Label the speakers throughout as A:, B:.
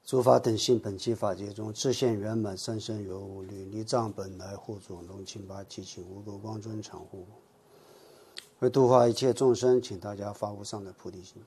A: 诸法等性本具法界中，自现圆满，三身有无虑，离障本来护主，龙清八七情，无垢光尊常护。为度化一切众生，请大家发无上的菩提心。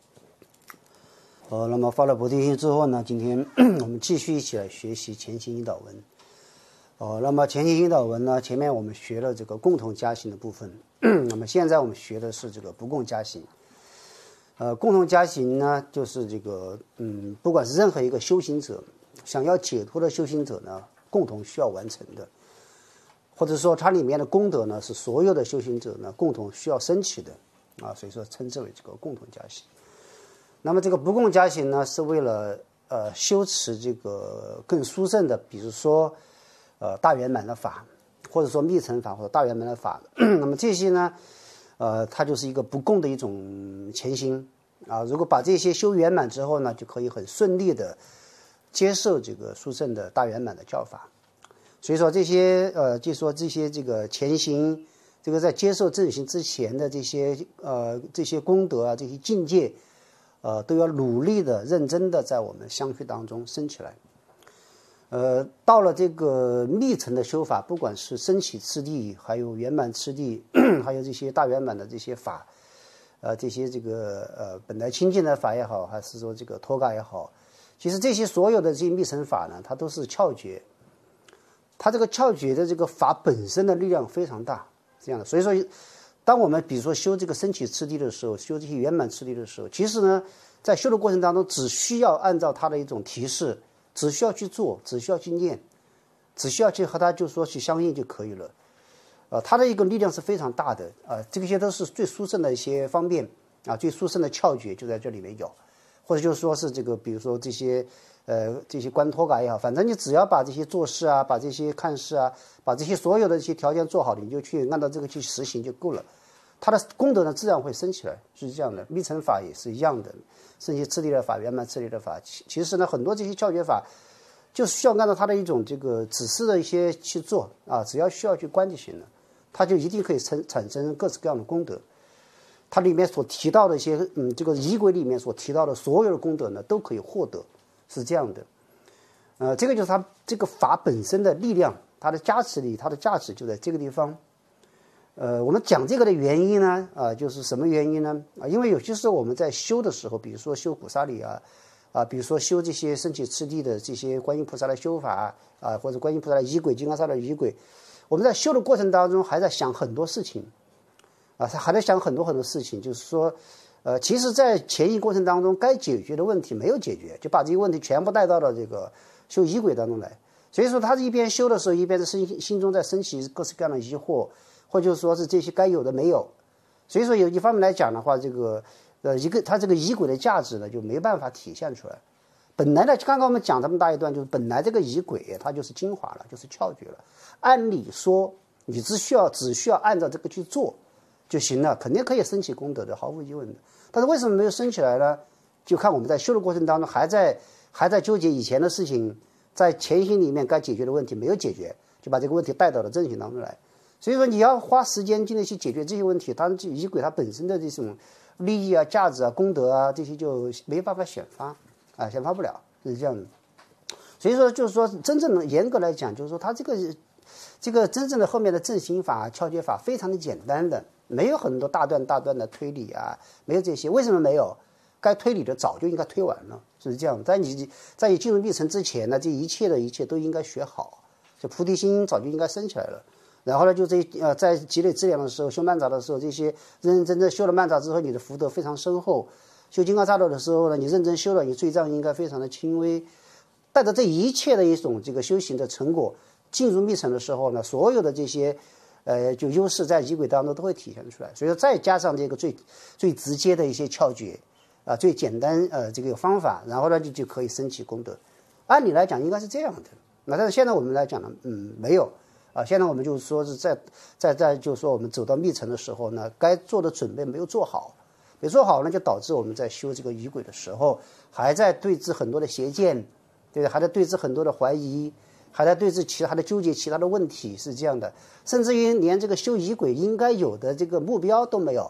A: 那么发了菩提心之后呢，今天我们继续一起来学习前行引导文。那么前行引导文呢，前面我们学了这个共同加行的部分，那么现在我们学的是这个不共加行。共同加行呢，就是这个不管是任何一个修行者想要解脱的修行者呢，共同需要完成的，或者说它里面的功德呢，是所有的修行者呢共同需要升起的所以说称之为这个共同加行。那么这个不共加行呢，是为了修持这个更殊胜的，比如说大圆满的法，或者说密乘法或者大圆满的法那么这些呢它就是一个不共的一种前行如果把这些修圆满之后呢，就可以很顺利的接受这个殊胜的大圆满的教法。所以说这些就说这些这个前行，这个在接受正行之前的这些功德啊，这些境界都要努力的认真的在我们相续当中升起来。到了这个密乘的修法，不管是升起次第，还有圆满次第，还有这些大圆满的这些法，这些这个本来清净的法也好，还是说这个脱嘎也好，其实这些所有的这些密乘法呢，它都是窍诀，它这个窍诀的这个法本身的力量非常大，这样的。所以说，当我们比如说修这个升起次第的时候，修这些圆满次第的时候，其实呢，在修的过程当中，只需要按照它的一种提示。只需要去做，只需要去念，只需要去和他就说去相应就可以了。他的一个力量是非常大的这些都是最殊胜的一些方面最殊胜的窍诀就在这里面有，或者就是说是这个，比如说这些观托嘎也好，反正你只要把这些做事啊，把这些看事啊，把这些所有的这些条件做好，你就去按照这个去实行就够了。它的功德呢自然会升起来，是这样的。密乘法也是一样的，升起次第的法、圆满次第的法，其实呢很多这些窍诀法就是需要按照它的一种这个指示的一些去做只要需要去观就行了，它就一定可以产生各式各样的功德。它里面所提到的一些这个仪轨里面所提到的所有的功德呢都可以获得，是这样的。这个就是它这个法本身的力量，它的加持力，它的价值就在这个地方。我们讲这个的原因呢就是什么原因呢因为有些时候我们在修的时候，比如说修古沙里比如说修这些升起次第的这些观音菩萨的修法或者观音菩萨的仪轨、金刚萨的仪轨，我们在修的过程当中还在想很多事情还在想很多事情，就是说其实在前行过程当中该解决的问题没有解决，就把这些问题全部带到了这个修仪轨当中来。所以说他一边修的时候，一边是心中在升起各式各样的疑惑，或者说是这些该有的没有。所以说有一方面来讲的话，这个它这个仪轨的价值呢就没办法体现出来。本来呢，刚刚我们讲这么大一段，就是本来这个仪轨它就是精华了，就是窍诀了。按理说你只需要按照这个去做就行了，肯定可以升起功德的，毫无疑问的。但是为什么没有升起来呢？就看我们在修的过程当中还在纠结以前的事情，在前行里面该解决的问题没有解决，就把这个问题带到了正行当中来。所以说你要花时间精力去解决这些问题，当然仪轨它本身的这种利益价值功德这些就没办法显发显发不了，是这样的。所以说就是说真正的严格来讲，就是说它这个真正的后面的正行法、窍诀法非常的简单的，没有很多大段的推理没有这些。为什么没有？该推理的早就应该推完了，是这样的。在你进入密乘之前呢，这一切都应该学好，这菩提心早就应该升起来了。然后呢，就在积累资粮的时候，修曼荼的时候，这些认认真真修了曼荼之后，你的福德非常深厚。修金刚萨埵的时候呢，你认真修了，你罪障应该非常的轻微。带着这一切的一种这个修行的成果，进入密乘的时候呢，所有的这些就优势在仪轨当中都会体现出来。所以说再加上这个最直接的一些窍诀最简单这个方法，然后呢就可以升起功德。按理来讲应该是这样的，那但是现在我们来讲呢，没有。现在我们就是说是在就是说我们走到密乘的时候呢，该做的准备没有做好，没做好呢，就导致我们在修这个仪轨的时候，还在对峙很多的邪见，对，还在对峙很多的怀疑，还在对峙其他的纠结其他的问题，是这样的。甚至于连这个修仪轨应该有的这个目标都没有，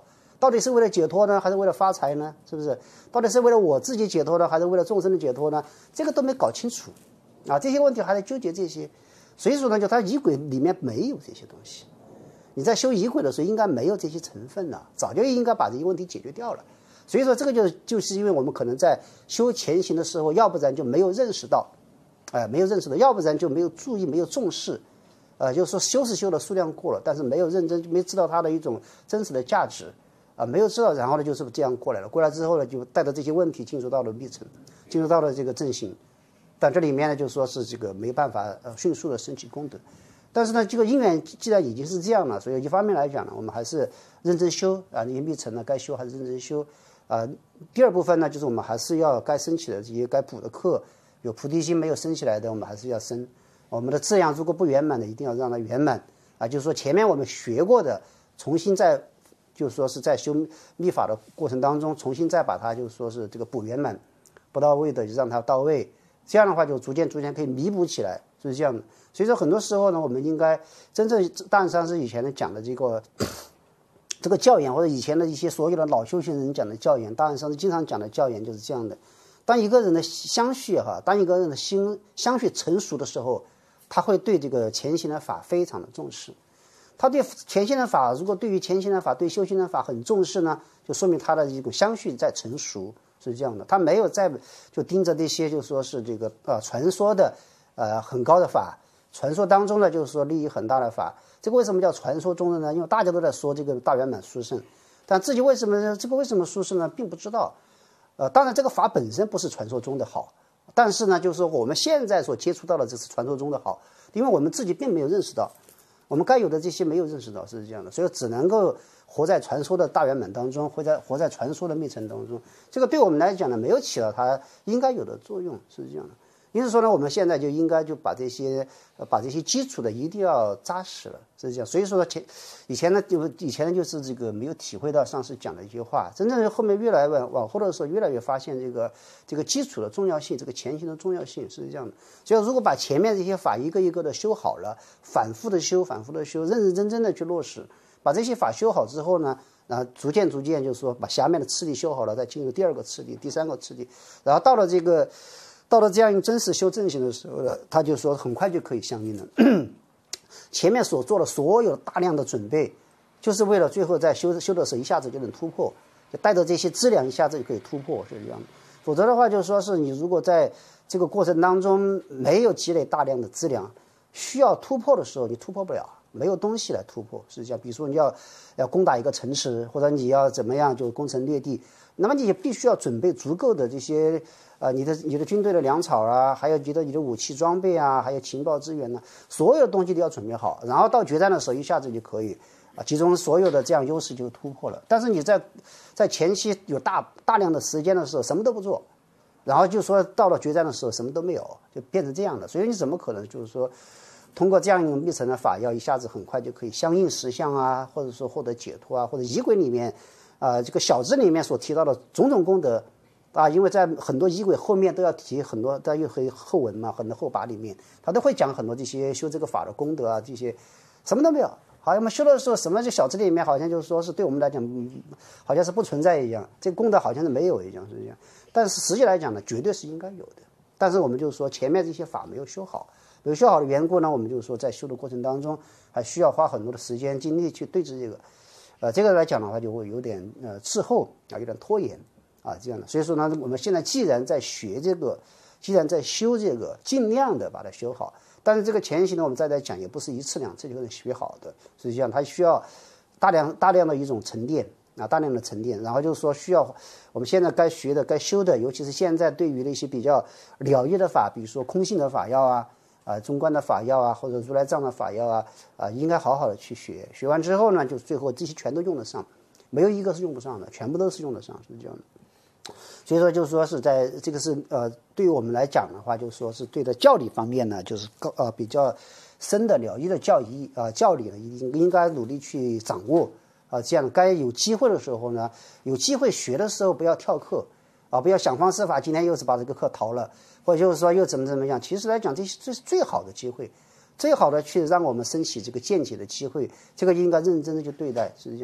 A: 到底是为了解脱呢，还是为了发财呢？是不是？到底是为了我自己解脱呢，还是为了众生的解脱呢？这个都没搞清楚啊，这些问题还在纠结这些。所以说呢，就它仪轨里面没有这些东西。你在修仪轨的时候，应该没有这些成分了，早就应该把这些问题解决掉了。所以说，这个就是因为我们可能在修前行的时候，要不然就没有认识到，没有认识到，要不然就没有注意，没有重视，就是说修是修的数量过了，但是没有认真，没知道它的一种真实的价值，没有知道，然后呢就是这样过来了。过来之后呢，就带着这些问题进入到了密乘，进入到了这个正行。但这里面呢，就说是这个没办法迅速的升起功德。但是呢，这个因缘既然已经是这样了，所以一方面来讲呢，我们还是认真修啊，那些密乘呢该修还是认真修啊。第二部分呢，就是我们还是要该升起的这些该补的课，有菩提心没有升起来的，我们还是要升。我们的质量如果不圆满的，一定要让它圆满啊。就是说前面我们学过的，重新再就是说是在修密法的过程当中，重新再把它就是说是这个补圆满，不到位的就让它到位。这样的话就逐渐可以弥补起来，是这样的。所以说很多时候呢，我们应该真正大安上师以前的讲的这个教言，或者以前的一些所有的老修行人讲的教言，大安上师经常讲的教言就是这样的。当一个人的相续当一个人的心相续成熟的时候，他会对这个前行的法非常的重视。他对前行的法，如果对于前行的法、对修行的法很重视呢，就说明他的一种相续在成熟，是这样的。他没有再就盯着这些就说是这个传说的很高的法，传说当中呢就是说利益很大的法。这个为什么叫传说中的呢？因为大家都在说这个大圆满殊胜，但自己为什么殊胜呢，并不知道。当然这个法本身不是传说中的好，但是呢就是说我们现在所接触到的这是传说中的好，因为我们自己并没有认识到我们该有的这些没有认识到，是这样的。所以只能够活在传说的大圆满当中，活在传说的密乘当中，这个对我们来讲呢没有起到它应该有的作用，是这样的。因此说呢，我们现在就应该就把这些基础的一定要扎实了，是这样。所以说以前呢就是这个没有体会到上师讲的一句话，真正后面越来越往后的时候，越来越发现这个基础的重要性，这个前行的重要性是这样的。所以如果把前面这些法一个一个的修好了，反复的修，认真真的去落实，把这些法修好之后呢，然后逐渐就是说把下面的次第修好了，再进入第二个次第、第三个次第，然后到了这样一个真实修正行的时候呢，他就说很快就可以相应了。前面所做的所有大量的准备，就是为了最后在修的时候一下子就能突破，就带着这些资粮一下子就可以突破，是这样的。否则的话，就是说是你如果在这个过程当中没有积累大量的资粮，需要突破的时候你突破不了，没有东西来突破，是这样。比如说你要攻打一个城池，或者你要怎么样就攻城略地，那么你也必须要准备足够的这些你的军队的粮草啊，还有你的武器装备啊，还有情报资源呢，所有的东西都要准备好，然后到决战的时候一下子就可以集中所有的这样优势就突破了。但是你在前期有大量的时间的时候什么都不做，然后就说到了决战的时候什么都没有，就变成这样的。所以你怎么可能就是说通过这样一种密乘的法，要一下子很快就可以相应实相啊，或者说获得解脱啊，或者仪轨里面这个小字里面所提到的种种功德因为在很多仪轨后面都要提很多，在后文嘛，很多后把里面他都会讲很多这些修这个法的功德啊，这些什么都没有。好像我们修的时候什么就小字里面好像就是说是对我们来讲好像是不存在一样，这个功德好像是没有一样，是这样。但是实际来讲呢，绝对是应该有的。但是我们就是说前面这些法没有修好，没有修好的缘故呢，我们就是说在修的过程当中还需要花很多的时间精力去对治这个这个来讲的话就会有点滞后有点拖延这样的。所以说呢，我们现在既然在学这个，既然在修这个，尽量的把它修好。但是这个前行呢，我们再来讲也不是一次两次就能学好的，实际上它需要大量的一种沉淀大量的沉淀。然后就是说需要我们现在该学的该修的，尤其是现在对于那些比较了义的法，比如说空性的法要中观的法要或者如来藏的法要应该好好的去学。学完之后呢，就最后这些全都用得上，没有一个是用不上的，全部都是用得上，是这样的。所以说就是说是在这个是对于我们来讲的话，就是说是对的教理方面呢，就是比较深的了义的教理呢，应该努力去掌握这样该有机会的时候呢，有机会学的时候不要跳课不要想方设法今天又是把这个课逃了，或者就是说又怎么样。其实来讲这是最好的机会，最好的去让我们升起这个见解的机会，这个应该认真的去对待，是这样的。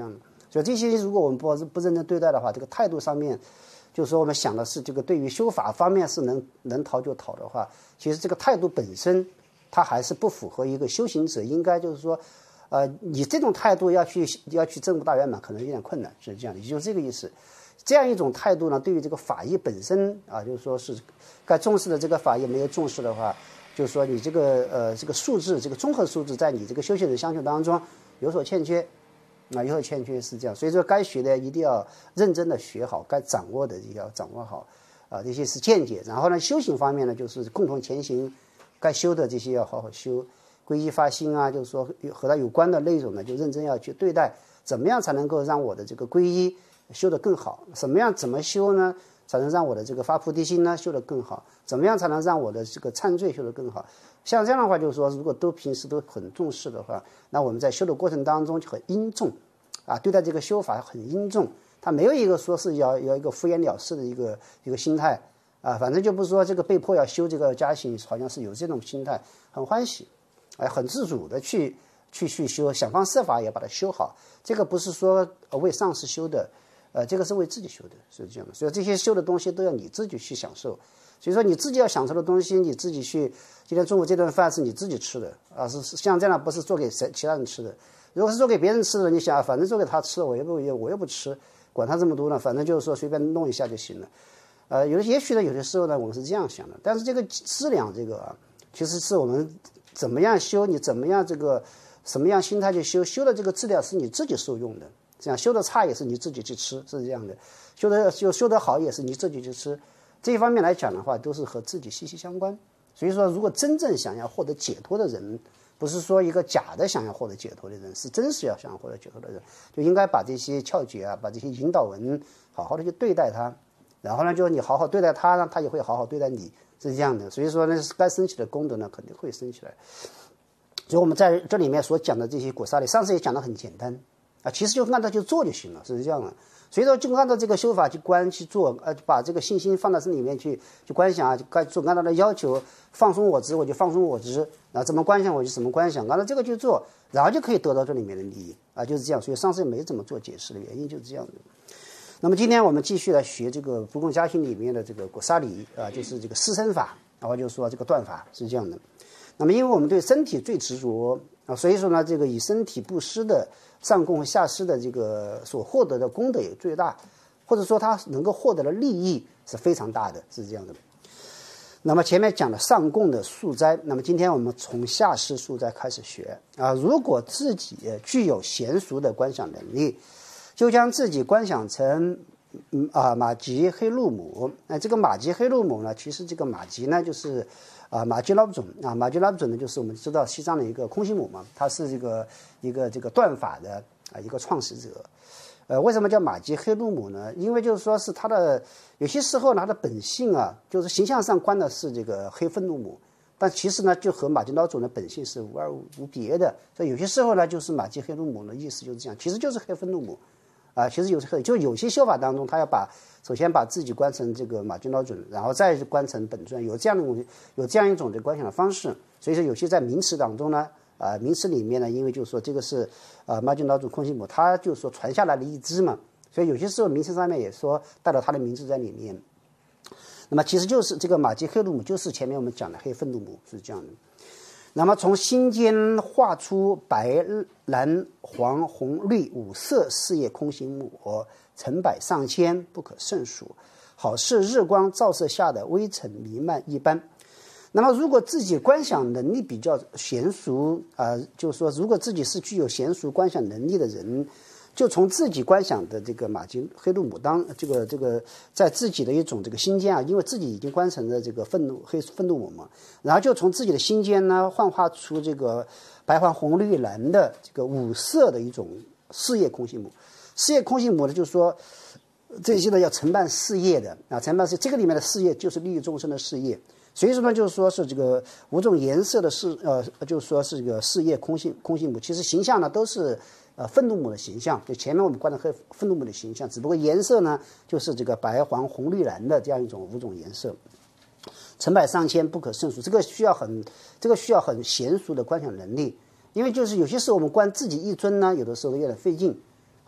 A: 所以这些如果我们不认真对待的话，这个态度上面，就是说我们想的是这个对于修法方面是能逃就逃的话，其实这个态度本身它还是不符合一个修行者应该就是说，你这种态度要去证悟大圆满可能有点困难，是这样的，也就是这个意思。这样一种态度呢，对于这个法义本身啊，就是说是该重视的这个法义没有重视的话，就是说你这个素质，这个综合素质在你这个修行人相修当中有所欠缺，有所欠缺是这样。所以说该学的一定要认真的学好，该掌握的也要掌握好这些是见解。然后呢，修行方面呢，就是共同前行，该修的这些要好好修，皈依发心啊，就是说和它有关的内容呢，就认真要去对待。怎么样才能够让我的这个皈依修得更好？怎么修呢？才能让我的这个发菩提心呢修得更好？怎么样才能让我的这个忏罪修得更好？像这样的话，就是说，如果平时都很重视的话，那我们在修的过程当中就很殷重啊，对待这个修法很殷重。他没有一个说是要一个敷衍了事的一个心态啊，反正就不是说这个被迫要修这个家行，好像是有这种心态，很欢喜，很自主的去修，想方设法也把它修好。这个不是说为上师修的。这个是为自己修的，是这样的。所以这些修的东西都要你自己去享受。所以说你自己要享受的东西，你自己去。今天中午这顿饭是你自己吃的啊，是像这样不是做给其他人吃的。如果是做给别人吃的，你想反正做给他吃，我又不吃，管他这么多呢，反正就是说随便弄一下就行了。也许呢，有些时候呢，我们是这样想的。但是这个质量这个啊，其实是我们怎么样修，你怎么样这个什么样心态去修的这个质量是你自己受用的。这样修得差也是你自己去吃，是这样的；修得好也是你自己去吃。这一方面来讲的话，都是和自己息息相关。所以说，如果真正想要获得解脱的人，不是说一个假的想要获得解脱的人，是真实要想要获得解脱的人，就应该把这些窍诀啊，把这些引导文好好的去对待它。然后呢，就你好好对待他呢，他也会好好对待你，是这样的。所以说呢，该升起的功德呢，肯定会升起来。所以我们在这里面所讲的这些果萨里，上次也讲得很简单。其实就按照去做就行了，是这样的。所以说，就按照这个修法去观去做，把这个信心放到这里面去观想，该做按照的要求，放松我执我就放松我执，然后怎么观想我就怎么观想，按照这个去做，然后就可以得到这里面的利益就是这样。所以上次也没怎么做解释的原因就是这样的。那么今天我们继续来学这个不共家行里面的这个果萨里就是这个施身法，然后就是说这个断法是这样的。那么因为我们对身体最执着所以说呢，这个以身体布施的上供和下施的这个所获得的功德也最大，或者说他能够获得的利益是非常大的，是这样的。那么前面讲了上供的素斋，那么今天我们从下施素斋开始学如果自己具有娴熟的观想能力，就将自己观想成马吉黑鹿母。这个马吉黑鹿母呢，其实这个马吉呢就是马吉拉布准马吉拉布准呢就是我们知道西藏的一个空行母嘛，他是一个这个断法的一个创始者。为什么叫马吉黑鹿母呢？因为就是说是他的有些时候呢，他的本性就是形象上观的是这个黑愤怒母，但其实呢就和马吉老祖的本性是无二无别的。所以有些时候呢，就是马吉黑鹿母的意思就是这样，其实就是黑愤怒母其实有些修法当中，他要首先把自己观成这个马吉老准，然后再观成本尊，有这样一种的观想的方式。所以说有些在名词当中呢名词里面呢，因为就是说这个是马吉老准空行母，他就是说传下来的一支嘛，所以有些时候名词上面也说带了他的名字在里面。那么其实就是这个马吉黑鹿母，就是前面我们讲的黑愤怒母，是这样的。那么从心间画出白蓝黄红绿五色四叶空行母，成百上千不可胜数，好似日光照射下的微尘弥漫一般。那么如果自己观想能力比较娴熟就是说如果自己是具有娴熟观想能力的人，就从自己观想的这个马吉黑鹿母当这个在自己的一种这个心间因为自己已经观成了这个黑愤怒母嘛，然后就从自己的心间呢幻化出这个白黄红绿蓝的这个五色的一种事业空行母。事业空行母呢，就是说这些呢要承办事业的承办事业，这个里面的事业就是利益众生的事业。所以说呢，就是说是这个五种颜色的就是说是这个事业空行母，其实形象呢都是愤怒母的形象，就前面我们观的愤怒母的形象，只不过颜色呢就是这个白黄红绿蓝的这样一种五种颜色，成百上千不可胜数。这个需要很娴熟的观想能力，因为就是有些时候我们观自己一尊呢，有的时候有点费劲，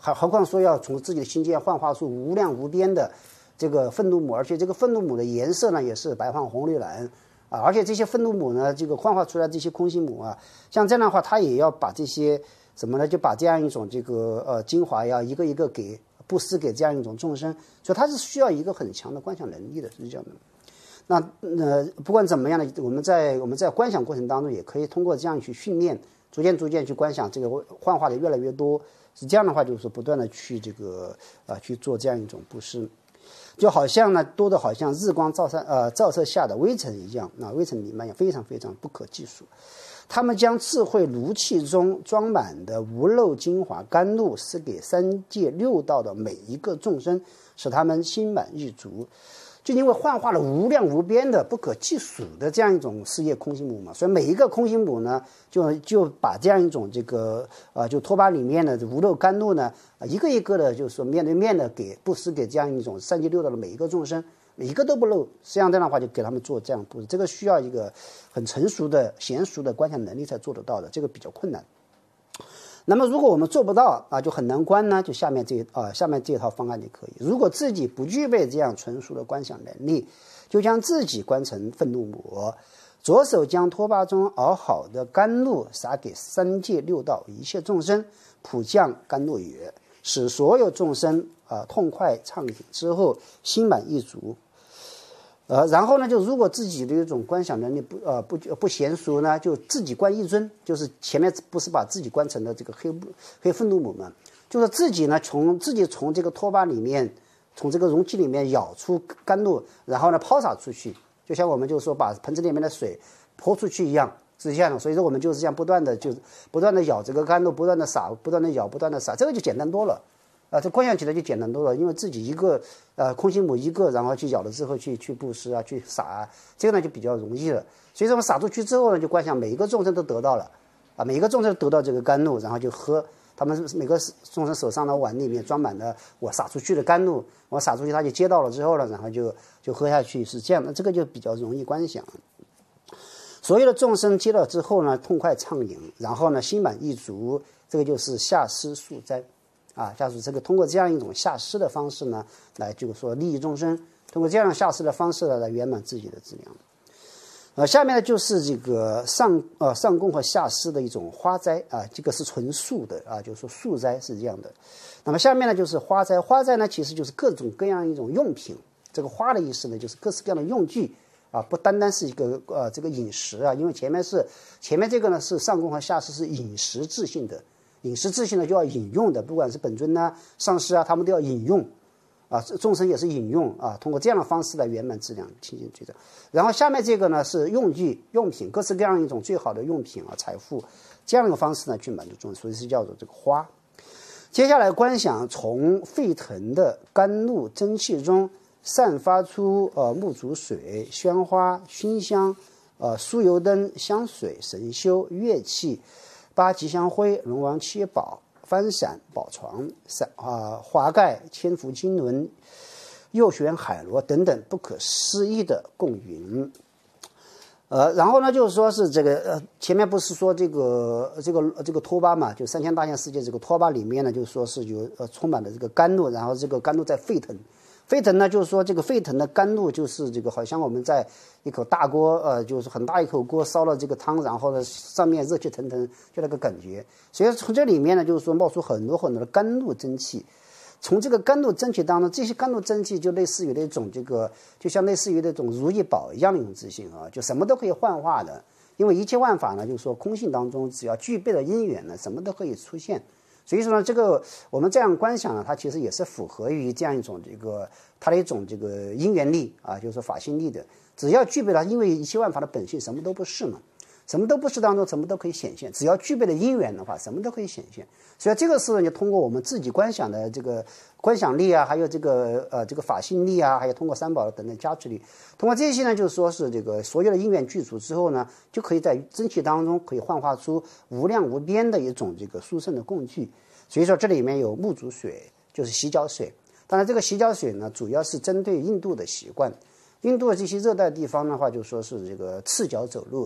A: 何况说要从自己的心间幻化出无量无边的这个愤怒母，而且这个愤怒母的颜色呢也是白黄红绿蓝啊，而且这些愤怒母呢，这个幻化出来这些空心母啊，像这样的话，它也要把这些什么呢？就把这样一种这个精华呀，一个一个给布施给这样一种众生，所以它是需要一个很强的观想能力的，是这样的。那不管怎么样呢，我们在观想过程当中，也可以通过这样去训练，逐渐去观想这个幻化的越来越多，是这样的话，就是不断的去这个去做这样一种布施，就好像呢多的好像日光照射下的微尘一样，微尘弥漫也非常非常不可计数。他们将智慧炉气中装满的无漏精华甘露施给三界六道的每一个众生，使他们心满意足。就因为幻化了无量无边的不可计数的这样一种事业空心母嘛，所以每一个空心母呢，就把这样一种这个就托巴里面的无漏甘露呢，一个一个的，就是说面对面的给布施给这样一种三界六道的每一个众生，一个都不漏。实际上这样的话，就给他们做这样布施，这个需要一个很成熟的娴熟的观想能力才做得到的，这个比较困难。那么如果我们做不到就很难观呢，就下面这套方案就可以。如果自己不具备这样纯熟的观想能力，就将自己观成愤怒母，左手将托巴中熬好的甘露洒给三界六道一切众生，普降甘露雨，使所有众生痛快畅饮之后心满意足。然后呢，就如果自己的一种观想能力不娴熟呢，就自己观一尊，就是前面不是把自己观成了这个黑愤怒母嘛，就是自己呢从这个托巴里面，从这个容器里面舀出甘露，然后呢抛洒出去，就像我们就是说把盆子里面的水泼出去一样，是这样的。所以说我们就是这样不断的舀这个甘露，不断的洒，不断的舀，不断的洒，这个就简单多了。这观想起来就简单多了，因为自己一个空心母一个，然后去舀了之后去布施去洒这个呢就比较容易了。所以说我们洒出去之后呢，就观想每一个众生都得到了每一个众生得到这个甘露，然后就喝他们每个众生手上的碗里面装满了我洒出去的甘露，我洒出去他就接到了之后呢，然后就喝下去，是这样的，这个就比较容易观想。所有的众生接了之后呢，痛快畅饮，然后呢心满意足，这个就是下施素斋。下属这个通过这样一种下施的方式呢，来就是说利益众生，通过这样下施的方式呢，来圆满自己的资粮。下面呢就是这个上供和下施的一种花斋这个是纯素的就是说素斋是这样的。那么下面呢就是花斋，花斋呢其实就是各种各样一种用品，这个花的意思呢就是各式各样的用具不单单是一个这个饮食因为前面这个呢是上供和下施是饮食自性的。饮食自性呢就要饮用的，不管是本尊上师他们都要饮用众生也是饮用通过这样的方式来圆满资粮清净罪障。然后下面这个呢是用具用品，各式各样一种最好的用品财富，这样的方式呢去满足众生，所以是叫做这个花。接下来观想从沸腾的甘露蒸汽中散发出木竹水、鲜花、熏香、酥油灯、香水、神修、乐器、八吉祥灰、龙王七宝、幡伞、宝床、华盖、千福金轮、右旋海螺等等不可思议的供云。然后呢，就是说是这个前面不是说这个托巴嘛，就三千大千世界这个托巴里面呢，就是说是有充满了这个甘露，然后这个甘露在沸腾。沸腾呢，就是说这个沸腾的甘露，就是这个好像我们在一口大锅，就是很大一口锅烧了这个汤，然后呢上面热气腾腾，就那个感觉。所以从这里面呢，就是说冒出很多很多的甘露蒸汽。从这个甘露蒸汽当中，这些甘露蒸汽就类似于那种就像类似于那种如意宝一样的一种自信就什么都可以幻化的。因为一切万法呢，就是说空性当中，只要具备了因缘呢，什么都可以出现。所以说呢，这个我们这样观想呢，它其实也是符合于这样一种它的一种这个因缘力就是说法性力的。只要具备了，因为一切万法的本性什么都不是嘛，什么都不是当中什么都可以显现，只要具备了因缘的话，什么都可以显现。所以这个是呢，就通过我们自己观想的这个观想力还有这个法性力还有通过三宝等等加持力，通过这些呢，就是说是这个所有的因缘具足之后呢，就可以在真气当中可以幻化出无量无边的一种这个殊胜的供具。所以说这里面有木竹水，就是洗脚水。当然这个洗脚水呢，主要是针对印度的习惯。印度的这些热带地方的话，就说是这个赤脚走路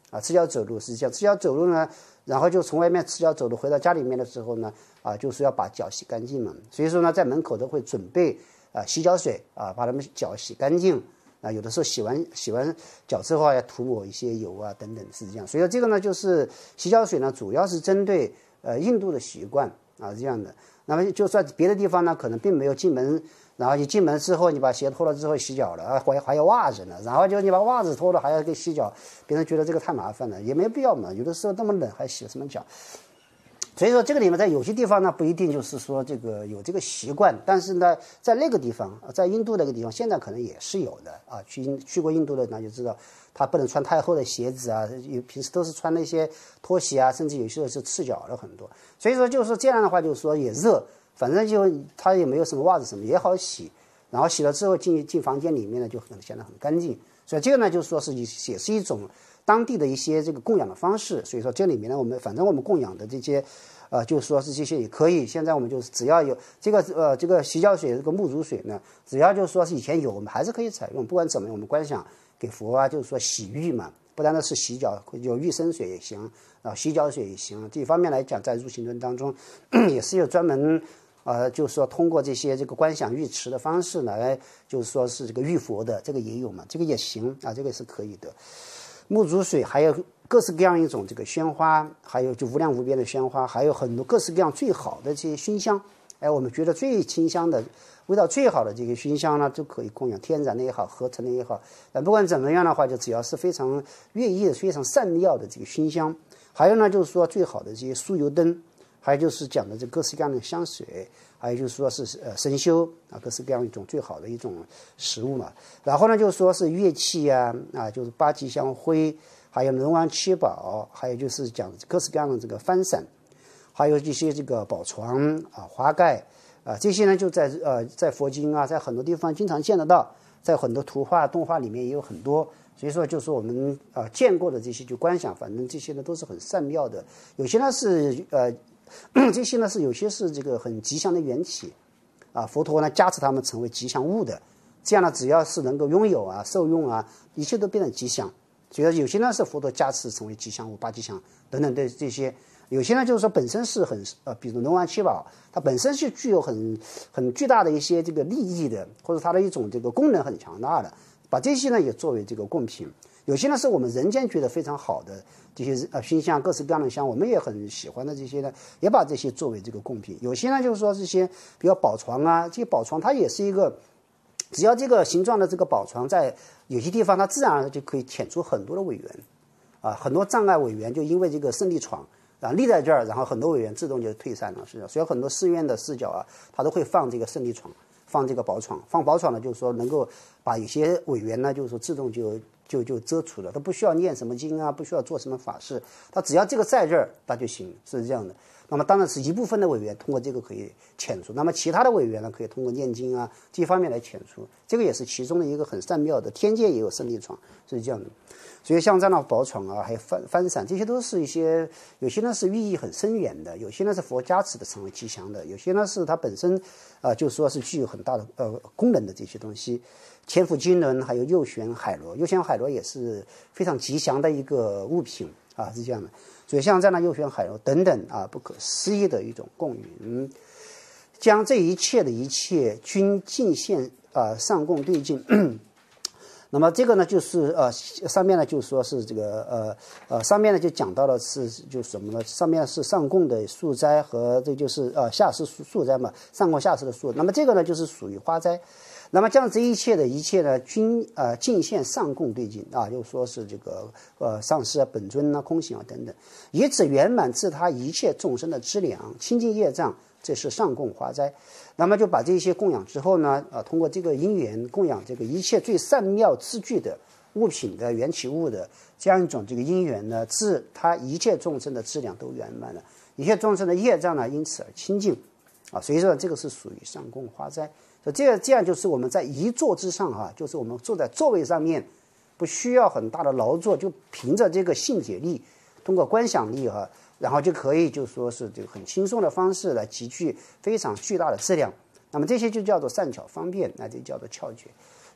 A: 赤脚走路是这样，赤脚走路呢，然后就从外面赤脚走路回到家里面的时候呢，就是要把脚洗干净嘛。所以说呢，在门口都会准备洗脚水把他们脚洗干净。有的时候洗完脚之后要涂抹一些油等等是这样。所以说这个呢，就是洗脚水呢，主要是针对印度的习惯这样的。那么就算别的地方呢，可能并没有进门，然后你进门之后，你把鞋脱了之后洗脚了还要袜子呢，然后就你把袜子脱了还要给洗脚，别人觉得这个太麻烦了，也没必要嘛。有的时候那么冷还洗什么脚？所以说这个里面在有些地方呢不一定就是说这个有这个习惯，但是呢在那个地方，在印度那个地方现在可能也是有的去过印度的那就知道，他不能穿太厚的鞋子平时都是穿那些拖鞋甚至有些是赤脚的很多。所以说就是这样的话，就是说也热，反正就他也没有什么袜子什么也好洗，然后洗了之后进房间里面呢就显得很干净。所以这个呢就是说是也是一种当地的一些这个供养的方式。所以说这里面呢反正我们供养的这些就是说是这些也可以。现在我们就是只要有这个洗脚水这个木足水呢，只要就是说是以前有，我们还是可以采用。不管怎么样，我们观想给佛就是说洗浴嘛，不单单是洗脚，有浴生水也行洗脚水也行。这一方面来讲，在入行论当中也是有专门就是说通过这些这个观想浴池的方式来就是说是这个浴佛的，这个也有嘛，这个也行这个是可以的。木足水还有各式各样一种这个鲜花，还有就无量无边的鲜花，还有很多各式各样最好的这些熏香。我们觉得最清香的味道最好的这个熏香呢，都可以供养，天然的也好，合成的也好。不管怎么样的话，就只要是非常悦意的、非常善妙的这个熏香。还有呢，就是说最好的这些酥油灯，还有就是讲的这各式各样的香水，还有就是说是神修各式各样一种最好的一种食物嘛。然后呢，就是说是乐器就是八吉祥灰，还有龙王七宝，还有就是讲各式各样的这个幡伞，还有这些这个宝床花盖这些呢就在佛经在很多地方经常见得到，在很多图画动画里面也有很多。所以说就是我们见过的这些就观想，反正这些呢都是很善妙的。有些呢是这些呢是有些是这个很吉祥的缘起佛陀呢加持他们成为吉祥物的，这样呢只要是能够拥有受用一切都变成吉祥。所以有些呢是佛陀加持成为吉祥物、八吉祥等等的这些。有些呢就是说本身是很比如龙王七宝，它本身是具有很巨大的一些这个利益的，或者它的一种这个功能很强大的，把这些呢也作为这个贡品。有些呢是我们人间觉得非常好的这些熏香，各式各样的香，我们也很喜欢的这些呢，也把这些作为这个贡品。有些呢就是说这些比较宝床这些宝床它也是一个，只要这个形状的这个宝床在有些地方，它自然而然就可以遣出很多的委员很多障碍委员就因为这个胜利床立在这儿，然后很多委员自动就退散了，是的。所以很多寺院的寺脚它都会放这个胜利床，放这个宝床。放宝床呢，就是说能够把有些委员呢，就是说自动就遮除了，他不需要念什么经不需要做什么法事，他只要这个在这儿，他就行，是这样的。那么当然是一部分的委员通过这个可以遣除，那么其他的委员呢，可以通过念经这方面来遣除，这个也是其中的一个很善妙的。天界也有胜利床，是这样的。所以像这样的宝床还有幡伞，这些都是一些，有些呢是寓意很深远的，有些呢是佛加持的成为吉祥的，有些呢是它本身就是说是具有很大的功能的这些东西。千佛经轮还有右旋海螺，右旋海螺也是非常吉祥的一个物品是这样的。所以像这样的右旋海螺等等不可思议的一种供云，将这一切的一切均尽现上供对境。那么这个呢就是上面呢就说是这个上面呢就讲到了是就是什么呢？上面是上供的素斋和这就是下施素斋嘛，上供下施的素。那么这个呢就是属于花斋。那么将这一切的一切呢均尽现上供对境就说是这个上师本尊空行等等，以此圆满自他一切众生的资粮清净业障，这是上供花斋。那么就把这些供养之后呢通过这个因缘供养这个一切最善妙之具的物品的缘起物的这样一种这个因缘呢，自他一切众生的资粮都圆满了，一切众生的业障呢因此而清净所以说这个是属于上供花斋。所以这样就是我们在一坐之上就是我们坐在座位上面，不需要很大的劳作，就凭着这个信解力，通过观想力然后就可以就说是这个很轻松的方式来集聚非常巨大的质量。那么这些就叫做善巧方便，这叫做窍诀。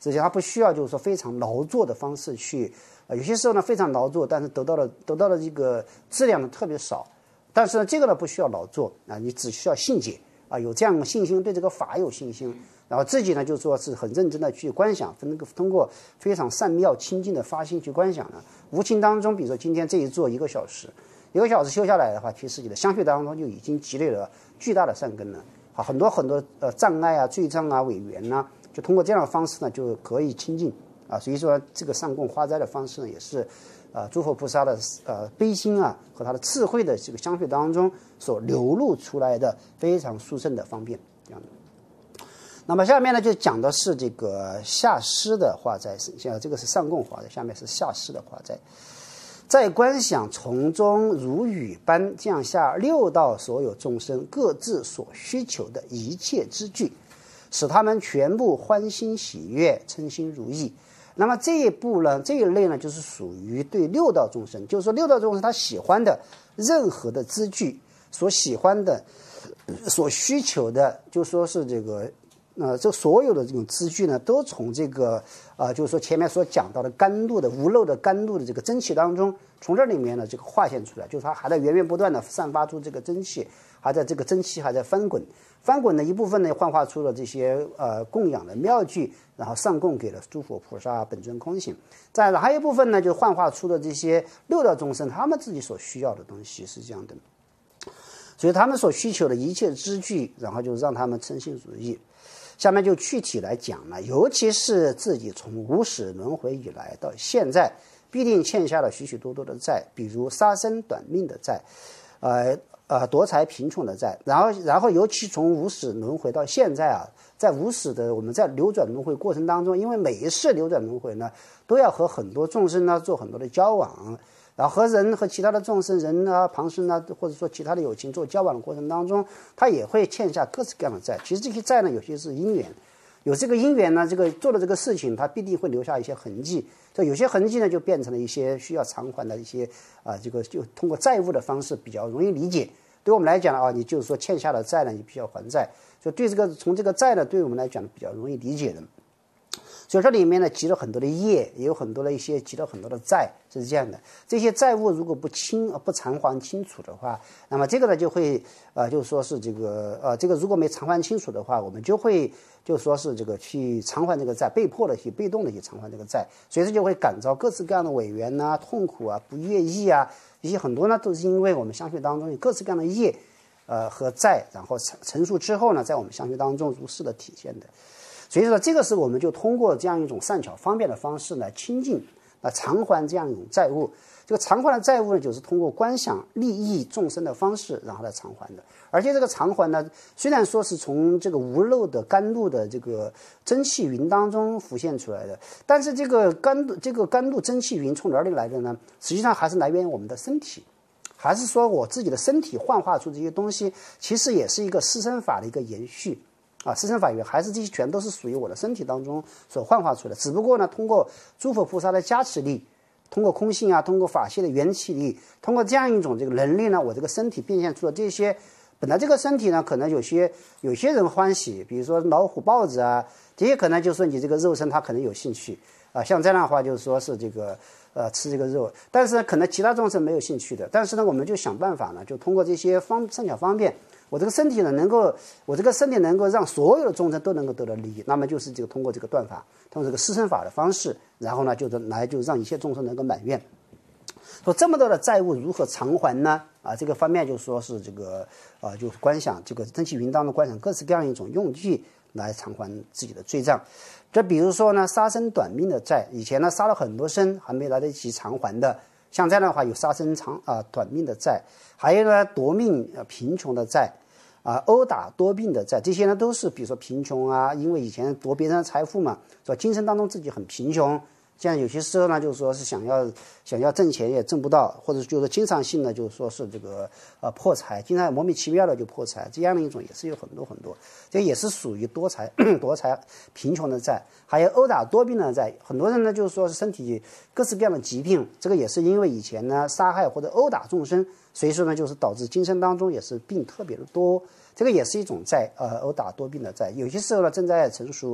A: 这些他不需要就是说非常劳作的方式去，有些时候呢非常劳作，但是得到的这个质量呢特别少。但是呢，这个呢不需要劳作啊，你只需要信解啊，有这样的信心，对这个法有信心，然后自己呢就说是很认真的去观想，通过非常善妙清净的发心去观想呢，无形当中，比如说今天这一坐1个小时修下来的话，其实你的相续当中就已经积累了巨大的善根了。好，很多障碍啊、罪障啊、违缘呐，就通过这样的方式呢，就可以清净啊。所以说，这个上供化斋的方式呢，也是诸佛菩萨的悲心啊和他的智慧的这个相续当中所流露出来的非常殊胜的方便这样的。那么下面呢，就讲的是这个下施的化斋，这个是上供化斋，下面是下施的化斋。在观想从中如雨般降下6道所有众生各自所需求的一切之具，使他们全部欢欣喜悦，称心如意。那么这一步呢，这一类呢，就是属于对6道众生，就是说6道众生他喜欢的任何的资具，所喜欢的、所需求的，就说是这个。这所有的这种资具呢，都从这个就是说前面所讲到的甘露的无漏的甘露的这个真气当中，从这里面呢这个化现出来，就是它还在源源不断的散发出这个真气，还在这个真气还在翻滚的一部分呢，幻化出了这些供养的妙具，然后上供给了诸佛菩萨本尊空性。再还有一部分呢，就幻化出了这些6道众生他们自己所需要的东西，是这样的。所以他们所需求的一切资具，然后就让他们称心如意。下面就具体来讲了，尤其是自己从无始轮回以来到现在，必定欠下了许许多多的债，比如杀生短命的债，夺财贫穷的债，然后尤其从无始轮回到现在啊，在无始的我们在流转轮回过程当中，因为每一世流转轮回呢，都要和很多众生呢做很多的交往。然后和人和其他的众生人啊、旁生啊，或者说其他的有情做交往的过程当中，他也会欠下各式各样的债。其实这些债呢，有些是因缘，有这个因缘呢，这个做的这个事情，它必定会留下一些痕迹。这有些痕迹呢，就变成了一些需要偿还的一些这个就通过债务的方式比较容易理解。对我们来讲啊，你就是说欠下的债呢，你必须要还债，所以对这个从这个债呢，对我们来讲比较容易理解的。所以这里面呢积了很多的业，也有很多的一些积了很多的债，是这样的。这些债务如果不偿还清楚的话，那么这个呢就会就是说是这个如果没偿还清楚的话，我们就会就说是这个去偿还这个债，被迫的去被动的去偿还这个债，随时就会感召各式各样的委员啊、痛苦啊、不悦意啊，一些很多呢都是因为我们相续当中有各式各样的业和债，然后陈述之后呢，在我们相续当中如是的体现的。所以说，这个是我们就通过这样一种善巧方便的方式来亲近、来偿还这样一种债务。这个偿还的债务呢，就是通过观想利益众生的方式，然后来偿还的。而且这个偿还呢，虽然说是从这个无漏的甘露的这个真气云当中浮现出来的，但是这个甘露真气云从哪里来的呢？实际上还是来源于我们的身体，还是说我自己的身体幻化出这些东西，其实也是一个施身法的一个延续。施身法源还是这些全都是属于我的身体当中所幻化出来的，只不过呢，通过诸佛菩萨的加持力，通过空性啊，通过法系的元气力，通过这样一种这个能力呢，我这个身体变现出了这些。本来这个身体呢，可能有些人欢喜，比如说老虎、豹子啊，这些可能就是说你这个肉身他可能有兴趣像这样的话就是说是这个吃这个肉，但是可能其他众生没有兴趣的。但是呢，我们就想办法呢，就通过这些善巧方便。我这个身体呢，能够让所有的众生都能够得到利益，那么就是这个通过这个断法，通过这个施身法的方式，然后呢，就让一切众生能够满愿。说这么多的债务如何偿还呢？这个方面就说是这个就是观想这个真气云当中观想各式各样一种用具来偿还自己的罪障。这比如说呢，杀生短命的债，以前呢杀了很多生还没来得及偿还的。像这样的话，有杀生短命的债，还有呢夺命贫穷的债，殴打多病的债，这些呢都是比如说贫穷啊，因为以前夺别人的财富嘛，说今生当中自己很贫穷，这样有些时候呢，就是说是想要挣钱也挣不到，或者就是经常性的就是说是这个破财，经常莫名其妙的就破财，这样的一种也是有很多很多，这也是属于夺财贫穷的债，还有殴打多病的债。很多人呢就是说是身体各式各样的疾病，这个也是因为以前呢杀害或者殴打众生，所以说呢就是导致今生当中也是病特别的多，这个也是一种债殴打多病的债。有些时候呢正在成熟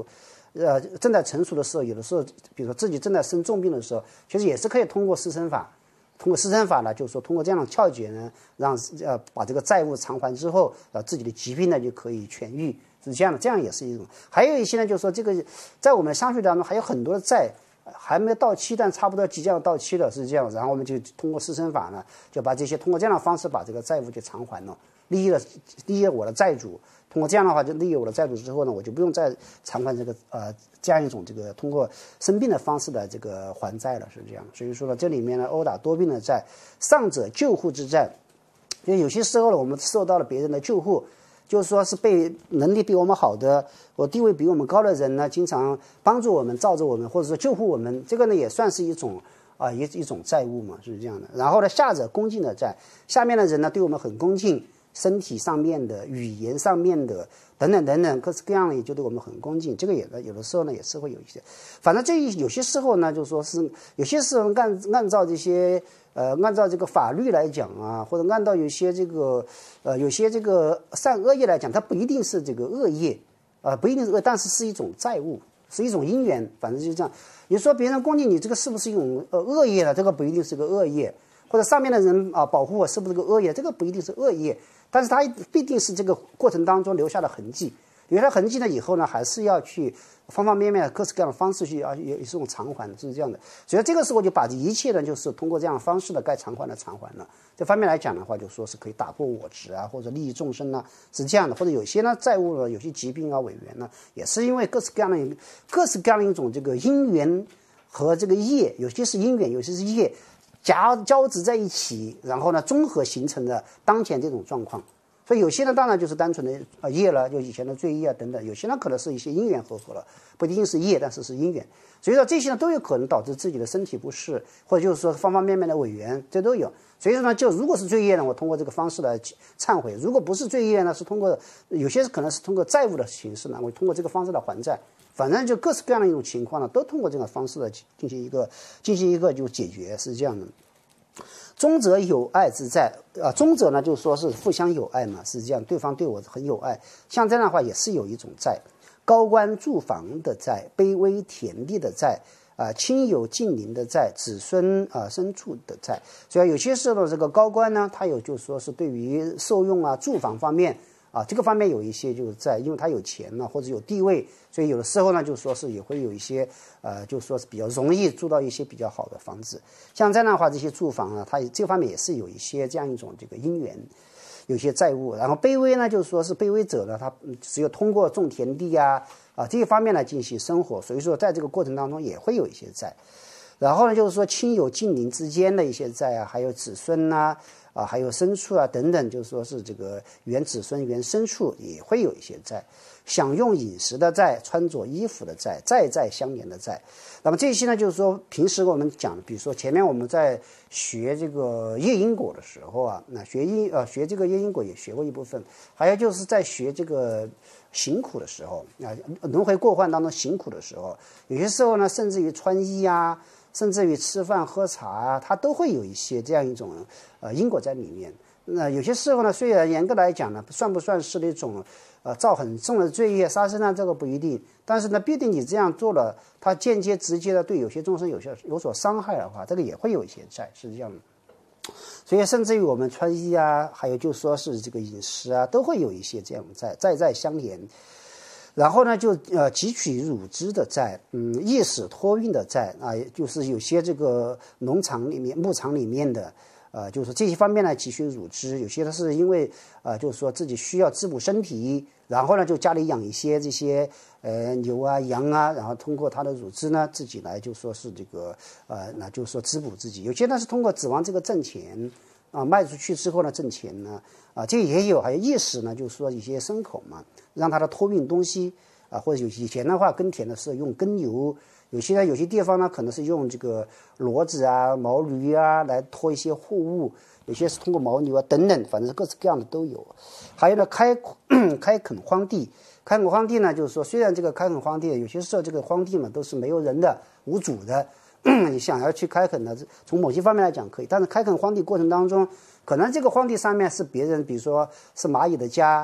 A: 正在成熟的时候，有的时候比如说自己正在生重病的时候，其实也是可以通过施身法。通过施身法呢，就是说通过这样的窍诀呢，让把这个债务偿还之后，自己的疾病呢就可以痊愈，是这样的，这样也是一种。还有一些呢，就是说这个在我们相续当中还有很多的债还没有到期，但差不多即将要到期了，是这样。然后我们就通过施身法呢，就把这些通过这样的方式把这个债务就偿还了，利益我的债主。通过这样的话，就利益我的债主之后呢，我就不用再偿还这样一种这个通过生病的方式的这个还债了，是这样。所以说呢，这里面呢，殴打多病的债，上者救护之债，就有些时候呢，我们受到了别人的救护，就是说是被能力比我们好的或地位比我们高的人呢，经常帮助我们、罩着我们，或者说救护我们，这个呢也算是一种一种债务嘛，是这样的。然后呢，下者恭敬的债，下面的人呢对我们很恭敬。身体上面的、语言上面的等等等等，各式各样的也就对我们很恭敬。这个有的时候呢也是会有一些，反正这有些时候呢，就说是有些时候按照这些按照这个法律来讲啊，或者按照有些这个善恶业来讲，它不一定是这个恶业不一定是恶，但是是一种债务，是一种因缘，反正就这样。你说别人恭敬你，这个是不是一种恶业呢？这个不一定是个恶业。或者上面的人保护我，是不是个恶业？这个不一定是恶业，但是它必定是这个过程当中留下的痕迹。留下痕迹了以后呢，还是要去方方面面各式各样的方式去也是种偿还，是这样的。所以这个时候就把一切呢，就是通过这样的方式的该偿还的偿还了。这方面来讲的话，就说是可以打破我执啊，或者利益众生啊，是这样的。或者有些呢债务呢，有些疾病啊、委员呢，也是因为各式各样的一种这个因缘和这个业，有些是因缘，有些是业。交织在一起，然后呢，综合形成的当前这种状况。所以有些呢，当然就是单纯的业了，就以前的罪业啊等等；有些呢，可能是一些因缘合了，不一定是业，但是是因缘。所以说这些呢，都有可能导致自己的身体不适，或者就是说方方面面的委员，这都有。所以说呢，就如果是罪业呢，我通过这个方式来忏悔；如果不是罪业呢，是通过有些可能是通过债务的形式呢，我通过这个方式来还债。反正就各式各样的一种情况呢，都通过这个方式来进行一个就解决，是这样的。中者有爱之债中者呢，就是说是互相有爱嘛，是这样，对方对我很有爱，像这样的话也是有一种债。高官住房的债，卑微田地的债亲友近邻的债，子孙牲畜的债。所以有些时候这个高官呢，他有就是说是对于受用住房方面这个方面有一些就是在，因为他有钱呢，或者有地位，所以有的时候呢，就是说是也会有一些就是说是比较容易住到一些比较好的房子。像这样的话，这些住房呢，它这方面也是有一些这样一种这个因缘，有些债务。然后卑微呢，就是说是卑微者呢，他只有通过种田地这些方面来进行生活，所以说在这个过程当中也会有一些债。然后呢，就是说亲友近邻之间的一些债还有子孙还有牲畜等等，就是说是这个原子孙、原牲畜也会有一些债，享用饮食的债，穿着衣服的债，债相连的债。那么这些呢，就是说平时我们讲，比如说前面我们在学这个业因果的时候那学这个业因果也学过一部分，还有就是在学这个行苦的时候轮回过患当中行苦的时候，有些时候呢，甚至于穿衣甚至于吃饭喝茶它都会有一些这样一种因果在里面。那有些时候呢，虽然严格来讲呢，算不算是那种造很重的罪业，杀生这个不一定，但是呢，必定你这样做了，它间接直接的对有些众生有所伤害的话，这个也会有一些债，是这样的。所以甚至于我们穿衣还有就说是这个饮食都会有一些这样的债相连。然后呢，就汲取乳汁的债，夜使托运的债就是有些这个农场里面、牧场里面的，就是这些方面呢汲取乳汁，有些呢是因为就是说自己需要滋补身体，然后呢就家里养一些这些牛羊然后通过它的乳汁呢自己来就说是这个那就是说滋补自己，有些呢是通过指望这个挣钱卖出去之后呢挣钱呢这也有，还有夜使呢，就是说一些牲口嘛，让它的托运东西或者以前的话耕田的是用耕牛，有些地方呢可能是用这个骡子毛驴来拖一些货物，有些是通过牦牛等等，反正各式各样的都有。还有呢开垦荒地，开垦荒地呢就是说，虽然这个开垦荒地有些时候这个荒地嘛都是没有人的无主的你想要去开垦呢，从某些方面来讲可以，但是开垦荒地过程当中，可能这个荒地上面是别人，比如说是蚂蚁的家，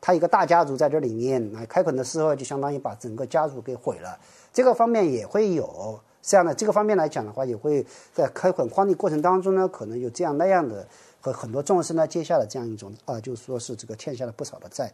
A: 他一个大家族在这里面开垦的时候，就相当于把整个家族给毁了。这个方面也会有这样的，这个方面来讲的话，也会在开垦荒地过程当中呢，可能有这样那样的和很多众生呢接下了这样一种就是说是这个欠下了不少的债。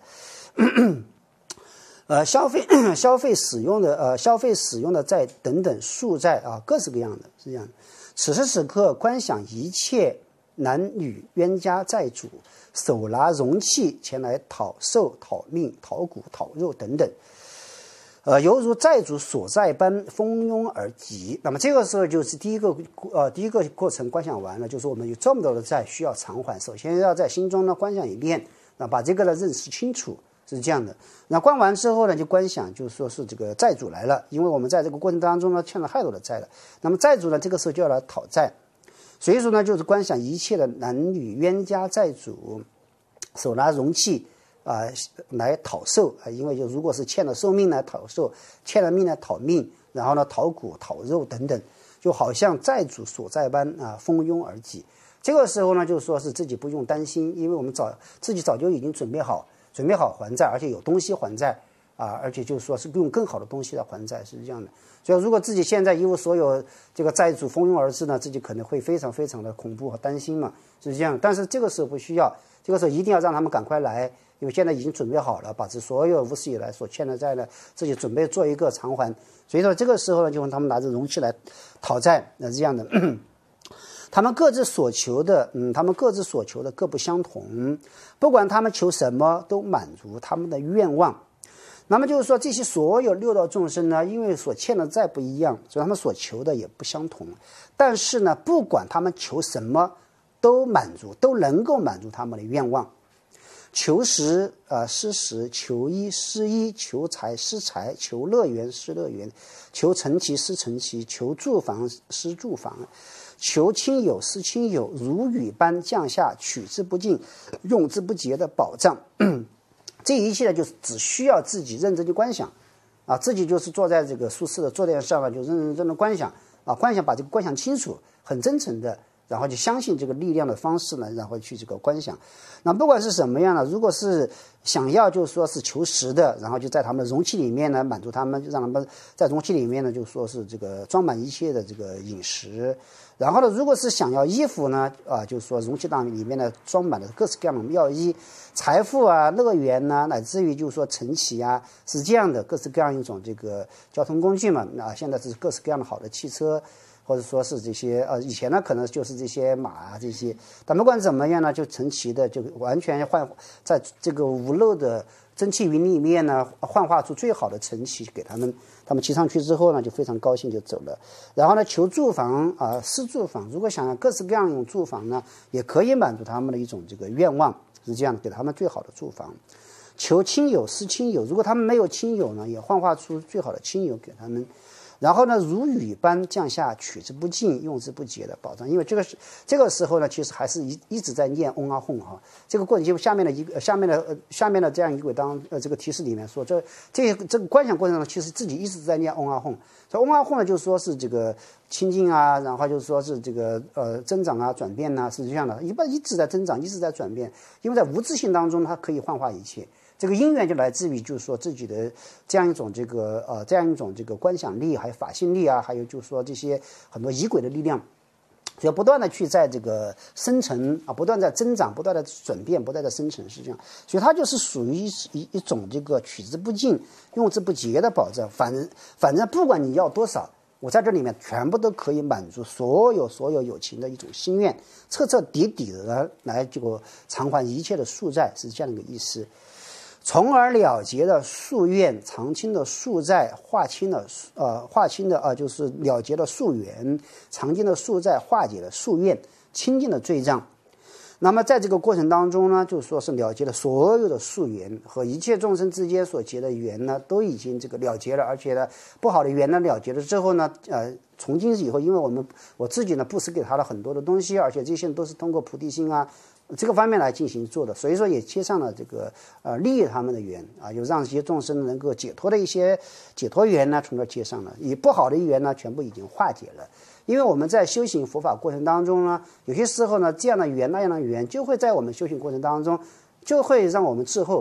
A: 消费使用的债等等数债各式各样的是这样的。此时此刻，观想一切男女冤家债主手拿容器前来讨寿、讨命、讨骨、讨肉等等，犹如债主所在般蜂拥而集。那么这个时候就是第一个过程观想完了，就是我们有这么多的债需要偿还，首先要在心中呢观想一遍，把这个呢认识清楚。是这样的，那观完之后呢，就观想，就是说是这个债主来了，因为我们在这个过程当中呢欠了太多的债了，那么债主呢这个时候就要来讨债，所以说呢就是观想一切的男女冤家债主手拿容器来讨寿因为就如果是欠了寿命来讨寿，欠了命来讨命，然后呢讨骨讨肉等等，就好像债主所在般蜂拥而集。这个时候呢就是说是自己不用担心，因为我们自己早就已经准备好还债，而且有东西还债而且就是说是用更好的东西来还债，是这样的。所以如果自己现在一无所有，这个债主蜂拥而至呢，自己可能会非常非常的恐怖和担心嘛，是这样。但是这个时候不需要，这个时候一定要让他们赶快来，因为现在已经准备好了，把这所有无始以来所欠的债呢，自己准备做一个偿还。所以说这个时候呢，就让他们拿着容器来讨债，是这样的。他们各自所求的各不相同，不管他们求什么，都满足他们的愿望。那么就是说，这些所有六道众生呢，因为所欠的债不一样，所以他们所求的也不相同。但是呢，不管他们求什么，都能够满足他们的愿望。求食施食，求衣施衣，求财施财，求乐园施乐园，求成其施成其，求住房施住房，求亲友施亲友，如雨般降下，取之不尽，用之不竭的宝藏。这一切呢，就是只需要自己认真去观想自己就是坐在这个舒适的坐垫上就认真的观想观想，把这个观想清楚，很真诚的，然后就相信这个力量的方式呢，然后去这个观想。那不管是什么样的，如果是想要就是说是求食的，然后就在他们的容器里面呢满足他们，就让他们在容器里面呢就说是这个装满一切的这个饮食。然后呢，如果是想要衣服呢就是说容器里面呢装满了各式各样的妙衣，财富乐园乃至于就是说乘骑是这样的各式各样一种这个交通工具嘛。现在是各式各样的好的汽车，或者说是这些以前呢可能就是这些马这些，但不管怎么样呢，就乘骑的就完全在这个无漏的蒸汽云里面呢幻化出最好的乘骑给他们骑上去之后呢就非常高兴就走了。然后呢求住房施住房，如果想要各式各样一种住房呢，也可以满足他们的一种这个愿望，是这样给他们最好的住房。求亲友施亲友，如果他们没有亲友呢，也幻化出最好的亲友给他们。然后呢，如雨般降下，取之不尽，用之不竭的宝藏。因为这个时候呢，其实还是一直在念嗡啊吽这个过程就下面的这样一个这个提示里面说，这个观想过程中，其实自己一直在念嗡啊吽。所以嗡啊吽呢，就是说是这个清净然后就是说是这个增长转变是这样的，一直在增长，一直在转变。因为在无自性当中，它可以幻化一切。这个因缘就来自于就是说自己的这样一种这个观想力，还有法性力还有就是说这些很多仪轨的力量，所以不断的去在这个生成不断在增长，不断的转变，不断的生成，是这样。所以它就是属于一种这个取之不尽，用之不竭的宝藏。反正不管你要多少，我在这里面全部都可以满足所有有情的一种心愿，彻彻底底的来这个偿还一切的宿债，是这样的一个意思。从而了结的夙愿，偿清的夙债，划清的就是了结了夙缘，偿清的夙债，化解了夙愿，清净的罪障。那么在这个过程当中呢，就说是了结了所有的夙缘，和一切众生之间所结的缘呢，都已经这个了结了。而且呢，不好的缘呢了结了之后呢，从今以后，因为我自己呢布施给他了很多的东西，而且这些都是通过菩提心这个方面来进行做的，所以说也接上了这个利益他们的缘有让这些众生能够解脱的一些解脱缘呢，从这接上了。以不好的缘呢，全部已经化解了。因为我们在修行佛法过程当中呢，有些时候呢，这样的缘那样的缘，就会在我们修行过程当中，就会让我们滞后，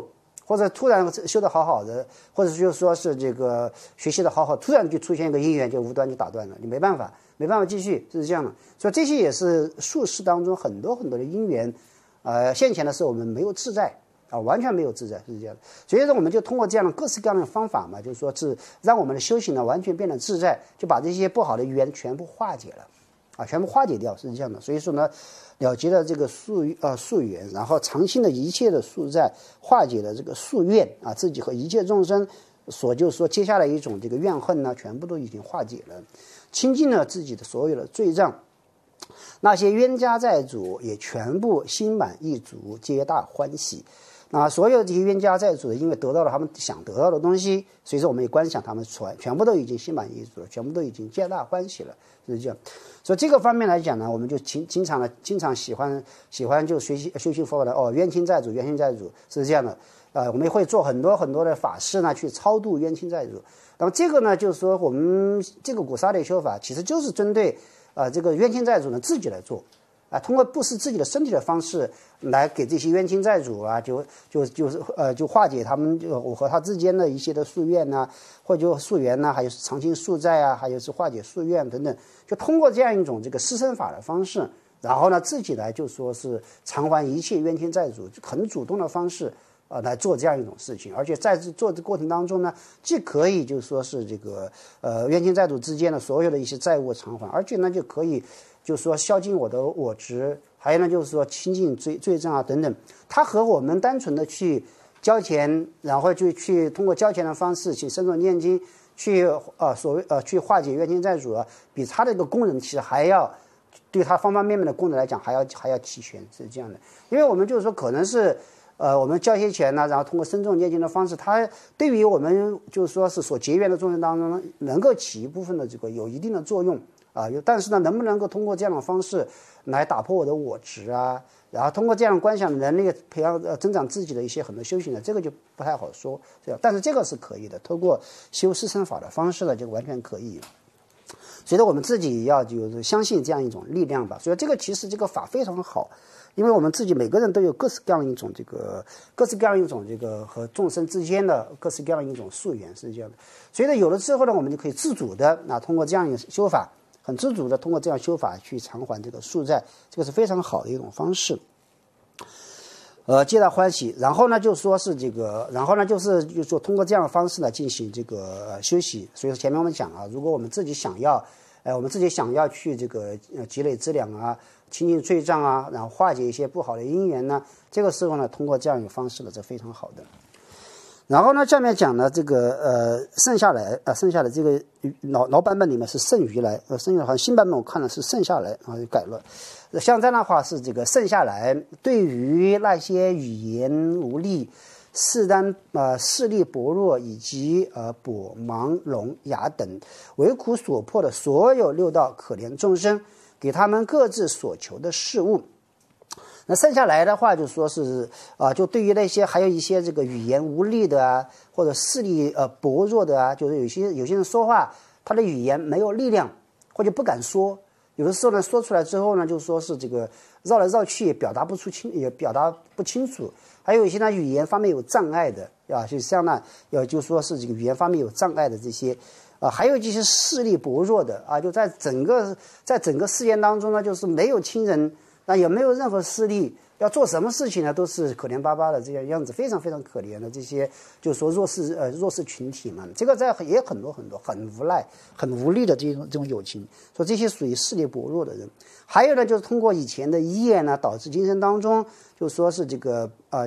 A: 或者突然修得好好的，或者就说是这个学习的好好，突然就出现一个因缘，就无端就打断了，你没办法继续，是这样的。所以这些也是术士当中很多很多的因缘，现前的时候我们没有自在啊，完全没有自在，是这样的。所以说我们就通过这样的各式各样的方法嘛，就是说是让我们的修行呢完全变得自在，就把这些不好的因缘全部化解了。全部化解掉，是这样的。所以说呢，了结了这个宿缘，然后长期的一切的宿债，化解了这个宿怨啊，自己和一切众生就是说接下来一种这个怨恨呢，全部都已经化解了，清净了自己的所有的罪障。那些冤家债主也全部心满意足，皆大欢喜。那所有这些冤家债主，因为得到了他们想得到的东西，所以说我们也观想他们全部都已经心满意足了，全部都已经皆大欢喜了，是这样。所以这个方面来讲呢，我们就经常喜欢就学习修行佛法的冤亲债主是这样的。我们会做很多很多的法事呢，去超度冤亲债主。那么这个呢，就是说我们这个古刹的修法，其实就是针对这个冤亲债主呢自己来做。通过布施自己的身体的方式来给这些冤亲债主啊，就化解他们我和他之间的一些的宿怨呐，或者宿缘呐，还有偿清宿债啊，还有是化解宿怨等等，就通过这样一种这个施身法的方式，然后呢自己来就说是偿还一切冤亲债主，很主动的方式来做这样一种事情，而且在做的过程当中呢，既可以就是说是这个冤亲债主之间的所有的一些债务偿还，而且呢就可以就是说消尽我的我执，还有呢就是说清净罪障啊等等。它和我们单纯的去交钱，然后就去通过交钱的方式去深入念经，去去化解冤亲债主比他的一个功能其实还要对他方方面面的功能来讲还要齐全，是这样的。因为我们就是说可能是我们交些钱呢，然后通过深重念经的方式，它对于我们就是说是所结缘的众生当中能够起一部分的这个有一定的作用但是呢，能不能够通过这样的方式来打破我的我执啊，然后通过这样观想的能力培养增长自己的一些很多修行的，这个就不太好说，但是这个是可以的，通过修施身法的方式呢，就完全可以。所以说我们自己要就是相信这样一种力量吧。所以这个其实这个法非常好，因为我们自己每个人都有各式各样一种这个和众生之间的各式各样一种宿缘，是这样的。所以呢，有了之后呢，我们就可以自主的通过这样一个修法，很自主的通过这样修法去偿还这个宿债，这个是非常好的一种方式。皆大欢喜。然后呢，就说是这个，然后呢就是说通过这样的方式呢进行这个休息。所以说前面我们讲如果我们自己想要，去这个积累资粮啊，清净罪障啊，然后化解一些不好的因缘呢，这个时候呢，通过这样一个方式呢，是非常好的。然后呢，下面讲呢这个剩下来这个老版本里面是剩余来，剩下来好像新版本我看的是剩下来就改了。像这样的话是这个剩下来，对于那些语言无力、视力薄弱以及跛盲聋哑等为苦所迫的所有六道可怜众生，给他们各自所求的事物。那剩下来的话，就说是就对于那些还有一些这个语言无力的或者视力薄弱的就是有些人说话他的语言没有力量，或者不敢说，有的时候呢说出来之后呢，就说是这个绕来绕去也表达不清楚，还有一些呢语言方面有障碍的就像呢就说是这个语言方面有障碍的这些还有这些视力薄弱的就在整个世界当中呢，就是没有亲人，那也没有任何视力，要做什么事情呢都是可怜巴巴的这样样子，非常非常可怜的这些就是说弱势群体嘛，这个也很多很多很无奈很无力的这种友情，说这些属于视力薄弱的人。还有呢就是通过以前的业呢，导致今生当中就说是这个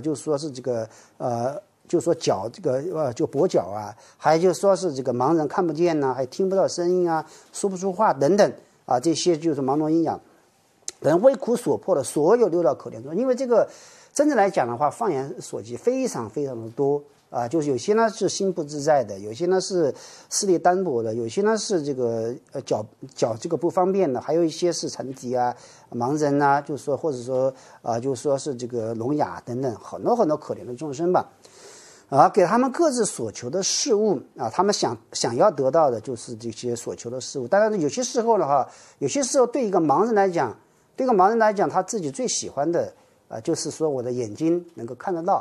A: 就是说脚这个就跛脚还有就说是这个盲人看不见还听不到声音说不出话等等这些就是盲聋喑哑人为苦所迫的所有六道可怜众。因为这个真正来讲的话，放眼所及非常非常的多就是有些呢是心不自在的，有些呢是视力单薄的，有些呢是这个脚这个不方便的，还有一些是残疾盲人就是说或者说就是说是这个聋哑等等，很多很多可怜的众生吧。给他们各自所求的事物他们想要得到的就是这些所求的事物。当然有些时候呢有些时候对一个盲人来讲他自己最喜欢的就是说我的眼睛能够看得到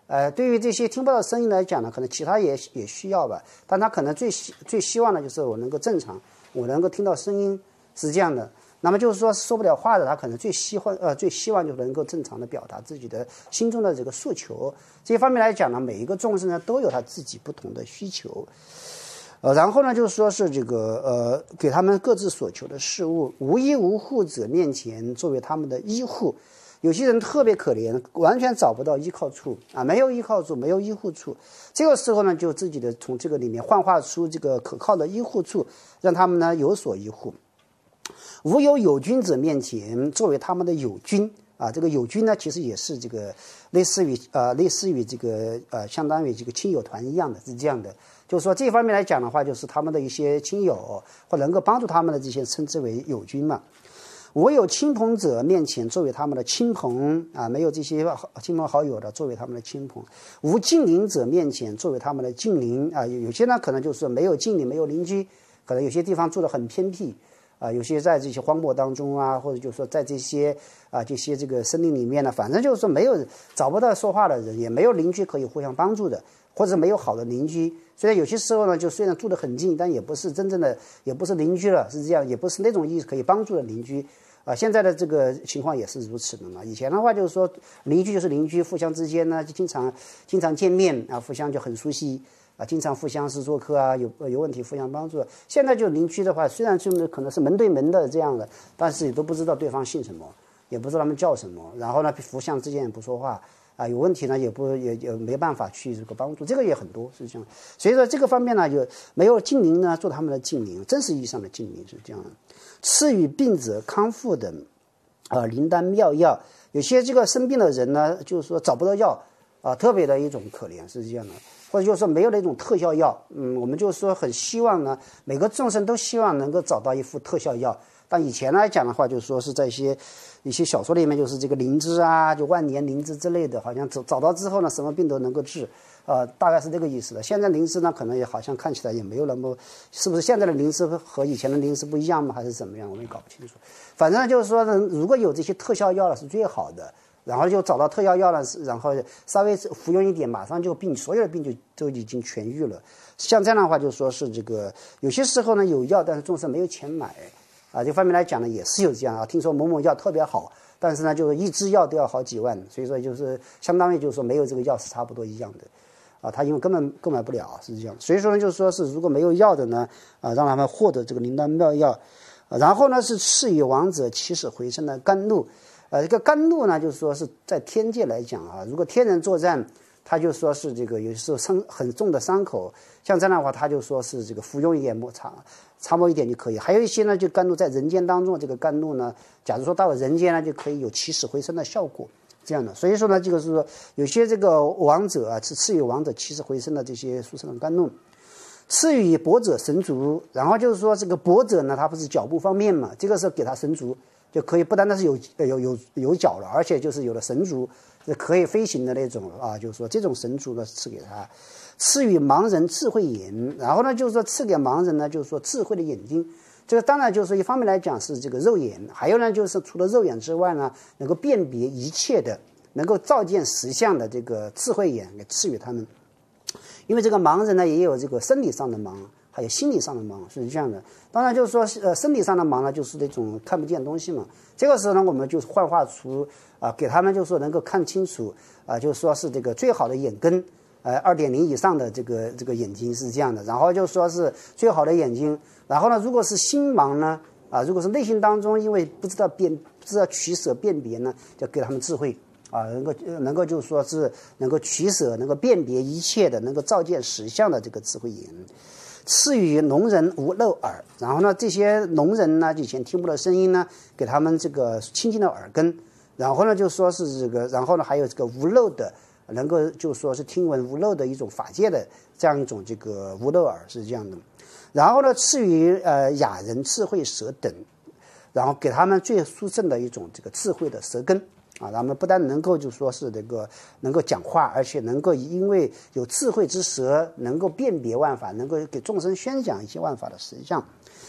A: 对于这些听不到声音来讲呢，可能其他也需要吧，但他可能最希望的就是我能够正常，我能够听到声音，是这样的。那么就是说说不了话的，他可能最希望就能够正常的表达自己的心中的这个诉求。这方面来讲呢，每一个众生呢都有他自己不同的需求。然后呢，就是说是这个给他们各自所求的事物，无依无护者面前作为他们的依护。有些人特别可怜，完全找不到依靠处啊，没有依靠处，没有依护处。这个时候呢，就自己的从这个里面幻化出这个可靠的依护处，让他们呢有所依护。无有友军者面前作为他们的友军啊，这个友军呢，其实也是这个类似于这个相当于这个亲友团一样的，是这样的。就是说这方面来讲的话，就是他们的一些亲友或能够帮助他们的这些称之为友军嘛。唯有亲朋者面前作为他们的亲朋啊，没有这些亲朋好友的作为他们的亲朋。无近邻者面前作为他们的近邻啊，有些呢可能就是没有近邻，没有邻居，可能有些地方住得很偏僻啊，有些在这些荒漠当中啊，或者就是说在这些这个森林里面呢，反正就是说没有找不到说话的人，也没有邻居可以互相帮助的，或者没有好的邻居。虽然有些时候呢，就虽然住得很近，但也不是真正的，也不是邻居了，是这样，也不是那种意思可以帮助的邻居。现在的这个情况也是如此的嘛。以前的话就是说，邻居就是邻居，互相之间呢就经常见面啊，互相就很熟悉啊，经常互相是做客啊，有问题互相帮助。现在就邻居的话，虽然就是可能是门对门的这样的，但是也都不知道对方姓什么，也不知道他们叫什么，然后呢互相之间也不说话啊，有问题呢也没办法去这个帮助，这个也很多是这样。所以说这个方面呢，就没有近邻呢做他们的近邻，真实意义上的近邻是这样的。赐予病者康复的灵丹妙药，有些这个生病的人呢，就是说找不到药特别的一种可怜是这样的，或者就是说没有那种特效药，我们就是说很希望呢，每个众生都希望能够找到一副特效药。但以前来讲的话，就是说是在一些小说里面，就是这个灵芝啊，就万年灵芝之类的，好像找到之后呢，什么病都能够治，大概是这个意思的。现在灵芝呢，可能也好像看起来也没有那么，是不是现在的灵芝和以前的灵芝不一样吗？还是怎么样？我们也搞不清楚。反正就是说呢，如果有这些特效药了是最好的，然后就找到特效药了，然后稍微服用一点，马上就所有的病就都已经痊愈了。像这样的话，就说是这个有些时候呢有药，但是众生没有钱买。这方面来讲呢，也是有这样啊。听说某某药特别好，但是呢，就是一支药都要好几万，所以说就是相当于就是说没有这个药是差不多一样的他因为根本购买不了是这样。所以说呢，就是说是如果没有药的呢，让他们获得这个灵丹妙药，然后呢是赐予亡者起死回生的甘露。这个甘露呢，就是说是在天界来讲如果天人作战，他就说是这个有时候很重的伤口，像这样的话，他就说是这个服用一点擦摸一点就可以。还有一些呢，就甘露在人间当中，这个甘露呢，假如说到了人间呢，就可以有起死回生的效果，这样的。所以说呢，这个是说有些这个亡者是赐予亡者起死回生的这些殊胜的甘露。赐予跛者神足，然后就是说这个跛者呢，他不是脚不方便嘛，这个时候给他神足就可以，不单单是有脚了，而且就是有了神足，可以飞行的那种就是说这种神足呢赐给他。赐予盲人智慧眼，然后呢就是说赐给盲人呢就是说智慧的眼睛。这个当然就是一方面来讲是这个肉眼，还有呢就是除了肉眼之外呢，能够辨别一切的，能够照见实相的这个智慧眼给赐予他们。因为这个盲人呢也有这个生理上的盲，还有心理上的盲，是这样的。当然就是说生理上的盲呢就是那种看不见东西嘛，这个时候呢我们就幻化出给他们就是说能够看清楚就是说是这个最好的眼根2.0以上的这个眼睛是这样的，然后就说是最好的眼睛。然后呢如果是心盲呢如果是内心当中因为不知道取舍辨别呢，就给他们智慧能够就是说是能够取舍，能够辨别一切的，能够照见实相的这个智慧眼。赐予聋人无漏耳，然后呢这些聋人呢以前听不到声音呢，给他们这个清净的耳根，然后呢就说是这个，然后呢还有这个无漏的，能够就说是听闻无漏的一种法界的这样一种这个无漏耳是这样的。然后呢赐予雅人智慧舌等，然后给他们最殊胜的一种这个智慧的舌根他们不但能够就说是这个能够讲话，而且能够因为有智慧之舌，能够辨别万法，能够给众生宣讲一些万法的实相。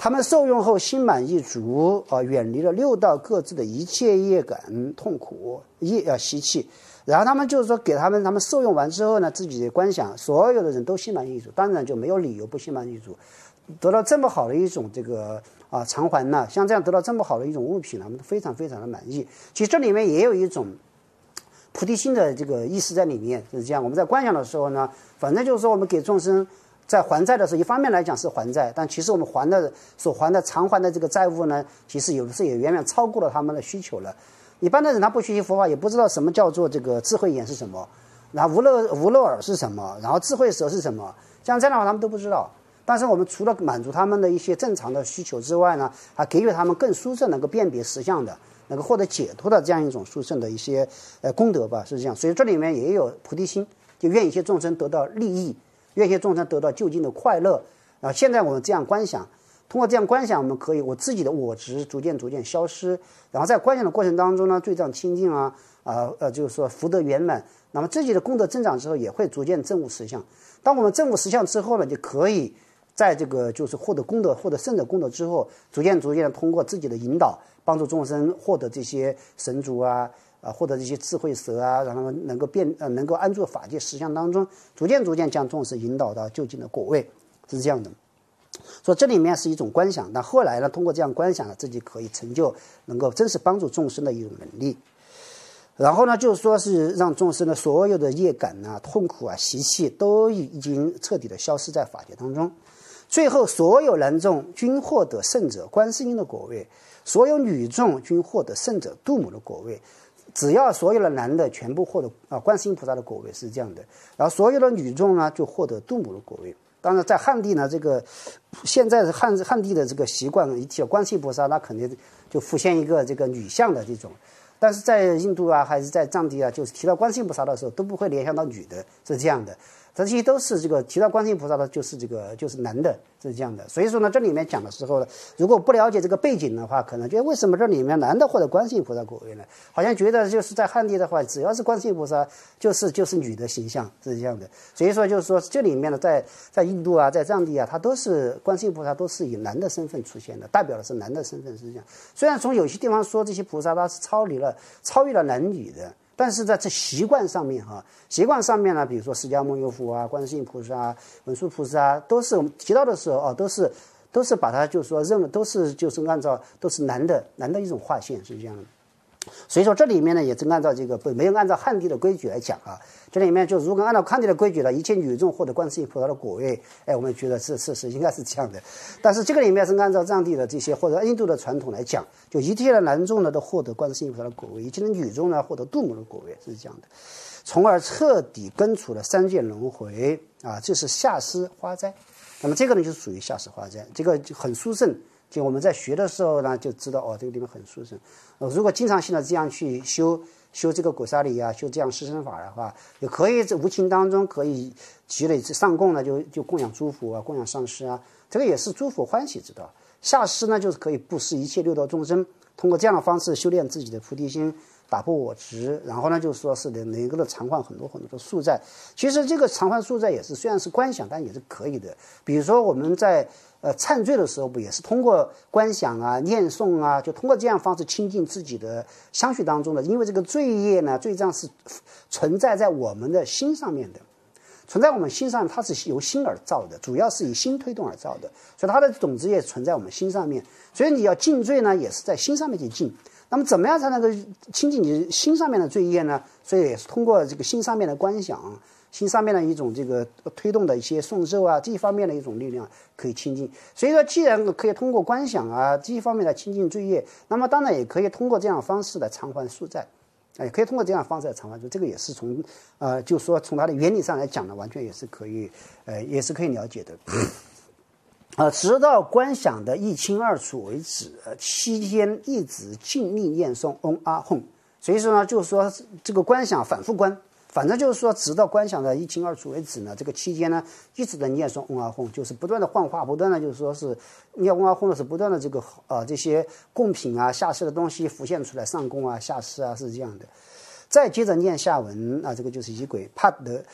A: 他们受用后心满意足远离了六道各自的一切业感痛苦习气。然后他们就是说给他们受用完之后呢，自己的观想，所有的人都心满意足，当然就没有理由不心满意足。得到这么好的一种这个偿还呢，像这样得到这么好的一种物品呢，我们非常非常的满意。其实这里面也有一种菩提心的这个意思在里面，是这样。我们在观想的时候呢，反正就是说我们给众生在还债的时候，一方面来讲是还债，但其实我们所还的偿还的这个债务呢，其实有的时候也远远超过了他们的需求了。一般的人他不学习佛法，也不知道什么叫做这个智慧眼是什么，然后无漏耳是什么，然后智慧舌是什么，像这样的话他们都不知道。但是我们除了满足他们的一些正常的需求之外呢，还给予他们更殊胜能够辨别实相的，能够获得解脱的这样一种殊胜的一些功德吧，是这样。所以这里面也有菩提心，就愿一切众生得到利益，愿一切众生得到究竟的快乐。现在我们这样观想，通过这样观想，我们可以我自己的我执逐渐消失，然后在观想的过程当中呢，罪障清净就是说福德圆满，那么自己的功德增长之后，也会逐渐证悟实相。当我们证悟实相之后呢，就可以在这个就是获得功德、获得圣者功德之后，逐渐的通过自己的引导，帮助众生获得这些神足获得这些智慧舌让他们能够安住法界实相当中，逐渐将众生引导到究竟的果位，是这样的。所以这里面是一种观想，但后来呢，通过这样观想呢，自己可以成就能够真实帮助众生的一种能力。然后呢，就是说是让众生的所有的业感痛苦习气都已经彻底的消失在法界当中。最后所有男众均获得圣者观世音的果位，所有女众均获得圣者度母的果位。只要所有的男的全部获得观世音菩萨的果位，是这样的，然后所有的女众呢就获得度母的果位。当然在汉地呢，这个现在是汉地的这个习惯，一提到观世音菩萨，那肯定就浮现一个这个女相的这种。但是在印度还是在藏地就是提到观世音菩萨的时候，都不会联想到女的，是这样的。这些都是这个提到观世音菩萨的，就是男的，是这样的。所以说呢，这里面讲的时候呢，如果不了解这个背景的话，可能觉得为什么这里面男的获得观世音菩萨果位呢？好像觉得就是在汉地的话，只要是观世音菩萨，就是女的形象，是这样的。所以说就是说这里面呢，在印度在藏地它都是观世音菩萨都是以男的身份出现的，代表的是男的身份，是这样。虽然从有些地方说这些菩萨它是超越了男女的。但是在这习惯上面呢，比如说释迦牟尼佛观世音菩萨文殊菩萨，都是我们提到的时候都是把它就是说认了，都是按照都是男的一种划线，是这样的。所以说这里面呢，也是按照这个没有按照汉地的规矩来讲这里面就如果按照汉地的规矩呢，一切女众获得观世音菩萨的果位，我们觉得是应该是这样的。但是这个里面是按照藏地的这些或者印度的传统来讲，就一切的男众呢都获得观世音菩萨的果位，一切的女众呢获得度母的果位，是这样的。从而彻底根除了三界轮回这是下施花斋。那么这个呢就属于下施花斋，这个就很殊胜。就我们在学的时候呢，就知道这个地方很殊胜。如果经常性的这样去修这个果沙里修这样施身法的话，也可以在无情当中可以积累上供呢，就供养诸佛供养上师这个也是诸佛欢喜之道。下施呢，就是可以布施一切六道众生，通过这样的方式修炼自己的菩提心，打破我执，然后呢，就说是能够偿还很多的宿债。其实这个偿还宿债也是虽然是观想，但也是可以的。比如说我们在忏罪的时候，不也是通过观想念诵就通过这样方式亲近自己的相续当中的。因为这个罪业呢，罪障是存在在我们的心上面的，存在我们心上，它是由心而造的，主要是以心推动而造的，所以它的种子也存在我们心上面。所以你要尽罪呢，也是在心上面去尽。那么怎么样才能够亲近你心上面的罪业呢？所以也是通过这个心上面的观想，心上面的一种这个推动的一些诵咒这一方面的一种力量可以亲近。所以说既然可以通过观想这一方面来亲近罪业，那么当然也可以通过这样的方式来偿还宿债，也可以通过这样的方式来偿还。这个也是从就是说从它的原理上来讲呢，完全也是可以了解的。直到观想的一清二楚为止，期间一直尽力念诵嗡阿吽。所以说呢，就是说这个观想反复观，反正就是说直到观想的一清二楚为止呢，这个期间呢一直的念诵嗡阿吽，就是不断的幻化，不断的就是说是念嗡阿吽的是不断的这个这些贡品下施的东西浮现出来，上供下施是这样的。再接着念下文这个就是仪轨帕德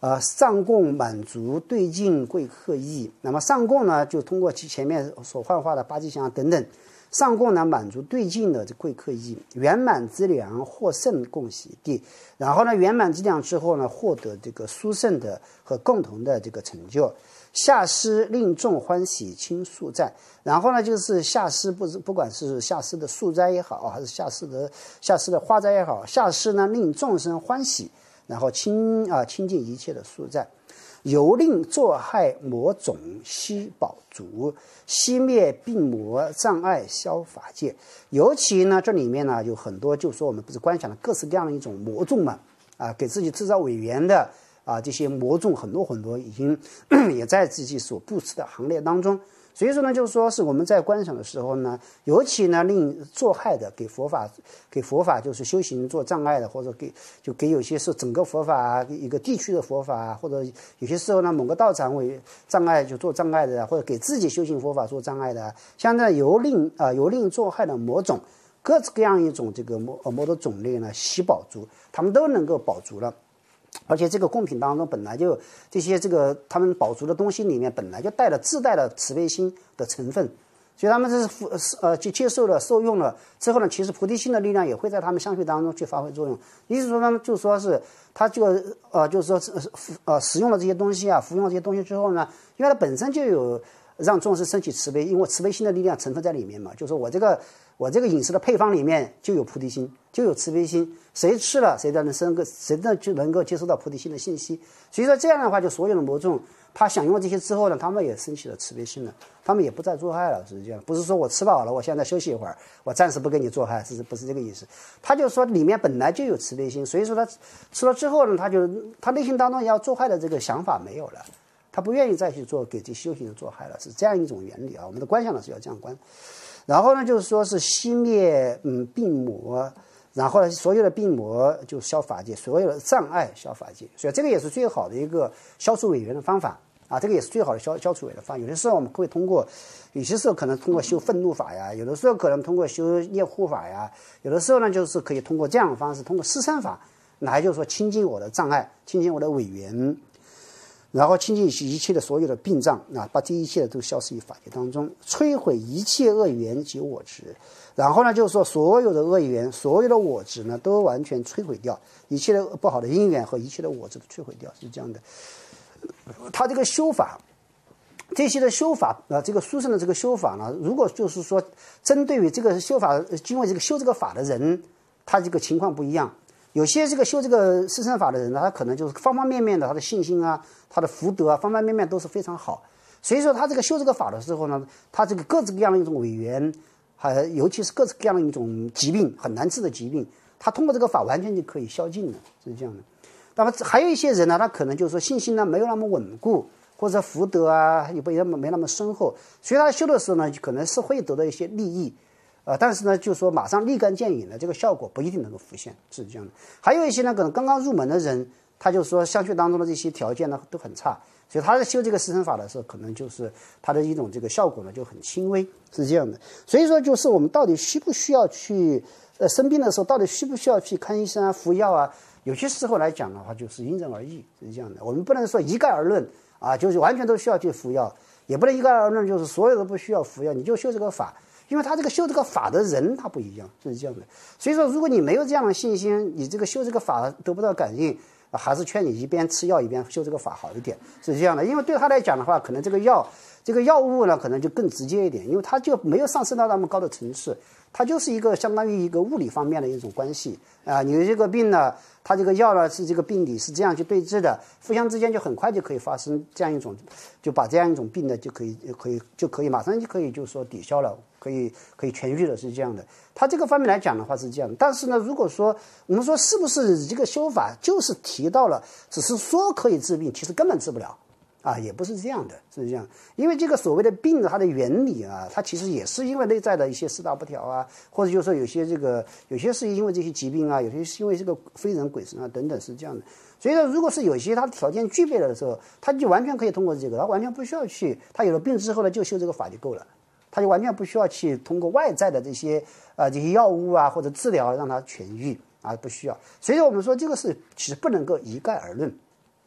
A: 上供满足对境贵克义。那么上供呢，就通过其前面所幻化的八吉祥等等，上供呢满足对境的这贵克义，圆满之良获胜共喜地。然后呢，圆满之良之后呢，获得这个殊胜的和共同的这个成就。下施令众欢喜亲宿斋，然后呢，就是下施不管是下施的素斋也好，还是下施的花斋也好，下施呢令众生欢喜，然后亲近一切的宿斋，由令作害魔种悉保足，熄灭病魔障碍消法界。尤其呢，这里面呢有很多，就是说我们不是观想的各式各样的一种魔众嘛，给自己制造违缘的。这些魔众很多已经也在自己所布施的行列当中，所以说呢，就是说是我们在观赏的时候呢，尤其呢令作害的给佛法就是修行做障碍的，或者给有些是整个佛法一个地区的佛法，或者有些时候呢某个道场为障碍就做障碍的，或者给自己修行佛法做障碍的，像这由令作害的魔种，各式各样一种这个魔的种类呢，悉保足，他们都能够保足了。而且这个贡品当中本来就这些他们保足的东西里面本来就自带了慈悲心的成分，所以他们就接受了受用了之后呢，其实菩提心的力量也会在他们相续当中去发挥作用。意思说呢，就说是他就是说使用了这些东西服用了这些东西之后呢，因为它本身就有让众生升起慈悲，因为慈悲心的力量成分在里面嘛，就是说我这个饮食的配方里面就有菩提心，就有慈悲心，谁吃了谁就能够接收到菩提心的信息。所以说这样的话，就所有的魔众他享用了这些之后呢，他们也升起了慈悲心了，他们也不再作害了。是这样，不是说我吃饱了，我现在休息一会儿，我暂时不给你作害，不是这个意思。他就说里面本来就有慈悲心，所以说他吃了之后呢，他内心当中要作害的这个想法没有了，他不愿意再去给这修行人作害了，是这样一种原理我们的观想呢是要这样观。然后呢，就是说是熄灭病魔，然后呢，所有的病魔就消法界，所有的障碍消法界，所以这个也是最好的一个消除违缘的方法这个也是最好的消除违的方法。有的时候我们会通过，有些时候可能通过修愤怒法呀，有的时候可能通过修业护法呀，有的时候呢就是可以通过这样的方式，通过施身法，来就是说清净我的障碍，清净我的违缘。然后清净一切的所有的病障把这一切的都消失于法界当中，摧毁一切恶缘及我执。然后呢，就是说所有的恶缘、所有的我执呢，都完全摧毁掉，一切的不好的因缘和一切的我执都摧毁掉，是这样的。他这个修法，这些的修法这个殊胜的这个修法呢，如果就是说针对于这个修法，经过这个修这个法的人，他这个情况不一样。有些这个修这个施身法的人呢，他可能就是方方面面的，他的信心他的福德方方面面都是非常好。所以说他这个修这个法的时候呢，他这个各式各样的一种违缘，尤其是各式各样的一种疾病，很难治的疾病，他通过这个法完全就可以消尽了，是这样的。那么还有一些人呢，他可能就是说信心呢没有那么稳固，或者福德也没那么深厚，所以他修的时候呢，可能是会得到一些利益。但是呢，就说马上立竿见影的这个效果不一定能够浮现，是这样的。还有一些呢，可能刚刚入门的人，他就说相续当中的这些条件呢都很差，所以他在修这个施身法的时候，可能就是他的一种这个效果呢就很轻微，是这样的。所以说，就是我们到底需不需要去生病的时候，到底需不需要去看医生服药有些时候来讲的话，就是因人而异，是这样的。我们不能说一概而论就是完全都需要去服药，也不能一概而论就是所有都不需要服药，你就修这个法。因为他这个修这个法的人他不一样，是这样的。所以说如果你没有这样的信心，你这个修这个法得不到感应，还是劝你一边吃药一边修这个法好一点，是这样的。因为对他来讲的话，可能这个药物呢可能就更直接一点，因为它就没有上升到那么高的层次，它就是一个相当于一个物理方面的一种关系你的这个病呢，它这个药呢是这个病理是这样去对治的，互相之间就很快就可以发生这样一种，就把这样一种病呢就可以马上就可以就是说抵消了，可以痊愈了，是这样的。它这个方面来讲的话是这样，但是呢，如果说我们说是不是这个修法就是提到了，只是说可以治病，其实根本治不了也不是这样的，是这样。因为这个所谓的病的它的原理它其实也是因为内在的一些四大不调或者就是说有些是因为这些疾病有些是因为这个非人鬼神等等，是这样的。所以说，如果是有些他条件具备了的时候，他就完全可以通过这个，他完全不需要去，他有了病之后呢，就修这个法就够了。他就完全不需要去通过外在的这些药物或者治疗让他痊愈不需要。所以说我们说这个是其实不能够一概而论。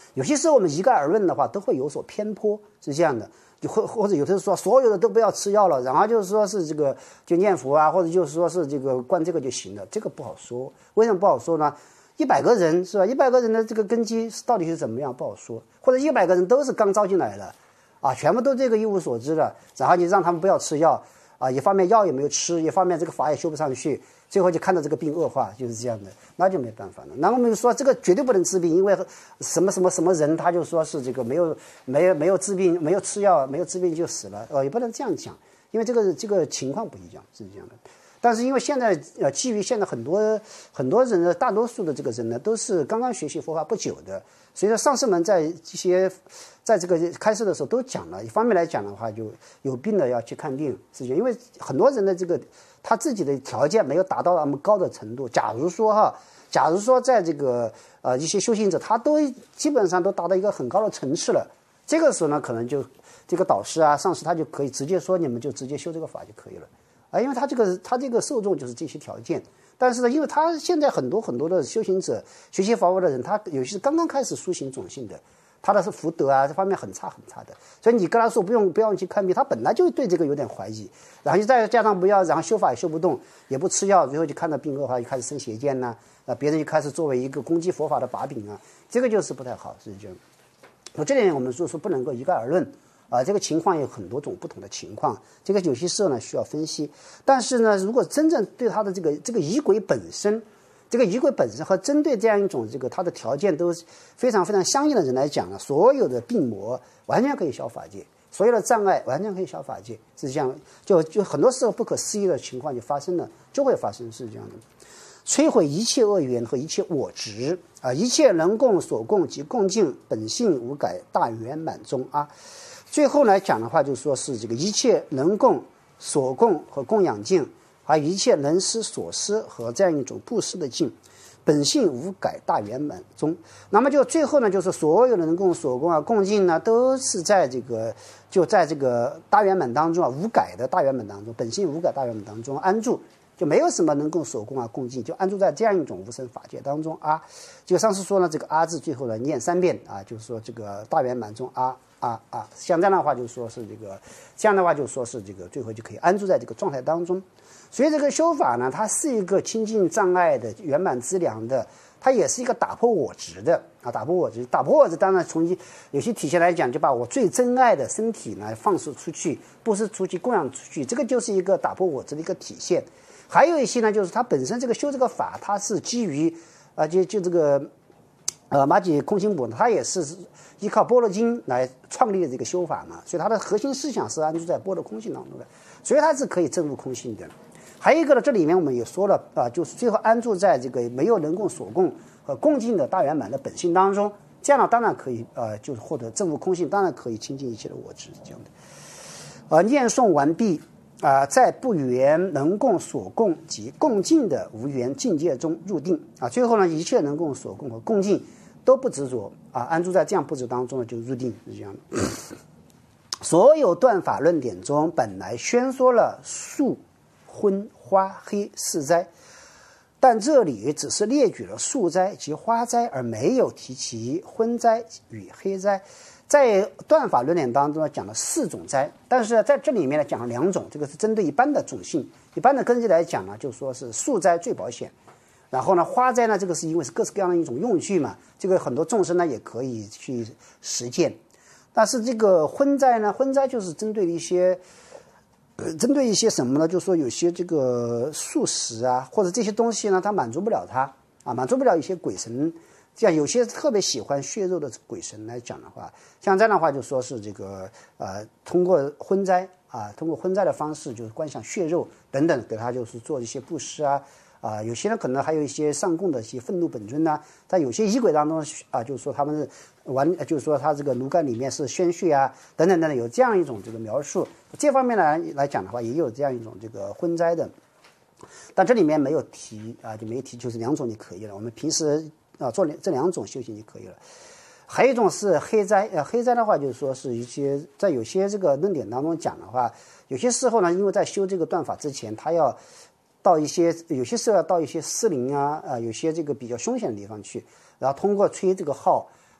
A: 有些时候我们一概而论的话，都会有所偏颇，是这样的。或者有的说所有的都不要吃药了，然后就是说是这个就念佛啊，或者就是说是这个灌这个就行了，这个不好说。为什么不好说呢？100个人是吧？100个人的这个根基到底是怎么样不好说，或者100个人都是刚招进来的啊，全部都这个一无所知的，然后你让他们不要吃药啊，一方面药也没有吃，一方面这个法也修不上去，最后就看到这个病恶化，就是这样的，那就没办法了。那我们说这个绝对不能治病，因为什么人他就说是这个没有治病，没有吃药，没有治病就死了，也不能这样讲，因为这个情况不一样，是这样的。但是因为现在基于现在很多人的大多数的这个人呢，都是刚刚学习佛法不久的，所以说上师们在这个开示的时候都讲了，一方面来讲的话，就有病的要去看病，是因为很多人的这个他自己的条件没有达到那么高的程度。假如说在这个一些修行者，他都基本上都达到一个很高的层次了，这个时候呢，可能就这个导师啊、上师他就可以直接说你们就直接修这个法就可以了。因为他这个受众就是这些条件，但是呢，因为他现在很多的修行者学习法法的人，他有些是刚刚开始苏醒种性的，他的是福德啊这方面很差的，所以你跟他说不用去看病，他本来就对这个有点怀疑，然后你再加上不要，然后修法也修不动，也不吃药，最后就看到病恶化，就开始生邪见呐，别人就开始作为一个攻击佛法的把柄啊，这个就是不太好，是这样。这点我们说不能够一概而论。这个情况有很多种不同的情况，这个有些时候呢需要分析。但是呢，如果真正对他的这个仪轨本身，和针对这样一种这个他的条件都非常非常相应的人来讲呢，所有的病魔完全可以消法界，所有的障碍完全可以消法界，是这样。就很多时候不可思议的情况就发生了，就会发生，是这样的。摧毁一切恶缘和一切我执一切能供所供及共敬，本性无改，大圆满中啊。最后来讲的话，就说是这个一切能供所供和供养敬，还有一切能施所施和这样一种布施的敬，本性无改，大圆满中。那么就最后呢，就是所有的能供所供啊、供敬呢，都是在这个大圆满当中无改的大圆满当中，本性无改大圆满当中安住，就没有什么能供所供啊、供敬，就安住在这样一种无生法界当中啊。就上次说呢，这个啊字最后呢念3遍啊，就是说这个大圆满中像这样的话就说是这个最后就可以安住在这个状态当中。所以这个修法呢，它是一个清净障碍的、圆满资粮的，它也是一个打破我执的打破我执当然从有些体现来讲，就把我最珍爱的身体呢放射出去，布施出去，供养出去，这个就是一个打破我执的一个体现。还有一些呢，就是它本身这个修这个法，它是基于就这个马吉空行补，它也是依靠般若经来创立的这个修法嘛，所以它的核心思想是安住在般若空性当中的，所以它是可以证入空性的。还有一个呢，这里面我们也说了就是最后安住在这个没有能供所供和共敬的大圆满的本性当中，这样呢当然可以就是获得证入空性，当然可以清净一切的我执，这样的。念诵完毕在不缘能供所供及共敬的无缘境界中入定最后呢，一切能供所供和共敬都不执着安住在这样布置当中呢，就入定，是这样的。所有断法论点中本来宣说了素、荤、花、黑4灾，但这里只是列举了素灾及花灾，而没有提及荤灾与黑灾。在断法论点当中讲了4种灾，但是在这里面呢讲了2种，这个是针对一般的种姓，一般的根基来讲呢，就说是素灾最保险。然后呢，花灾呢，这个是因为是各式各样的一种用具嘛，这个很多众生呢也可以去实践。但是这个荤灾呢，荤灾就是针对一些什么呢？就是说有些这个素食或者这些东西呢，它满足不了它满足不了一些鬼神。像有些特别喜欢血肉的鬼神来讲的话，像这样的话就说是这个通过荤灾通过荤灾的方式，就是观想血肉等等，给他就是做一些布施有些人可能还有一些上供的一些愤怒本尊在有些仪轨当中就是说他们就是说他这个炉盖里面是鲜血等等等等，有这样一种这个描述。这方面来讲的话，也有这样一种这个荤灾的，但这里面没有提就没提，就是2种就可以了。我们平时做这2种修行就可以了。还有一种是黑灾黑灾的话就是说是在有些这个论点当中讲的话，有些时候呢，因为在修这个断法之前，他要到有些时候要到一些寺林有些这个比较凶险的地方去，然后通过吹这个号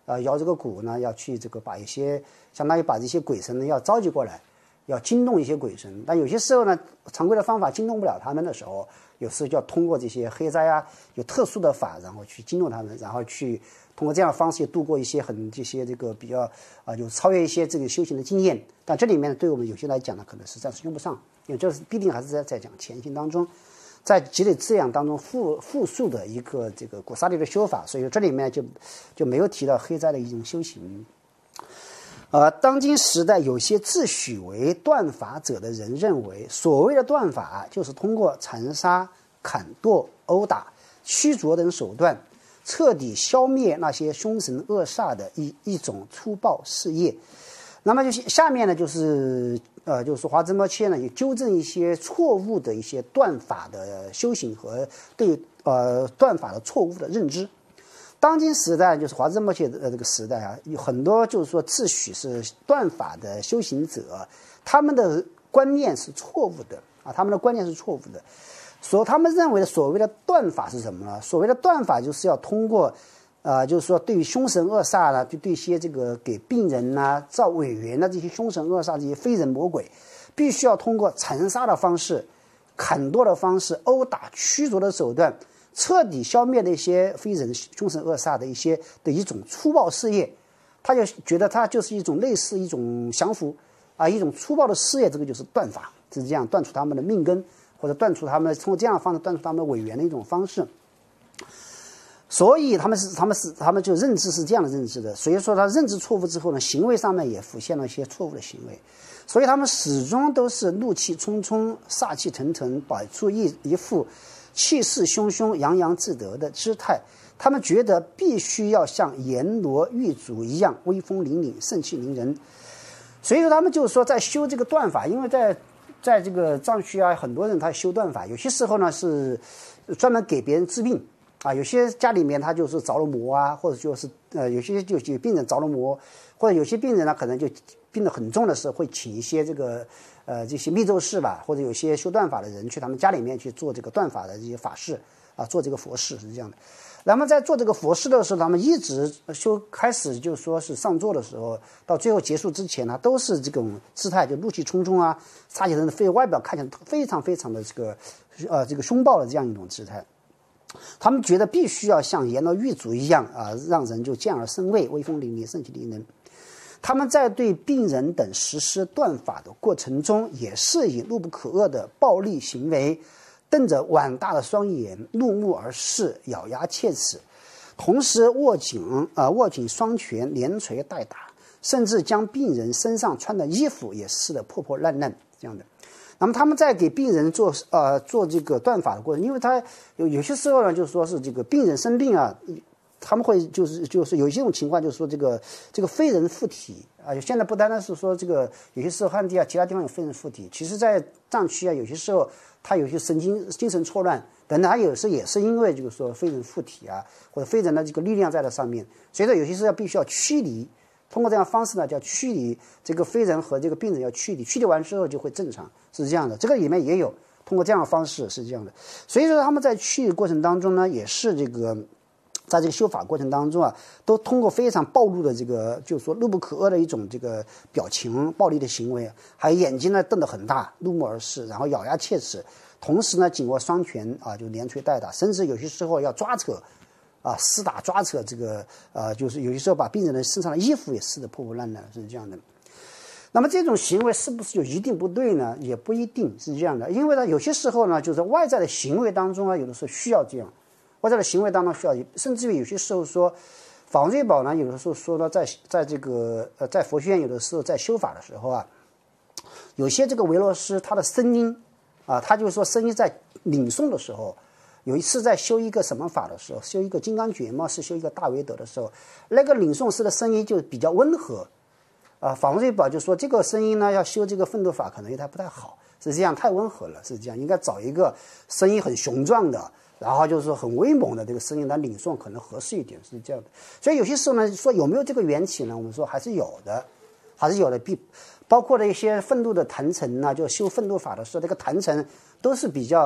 A: 摇这个鼓呢，要去这个把一些相当于把这些鬼神呢要召集过来，要惊动一些鬼神。但有些时候呢，常规的方法惊动不了他们的时候，有时候就要通过这些黑斋啊，有特殊的法，然后去惊动他们，然后去通过这样的方式度过一些这些这个比较有超越一些这个修行的经验。但这里面对我们有些来讲呢，可能是暂时用不上，因为这是必定还是在讲前行当中，在积累资粮当中复述的一个这个古刹利的修法，所以这里面就没有提到黑斋的一种修行。当今时代有些自诩为断法者的人认为，所谓的断法就是通过残杀、砍剁、殴打、驱逐等手段，彻底消灭那些凶神恶煞的一种粗暴事业。那么就下面呢，就是华兹摩切呢也纠正一些错误的一些断法的修行和对断法的错误的认知。当今时代就是华兹摩切的这个时代啊，有很多就是说自诩是断法的修行者，他们的观念是错误的啊，他们的观念是错误的。他们认为的所谓的断法是什么呢？所谓的断法就是要通过就是说对于凶神恶煞呢，就对一些这个给病人呐、造委员的这些凶神恶煞这些非人魔鬼，必须要通过残杀的方式、砍剁的方式、殴打、驱逐的手段，彻底消灭那些非人凶神恶煞的一种粗暴事业。他就觉得他就是一种类似一种降服一种粗暴的事业，这个就是断法，是这样断除他们的命根，或者断除他们通过这样的方式断除他们的委员的一种方式。所以他们就认知是这样的认知的，所以说他认知错误之后呢，行为上面也浮现了一些错误的行为，所以他们始终都是怒气冲冲、煞气腾腾，摆出一副气势汹汹、洋洋自得的姿态。他们觉得必须要像阎罗狱卒一样威风凛凛、盛气凌人。所以说他们就是说在修这个断法，因为在这个藏区啊，很多人他修断法，有些时候呢是专门给别人治病。有些家里面他就是着了魔啊，或者就是有些就有病人着了魔，或者有些病人呢可能就病得很重的时候，会请一些这个这些密咒士吧，或者有些修断法的人去他们家里面去做这个断法的这些法事做这个佛事是这样的。那么在做这个佛事的时候，他们一直开始就说是上座的时候，到最后结束之前呢，都是这种姿态，就怒气冲冲啊，杀气腾腾，外表看起来非常非常的这个凶暴的这样一种姿态。他们觉得必须要像阎罗狱卒一样让人就见而生畏，威风凛凛，盛气凌人。他们在对病人等实施断法的过程中，也是以怒不可遏的暴力行为，瞪着碗大的双眼，怒目而视，咬牙切齿，同时握紧双拳，连捶带打，甚至将病人身上穿的衣服也撕得破破烂烂这样的。那么他们在给病人做这个断法的过程，因为他有些时候呢，就是说是这个病人生病啊，他们会就是有一种情况，就是说这个非人附体现在不单单是说这个有些时候汉地啊，其他地方有非人附体，其实在藏区啊，有些时候他有些精神错乱等等，他有时也是因为就是说非人附体或者非人的这个力量在这上面，所以说有些时候必须要驱离。通过这样的方式呢，叫驱离这个非人和这个病人要驱离完之后就会正常，是这样的。这个里面也有通过这样的方式是这样的。所以说他们在驱离过程当中呢，也是这个在这个修法过程当中都通过非常暴露的这个就是说怒不可遏的一种这个表情、暴力的行为，还有眼睛呢瞪得很大，怒目而视，然后咬牙切齿，同时呢紧握双拳就连捶带打，甚至有些时候要抓扯。撕打抓扯，这个就是有些时候把病人的身上的衣服也撕得破破烂烂，是这样的。那么这种行为是不是就一定不对呢？也不一定是这样的，因为呢有些时候呢，就是外在的行为当中有的时候需要这样，外在的行为当中需要，甚至于有些时候说，法王瑞宝呢，有的时候说呢，在这个在佛学院有的时候在修法的时候有些这个维罗师他的声音他就是说声音在领诵的时候。有一次在修一个什么法的时候，修一个金刚诀嘛，是修一个大维德的时候，那个领诵师的声音就比较温和法王瑞宝就说这个声音呢要修这个奋斗法可能有点不太好，是这样太温和了，是这样应该找一个声音很雄壮的，然后就是说很威猛的这个声音来领诵可能合适一点，是这样的。所以有些时候呢说有没有这个缘起呢，我们说还是有的，包括了一些愤怒的坛城就修愤怒法的时候，这个坛城都是比较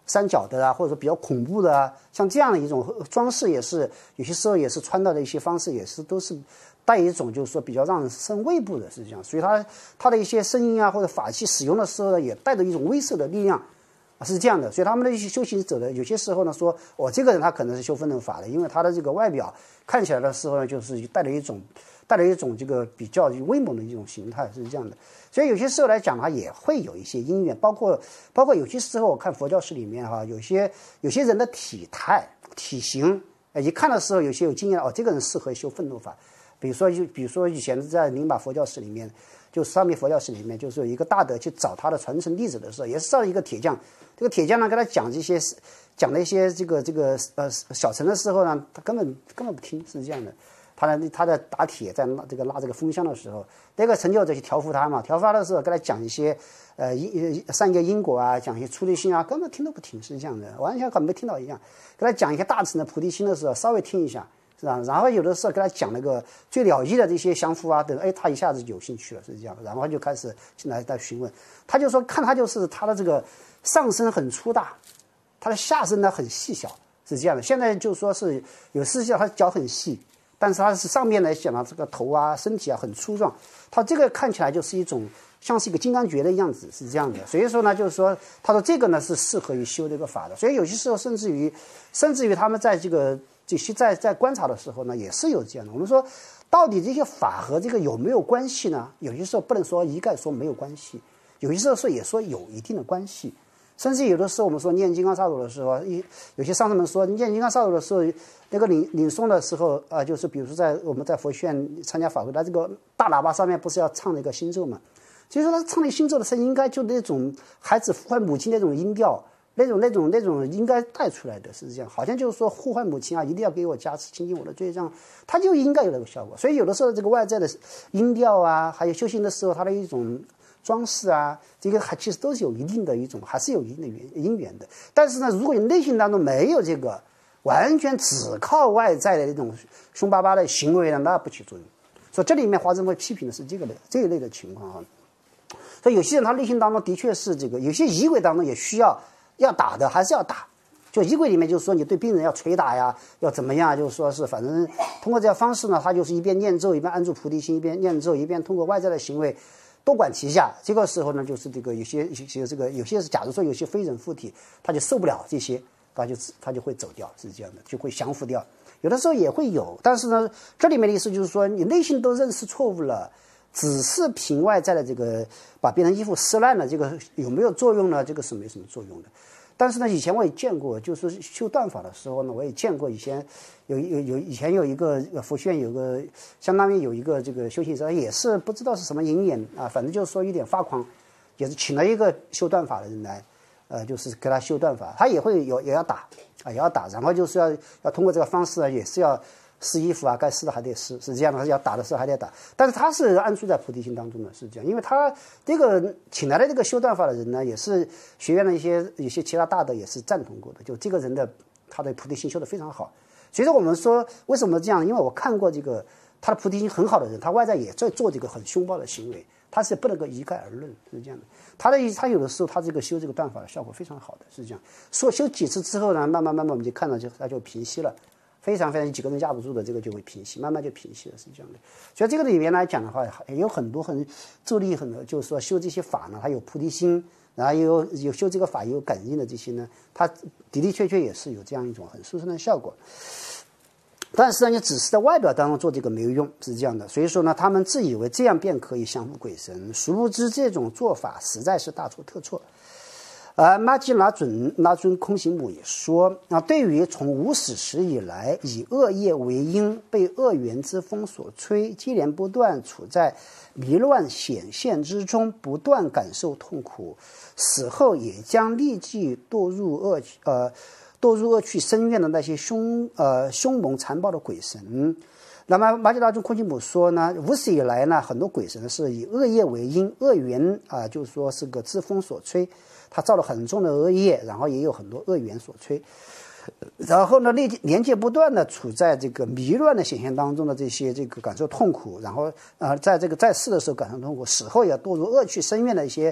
A: 三角的啊，或者说比较恐怖的啊，像这样的一种装饰也是有些时候也是穿到的一些方式也是都是带一种就是说比较让人生畏怖的，是这样。所以他的一些声音啊或者法器使用的时候呢，也带着一种威慑的力量。是这样的，所以他们的一些修行者呢，有些时候呢说，这个人他可能是修分论法的，因为他的这个外表看起来的时候呢，就是带了一种这个比较威猛的一种形态，是这样的。所以有些时候来讲它也会有一些因缘，包括有些时候我看佛教史里面有些人的体态体型，一看的时候有些有经验这个人适合修愤怒法。比如说以前在宁玛佛教史里面，就上面佛教史里面，就是有一个大德去找他的传承弟子的时候，也是找一个铁匠。这个铁匠呢，跟他讲了一些这个小乘的时候呢，他根本不听，是这样的。他在打铁，在拉这个风箱的时候，那个成就者去调伏他嘛，调伏他的时候跟他讲一些善业因果啊，讲一些出离心啊，根本听都不听，是这样的，完全没听到一样。跟他讲一些大乘的菩提心的时候，稍微听一下。是吧？然后有的时候跟他讲那个最了义的这些降伏啊，等他一下子有兴趣了，是这样的。然后就开始进来询问，他就说看他就是他的这个上身很粗大，他的下身呢很细小，是这样的。现在就说是有视角，他脚很细，但是他是上面来讲呢，这个头啊身体啊很粗壮，他这个看起来就是一种像是一个金刚诀的样子，是这样的。所以说呢，就是说他说这个呢是适合于修这个法的。所以有些时候甚至于他们在这个。这些在观察的时候呢，也是有这样的。我们说，到底这些法和这个有没有关系呢？有些时候不能说一概说没有关系，有些时候也说有一定的关系。甚至有的时候我们说念金刚萨埵的时候，有些上师们说念金刚萨埵的时候，那个领诵的时候就是比如说我们在佛学院参加法会，他这个大喇叭上面不是要唱那个心咒嘛？所以说他唱那心咒的声音，应该就那种孩子呼唤母亲那种音调。那种应该带出来的是这样，好像就是说呼唤母亲啊，一定要给我加持清净我的罪障，它就应该有那个效果。所以有的时候这个外在的音调啊，还有修行的时候它的一种装饰啊，这个其实都是有一定的还是有一定的因缘的。但是呢，如果你内心当中没有这个，完全只靠外在的那种凶巴巴的行为呢，那不起作用。所以这里面华证会批评的是这一类的情况啊。所以有些人他内心当中的确是这个，有些仪轨当中也需要打的还是要打，就仪轨里面就是说你对病人要捶打呀，要怎么样，就是说是反正通过这样方式呢，他就是一边念咒一边安住菩提心，一边念咒一边通过外在的行为多管齐下。这个时候呢，就是这个有些是假如说有些非人附体，他就受不了这些，他就会走掉，是这样的，就会降服掉。有的时候也会有，但是呢，这里面的意思就是说你内心都认识错误了。只是凭外在的这个把别人衣服撕烂了，这个有没有作用呢？这个是没什么作用的。但是呢，以前我也见过，就是修断法的时候呢，我也见过以前以前有一个佛学院有个相当于有一个这个修行者，也是不知道是什么因缘啊，反正就是说有点发狂，也是请了一个修断法的人来，就是给他修断法，他也要打啊，也要打，然后就是要通过这个方式呢，也是要。撕衣服啊，该撕的还得撕，是这样的。要打的时候还得打，但是他是安住在菩提心当中的，是这样。因为他这个请来的这个修断法的人呢，也是学院的有些其他大德也是赞同过的，就这个人的他的菩提心修得非常好。所以说我们说为什么这样？因为我看过这个他的菩提心很好的人，他外在也在做这个很凶暴的行为，他是不能够一概而论，是这样的。他有的时候他这个修这个断法的效果非常好的，是这样。修几次之后呢，慢慢我们就看到他就平息了。非常几个人架不住的，这个就会平息，慢慢就平息了，是这样的。所以这个里面来讲的话，也有很多助力很多，就是说修这些法呢，还有菩提心，然后有修这个法有感应的这些呢，它的确也是有这样一种很殊胜的效果。但是呢，你只是在外表当中做这个没有用，是这样的。所以说呢，他们自以为这样便可以降服鬼神，殊不知这种做法实在是大错特错。玛吉那尊空行母也说，对于从无始时以来以恶业为因，被恶缘之风所吹，接连不断处在迷乱显现之中，不断感受痛苦，死后也将立即堕入恶趣深渊的那些凶猛残暴的鬼神。那么玛吉那尊空行母说呢，无始以来呢，很多鬼神是以恶业为因，恶缘就是说是个之风所吹。他造了很重的恶业，然后也有很多恶缘所催，然后呢，连接不断的处在这个迷乱的显现当中的这些感受痛苦，然后在这个在世的时候感受痛苦，死后也堕入恶趣深渊的一些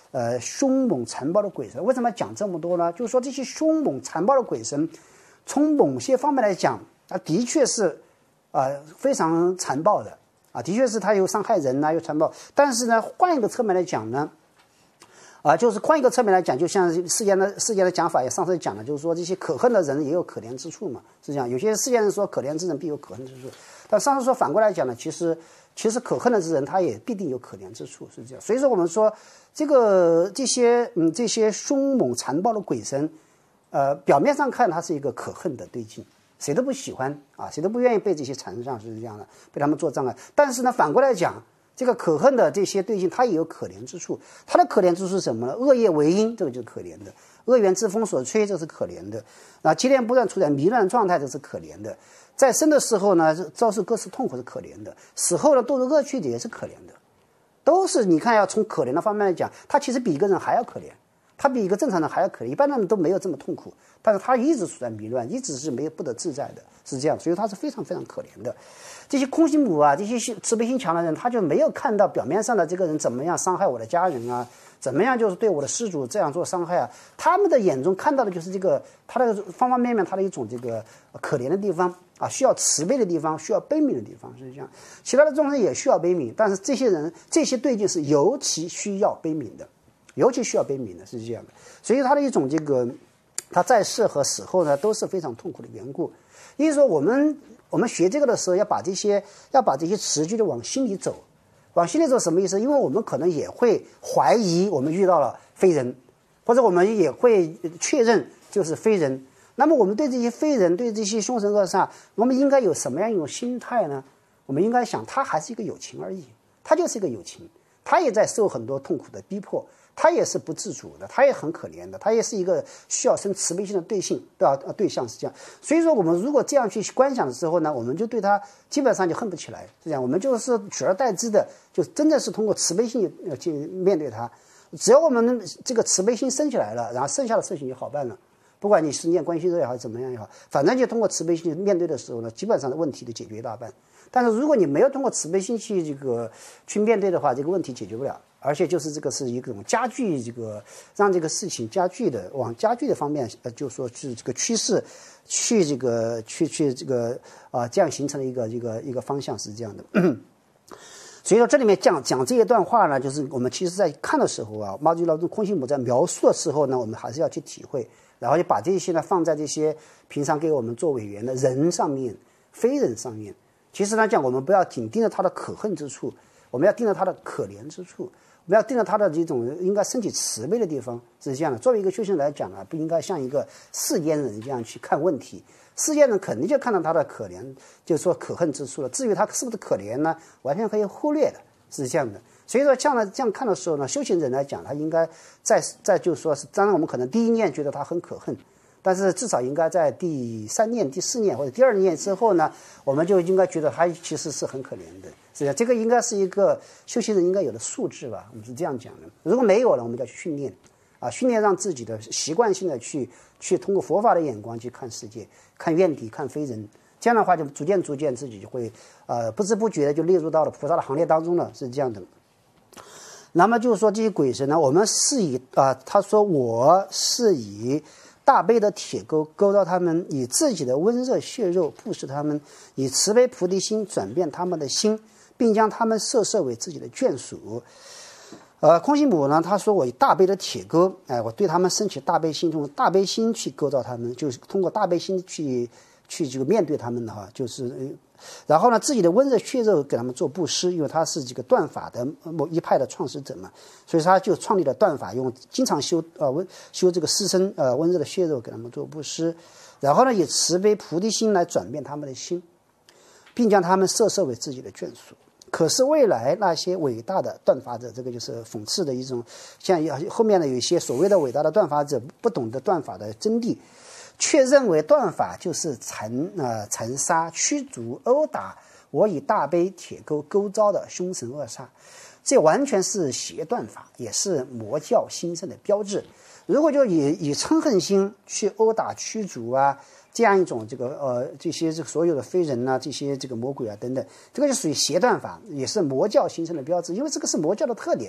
A: 凶猛残暴的鬼神。为什么讲这么多呢？就是说这些凶猛残暴的鬼神，从某些方面来讲，的确是非常残暴的的确是他有伤害人又残暴。但是呢，换一个侧面来讲呢，就是换一个侧面来讲，就像世间的讲法也上次讲了，就是说这些可恨的人也有可怜之处嘛，是这样。有些世间人说可怜之人必有可恨之处，但上次说反过来讲呢，其实可恨的之人他也必定有可怜之处，是这样。所以说我们说这些凶猛残暴的鬼神，表面上看他是一个可恨的对境，谁都不喜欢谁都不愿意被这些缠上，是这样的，被他们做障碍。但是呢，反过来讲，这个可恨的这些对境，它也有可怜之处。它的可怜之处是什么呢？恶业为因，这个就是可怜的；恶缘之风所吹，这是可怜的；接连不断处在迷乱状态，这是可怜的；在生的时候呢，遭受各式痛苦是可怜的；死后呢，堕入恶趣也是可怜的。都是你看，要从可怜的方面来讲，他其实比一个人还要可怜，他比一个正常人还要可怜。一般人都没有这么痛苦，但是他一直处在迷乱，一直是没有不得自在的，是这样。所以他是非常非常可怜的。这些空心母这些慈悲心强的人，他就没有看到表面上的这个人怎么样伤害我的家人怎么样就是对我的施主这样做伤害他们的眼中看到的就是这个他的方方面面，他的一种这个可怜的地方需要慈悲的地方，需要悲悯的地方，是这样。其他的众生也需要悲悯，但是这些人这些对境是尤其需要悲悯的，尤其需要悲悯的，是这样的。所以他的一种这个他在世和死后呢都是非常痛苦的缘故。因为说我们学这个的时候要把这些词句的往心里走，往心里走什么意思？因为我们可能也会怀疑我们遇到了非人，或者我们也会确认就是非人。那么我们对这些非人，对这些凶神恶煞，我们应该有什么样一种心态呢？我们应该想，他还是一个有情而已，他就是一个有情，他也在受很多痛苦的逼迫，他也是不自主的，他也很可怜的，他也是一个需要生慈悲心的对象，是这样。所以说我们如果这样去观想的时候呢，我们就对他基本上就恨不起来，是这样。我们就是取而代之的，就真的是通过慈悲心去面对他。只要我们这个慈悲心升起来了，然后剩下的事情就好办了。不管你是念观心咒也好，怎么样也好，反正就通过慈悲心面对的时候呢，基本上的问题都解决一大半。但是如果你没有通过慈悲心去面对的话，这个问题解决不了，而且就是这个是一种加剧让这个事情加剧的往加剧的方面，就说是这个趋势去这样形成了一个方向，是这样的。所以说这里面讲这一段话呢，就是我们其实在看的时候马祖劳动空心母在描述的时候呢，我们还是要去体会，然后就把这些呢放在这些平常给我们做委员的人上面、非人上面。其实来讲，我们不要紧盯着他的可恨之处，我们要盯着他的可怜之处，我们要盯着他的这种应该升起慈悲的地方，是这样的。作为一个修行人来讲不应该像一个世间人这样去看问题。世间人肯定就看到他的可怜，就是说可恨之处了。至于他是不是可怜呢，完全可以忽略的，是这样的。所以说这样看的时候呢，修行人来讲，他应该在就是说是，当然我们可能第一念觉得他很可恨，但是至少应该在第三念、第四念或者第二念之后呢，我们就应该觉得他其实是很可怜的。是这个应该是一个修行人应该有的素质吧，我们是这样讲的。如果没有了，我们就要去训练训练让自己的习惯性的去通过佛法的眼光去看世界、看怨敌、看非人。这样的话，就逐渐自己就会不知不觉的就列入到了菩萨的行列当中了，是这样的。那么就是说这些鬼神呢，我们是以他说我是以大悲的铁钩勾到他们，以自己的温热血肉布施他们，以慈悲菩提心转变他们的心，并将他们设为自己的眷属。空心母呢，他说我以大悲的铁钩，我对他们升起大悲心，通过大悲心去构造他们，就是通过大悲心去这个面对他们的就是然后呢，自己的温热血肉给他们做布施，因为他是这个断法的某一派的创始者嘛，所以他就创立了断法，经常修这个师身温热的血肉给他们做布施，然后呢，以慈悲菩提心来转变他们的心，并将他们设为自己的眷属。可是未来那些伟大的断法者，这个就是讽刺的一种，像后面的有一些所谓的伟大的断法者不懂得断法的真谛，却认为断法就是残杀、驱逐、殴打我以大悲铁钩勾招的凶神恶煞，这完全是邪断法，也是魔教兴盛的标志。如果就以嗔恨心去殴打、驱逐这样一种这些所有的非人这些这个魔鬼等等，这个就属于邪断法，也是魔教形成的标志。因为这个是魔教的特点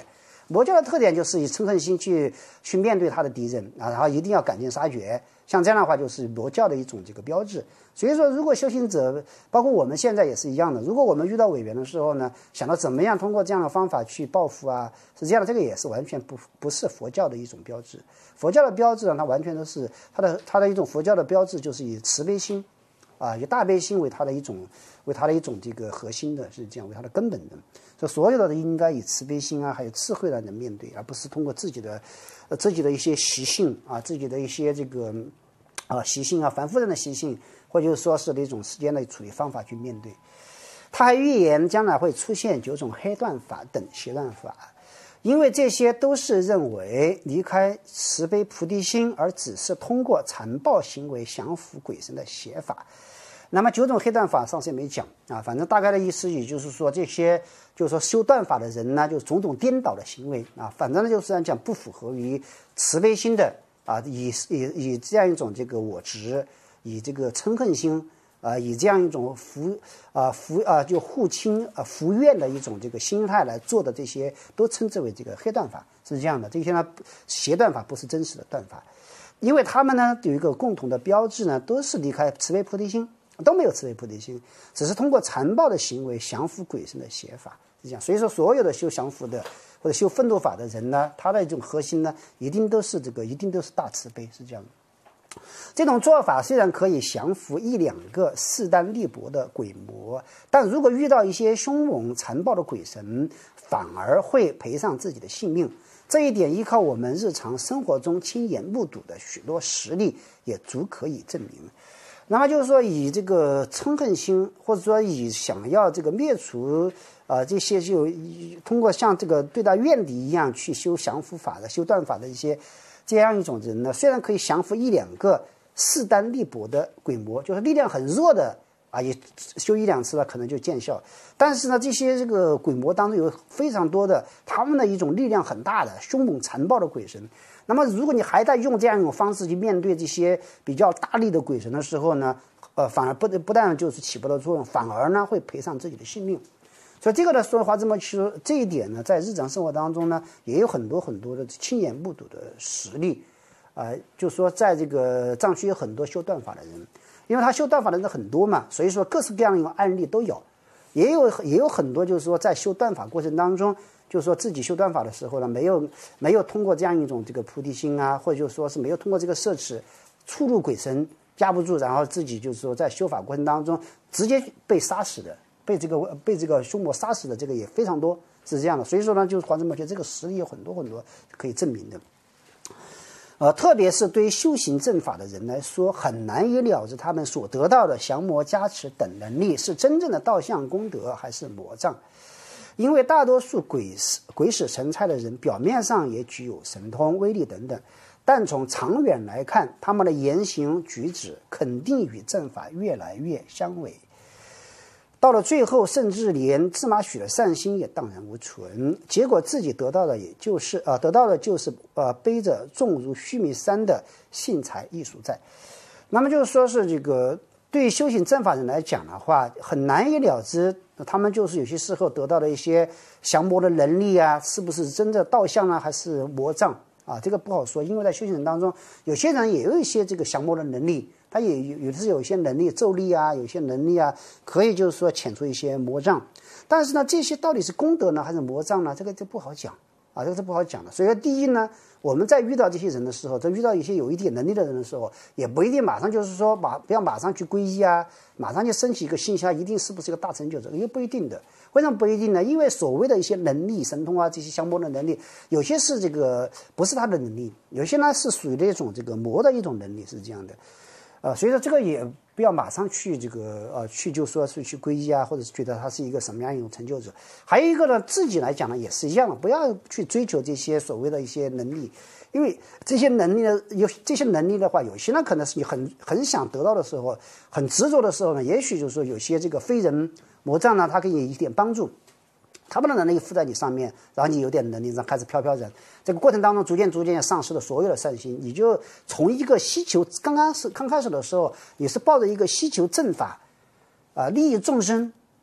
A: 魔教的特点就是以嗔恨心去面对他的敌人啊，然后一定要赶尽杀绝，像这样的话就是魔教的一种这个标志。所以说，如果修行者，包括我们现在也是一样的，如果我们遇到委员的时候呢，想到怎么样通过这样的方法去报复啊，是这样的，这个也是完全不是佛教的一种标志。佛教的标志呢，它完全都是它的一种佛教的标志，就是以慈悲心啊，以大悲心为它的一种这个核心的，是这样为它的根本的。所有的应该以慈悲心啊，还有智慧来面对，而不是通过自己的一些习性啊，自己的一些这个习性啊，凡夫人的习性，或者说是那种时间的处理方法去面对。他还预言将来会出现9种黑断法等邪断法，因为这些都是认为离开慈悲菩提心，而只是通过残暴行为降服鬼神的邪法。那么9种黑断法上次也没讲啊，反正大概的意思也就是说，这些就是说修断法的人呢，就是种种颠倒的行为啊，反正呢就是讲不符合于慈悲心的啊，以这样一种这个我执，以这个嗔恨心啊，以这样一种就护亲福愿的一种这个心态来做的，这些都称之为这个黑断法，是这样的。这些呢邪断法不是真实的断法，因为他们呢有一个共同的标志呢，都是离开慈悲菩提心。都没有慈悲菩提心，只是通过残暴的行为降服鬼神的邪法，是这样。所以说，所有的修降服的或者修愤怒法的人呢，他的一种核心呢，一定都是大慈悲，是这样的。这种做法虽然可以降服1、2个势单力薄的鬼魔，但如果遇到一些凶猛残暴的鬼神，反而会赔上自己的性命。这一点依靠我们日常生活中亲眼目睹的许多实例也足可以证明。那么就是说，以这个嗔恨心，或者说以想要这个灭除这些，就通过像这个对待怨敌一样去修降服法的、修断法的一些这样一种人呢，虽然可以降服1、2个势单力薄的鬼魔，就是力量很弱的啊，也修1、2次了可能就见效。但是呢，这些这个鬼魔当中有非常多的他们的一种力量很大的凶猛残暴的鬼神。那么如果你还在用这样一种方式去面对这些比较大力的鬼神的时候呢，反而不但就是起不到作用，反而呢会赔上自己的性命。所以这个呢，说话这么说，这一点呢，在日常生活当中呢，也有很多的亲眼目睹的实例。就说在这个藏区有很多修断法的人，因为他修断法的人很多嘛，所以说各式各样的案例都有，也有很多就是说在修断法过程当中，就是说自己修断法的时候呢，没有通过这样一种这个菩提心啊，或者就是说是没有通过这个摄持触入鬼神架不住，然后自己就是说在修法过程当中直接被杀死的，被这个凶魔杀死的，这个也非常多，是这样的。所以说呢，就是黄志摩觉得这个实例有很多可以证明的。特别是对修行正法的人来说，很难以了知他们所得到的降魔加持等能力是真正的道相功德还是魔障。因为大多数鬼使神差的人表面上也具有神通威力等等，但从长远来看，他们的言行举止肯定与正法越来越相违，到了最后甚至连芝麻许的善心也荡然无存，结果自己得到的就是背着重如须弥山的信财艺术债。那么就是说是这个对修行正法人来讲的话，很难以了知他们就是有些时候得到的一些降魔的能力啊，是不是真的道相啊，还是魔障啊？这个不好说，因为在修行人当中，有些人也有一些这个降魔的能力，他也有一些能力咒力啊，有些能力啊，可以就是说遣除一些魔障。但是呢，这些到底是功德呢，还是魔障呢？这个就不好讲啊，这个是不好讲的。所以说，第一呢，我们在遇到这些人的时候，在遇到一些有一点能力的人的时候，也不一定马上就是说不要马上去皈依啊，马上就升起一个信心，一定是不是一个大成就者，也不一定的。为什么不一定呢？因为所谓的一些能力、神通啊，这些降魔的能力，有些是这个不是他的能力，有些呢是属于那种这个魔的一种能力，是这样的。所以说这个也不要马上去这个去就说是去皈依啊，或者是觉得他是一个什么样一种成就者。还有一个呢，自己来讲呢也是一样的，不要去追求这些所谓的一些能力，因为这些能力呢，这些能力的话，有些呢可能是你很想得到的时候，很执着的时候呢，也许就是说有些这个非人魔障呢，它可以有一点帮助。他们的能力附在你上面，然后你有点能力，然后开始飘然。这个过程当中，逐渐丧失了所有的善心，你就从一个希求，刚开始的时候，你是抱着一个希求正法，利益众生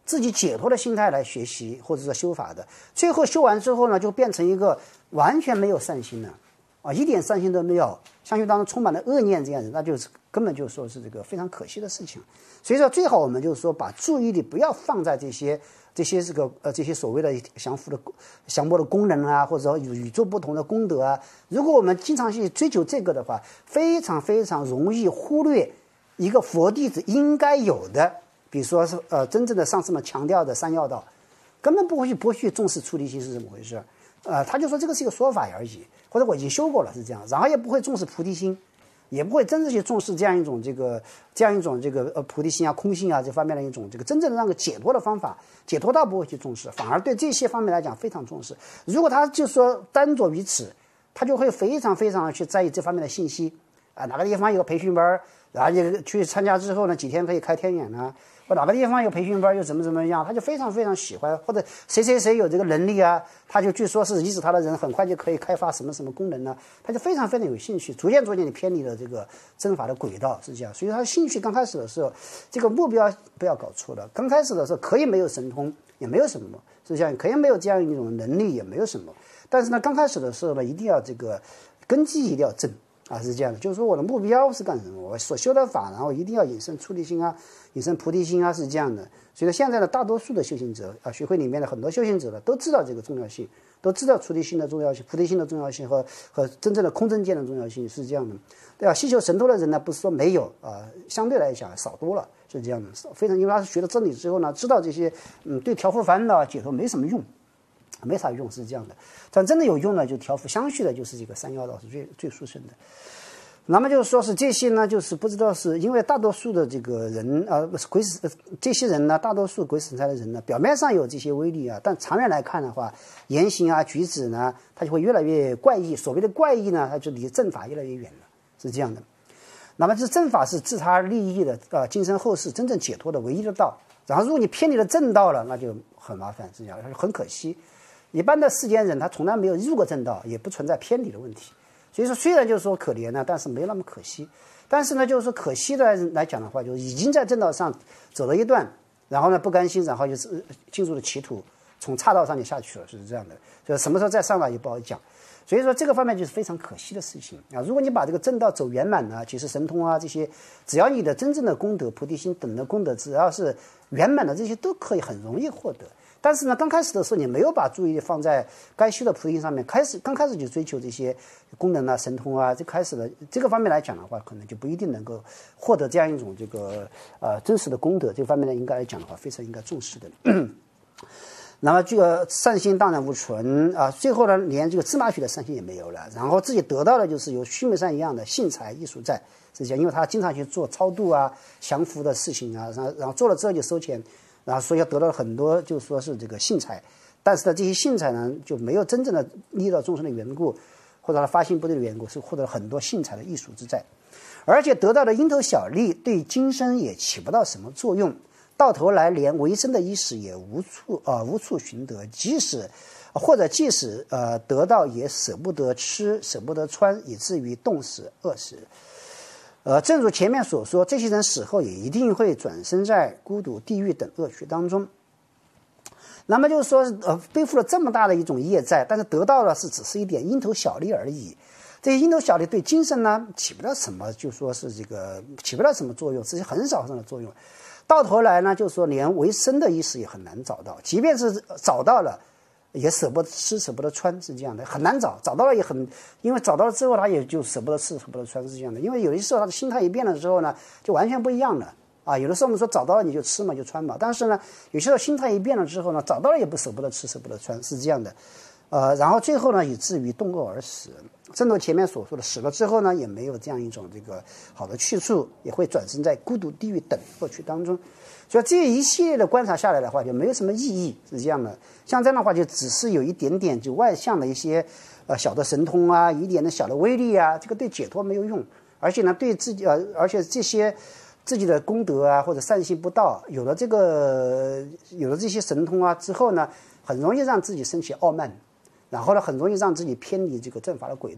A: 自己解脱的心态来学习或者说修法的，最后修完之后呢，就变成一个完全没有善心了，啊，一点善心都没有，相信当中充满了恶念这样子，那就是根本就说是这个非常可惜的事情。所以说最好我们就是说把注意力不要放在这些这些所谓的降魔的功能啊，或者说与众不同的功德啊。如果我们经常去追求这个的话，非常非常容易忽略一个佛弟子应该有的，比如说是真正的上师们强调的三要道，根本不会去重视出离心是怎么回事。他就说这个是一个说法而已，或者我已经修过了是这样，然后也不会重视菩提心，也不会真正去重视这样一种菩提心啊、空性啊这方面的一种这个真正的那个解脱的方法，解脱道不会去重视，反而对这些方面来讲非常重视。如果他就说单着于此，他就会非常非常的去在意这方面的信息啊，哪个地方有个培训班，然后你去参加之后呢，几天可以开天眼啊。或哪个地方有培训班又怎么样，他就非常非常喜欢，或者谁有这个能力啊，他就据说是依止他的人很快就可以开发什么功能呢，他就非常非常有兴趣，逐渐地偏离了这个真法的轨道，是这样。所以他的兴趣刚开始的时候，这个目标不要搞错了，刚开始的时候可以没有神通，也没有什么，是这样，可以没有这样一种能力，也没有什么，但是呢，刚开始的时候呢，一定要这个根基一定要正。啊，是这样的，就是说我的目标是干什么？我所修的法，然后一定要引申出离心啊，引申菩提心啊，是这样的。所以说，现在的大多数的修行者啊，学会里面的很多修行者呢，都知道这个重要性，都知道出离心的重要性、菩提心的重要性和真正的空正见的重要性，是这样的。对吧？希求神通的人呢，不是说没有啊，相对来讲少多了，是这样的。非常，因为他是学了真理之后呢，知道这些，对调伏烦恼、解脱没什么用。没啥用，是这样的。但真的有用呢，就调伏相续的，就是这个三要道是最殊胜的。那么就是说是这些呢，就是不知道是因为大多数的这个人这些人呢，大多数鬼使神差的人呢，表面上有这些威力啊，但长远来看的话，言行啊、举止呢，他就会越来越怪异。所谓的怪异呢，他就离正法越来越远了，是这样的。那么这正法是自他利益的今生后世真正解脱的唯一的道。然后如果你偏离了正道了，那就很麻烦，是这样，很可惜。一般的世间人他从来没有入过正道，也不存在偏离的问题。所以说虽然就是说可怜呢，但是没那么可惜。但是呢，就是说可惜的来讲的话，就是已经在正道上走了一段，然后呢不甘心，然后就是进入了歧途，从岔道上就下去了，是这样的。所以什么时候再上来也不好讲。所以说这个方面就是非常可惜的事情啊！如果你把这个正道走圆满呢，其实神通啊这些，只要你的真正的功德、菩提心等的功德，只要是圆满的，这些都可以很容易获得。但是呢，刚开始的时候你没有把注意力放在该修的菩提心上面，刚开始就追求这些功能啊、神通啊，开始的这个方面来讲的话，可能就不一定能够获得这样一种这个真实的功德。这方面呢，应该来讲的话，非常应该重视的。那么这个善心当然无存啊，最后呢，连这个芝麻许的善心也没有了，然后自己得到的就是有须弥山一样的信财艺术在，是这样，因为他经常去做超度啊、降服的事情啊，然后做了之后就收钱，然后所以得到了很多，就说是这个信财，但是呢，这些信财呢就没有真正的利益到众生的缘故，或者他发心不对的缘故，是获得了很多信财的艺术之在，而且得到的蝇头小利对今生也起不到什么作用。到头来连维生的衣食也无处寻得，即使得到也舍不得吃，舍不得穿，以至于冻死饿死。正如前面所说，这些人死后也一定会转生在孤独、地狱等恶趣当中。那么就是说，背负了这么大的一种业债，但是得到的只是一点蝇头小利而已。这些蝇头小利对精神呢起不了什么，就说是这个起不了什么作用，只是很少的作用。到头来呢，就是说连维生的意思也很难找到，即便是找到了，也舍不得吃，舍不得穿，是这样的，很难找。找到了也很，因为找到了之后，他也就舍不得吃，舍不得穿，是这样的。因为有的时候他的心态一变了之后呢，就完全不一样了啊。有的时候我们说找到了你就吃嘛，就穿嘛，但是呢，有些时候心态一变了之后呢，找到了也不舍不得吃，舍不得穿，是这样的。然后最后呢，以至于冻饿而死。正如前面所说的，死了之后呢，也没有这样一种这个好的去处，也会转生在孤独、地狱等恶趣当中。所以这一系列的观察下来的话，就没有什么意义，是这样的。像这样的话，就只是有一点点就外向的一些小的神通啊，一点的小的威力啊，这个对解脱没有用，而且呢，对自己而且这些自己的功德啊或者善心不到，有了这些神通啊之后呢，很容易让自己升起傲慢。然后呢，很容易让自己偏离这个正法的轨道，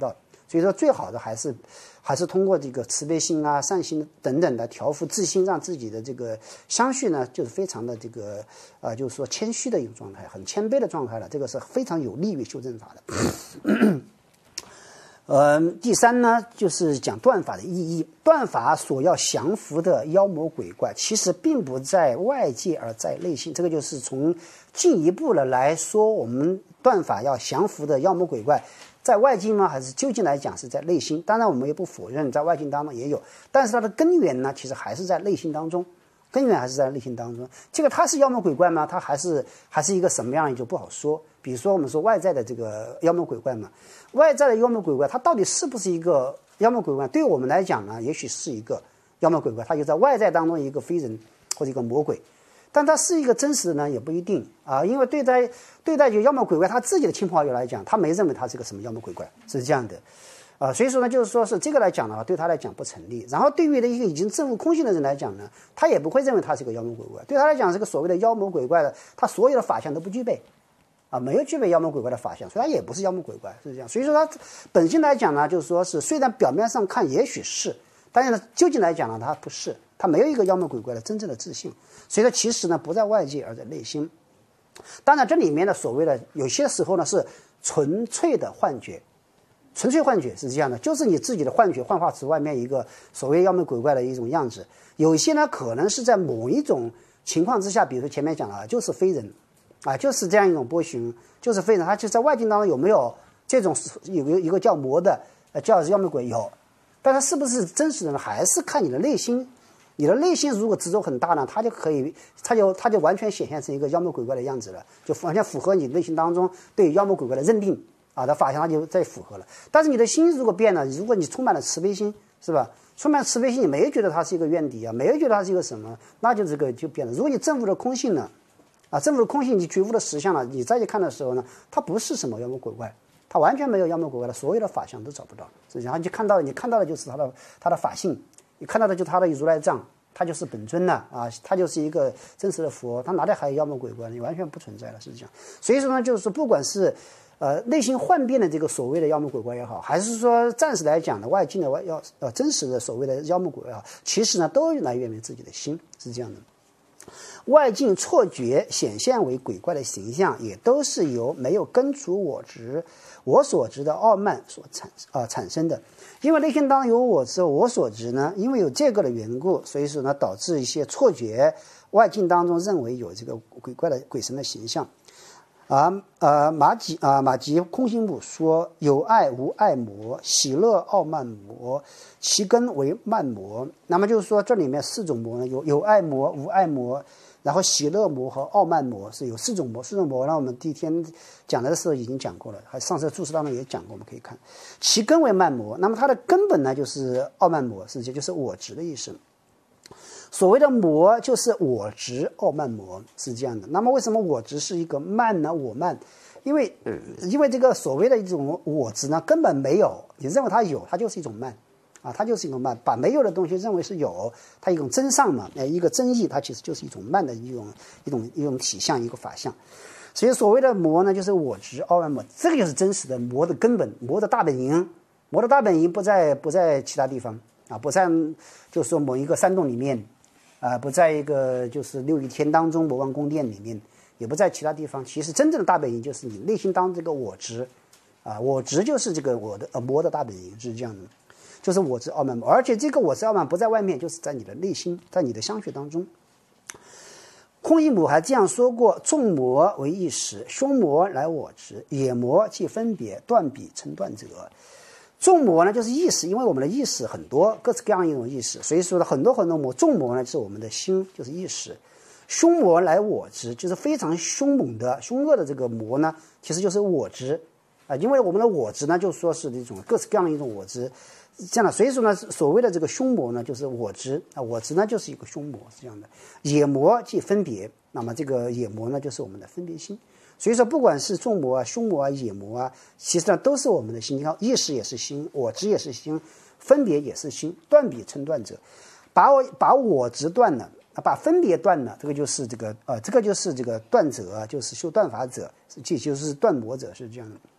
A: 所以说最好的还是通过这个慈悲心啊、善心等等的调伏自心，让自己的这个相续呢，就是非常的这个就是说谦虚的一种状态，很谦卑的状态了，这个是非常有利于修正法的。第三呢，就是讲断法的意义。断法所要降服的妖魔鬼怪，其实并不在外界，而在内心。这个就是从进一步的来说，我们断法要降服的妖魔鬼怪，在外境吗？还是究竟来讲是在内心？当然，我们也不否认在外境当中也有，但是它的根源呢，其实还是在内心当中。根源还是在内心当中。这个它是妖魔鬼怪吗？它还是一个什么样的就不好说。比如说我们说外在的这个妖魔鬼怪嘛，外在的妖魔鬼怪它到底是不是一个妖魔鬼怪？对我们来讲呢，也许是一个妖魔鬼怪，它就在外在当中一个非人或者一个魔鬼，但它是一个真实的呢，也不一定啊。因为对待就妖魔鬼怪，他自己的亲朋好友来讲，他没认为他是个什么妖魔鬼怪，是这样的。所以说呢，就是说是这个来讲的话，对他来讲不成立。然后对于一个已经证悟空性的人来讲呢，他也不会认为他是个妖魔鬼怪，对他来讲是个所谓的妖魔鬼怪的，他所有的法相都不具备，没有具备妖魔鬼怪的法相，所以他也不是妖魔鬼怪，是这样。所以说他本性来讲呢，就是说是虽然表面上看也许是，但是呢，究竟来讲呢，他不是，他没有一个妖魔鬼怪的真正的自信。所以说其实呢，不在外界而在内心。当然这里面的所谓的有些时候呢是纯粹的幻觉。纯粹幻觉是这样的，就是你自己的幻觉幻化出外面一个所谓妖魔鬼怪的一种样子。有些呢可能是在某一种情况之下，比如说前面讲了，就是非人就是这样一种波形，就是非人，他就在外境当中有没有这种有一个叫魔的叫妖魔鬼有，但是是不是真实的呢？还是看你的内心。你的内心如果执着很大呢，它就完全显现成一个妖魔鬼怪的样子了，就完全符合你内心当中对妖魔鬼怪的认定的法相，它就再符合了。但是你的心如果变了，如果你充满了慈悲心，是吧？充满慈悲心，你没有觉得它是一个怨敌没有觉得它是一个什么，那就这个就变了。如果你证悟了空性呢，证悟了空性，你觉悟了实相了，你再去看的时候呢，它不是什么妖魔鬼怪，它完全没有妖魔鬼怪的所有的法相都找不到。然后你看到的就是它的法性，你看到的就是它的如来藏，它就是本尊了它就是一个真实的佛，它哪里还有妖魔鬼怪呢？你完全不存在了，是这样。所以说呢，就是不管是内心幻变的这个所谓的妖魔鬼怪也好，还是说暂时来讲的外境的真实的所谓的妖魔鬼怪也好，其实呢都来源于自己的心，是这样的。外境错觉显现为鬼怪的形象，也都是由没有根除我所执的傲慢所产生的。因为内心当中有我执我所执呢，因为有这个的缘故，所以说呢导致一些错觉，外境当中认为有这个鬼怪的鬼神的形象。马吉空心母说：有爱无爱魔，喜乐傲慢魔，其根为慢魔。那么就是说，这里面四种魔呢，有爱魔、无爱魔，然后喜乐魔和傲慢魔是有四种魔。四种魔呢，我们第一天讲的时候已经讲过了，还上次注释当中也讲过，我们可以看。其根为慢魔，那么它的根本呢，就是傲慢魔，就是我执的意思。所谓的魔就是我执傲慢魔，是这样的。那么为什么我执是一个慢呢？我慢，因为这个所谓的一种我执呢，根本没有，你认为它有，它就是一种慢它就是一种慢，把没有的东西认为是有，它一种真相嘛，一个真义，它其实就是一种慢的一种体相，一个法相。所以所谓的魔呢，就是我执傲慢魔，这个就是真实的魔的根本，魔的大本营。魔的大本营不在其他地方不在就是说某一个山洞里面不在一个就是六欲天当中魔王宫殿里面，也不在其他地方。其实真正的大本营就是你内心当中这个我执我执就是这个我的魔的大本营，是这样的，就是我执傲慢魔。而且这个我执傲慢不在外面，就是在你的内心，在你的相续当中。空一母还这样说过：众魔为一时，凶魔来我执，野魔即分别，断彼成断者。众魔呢就是意识，因为我们的意识很多，各式各样一种意识，所以说呢很多魔。众魔呢是我们的心，就是意识。凶魔来我执，就是非常凶猛的凶恶的这个魔呢，其实就是我执因为我们的我执呢就说是这种各式各样的一种我执，这样的。所以说呢所谓的这个凶魔呢就是我执我执呢就是一个凶魔，是这样的。野魔即分别，那么这个野魔呢就是我们的分别心。所以说不管是众魔凶魔野魔其实呢都是我们的心。你看意识也是心，我执也是心，分别也是心，断彼成断者。把我执断了把分别断了，这个就是这个断者就是修断法者，这就是断魔者，是这样的。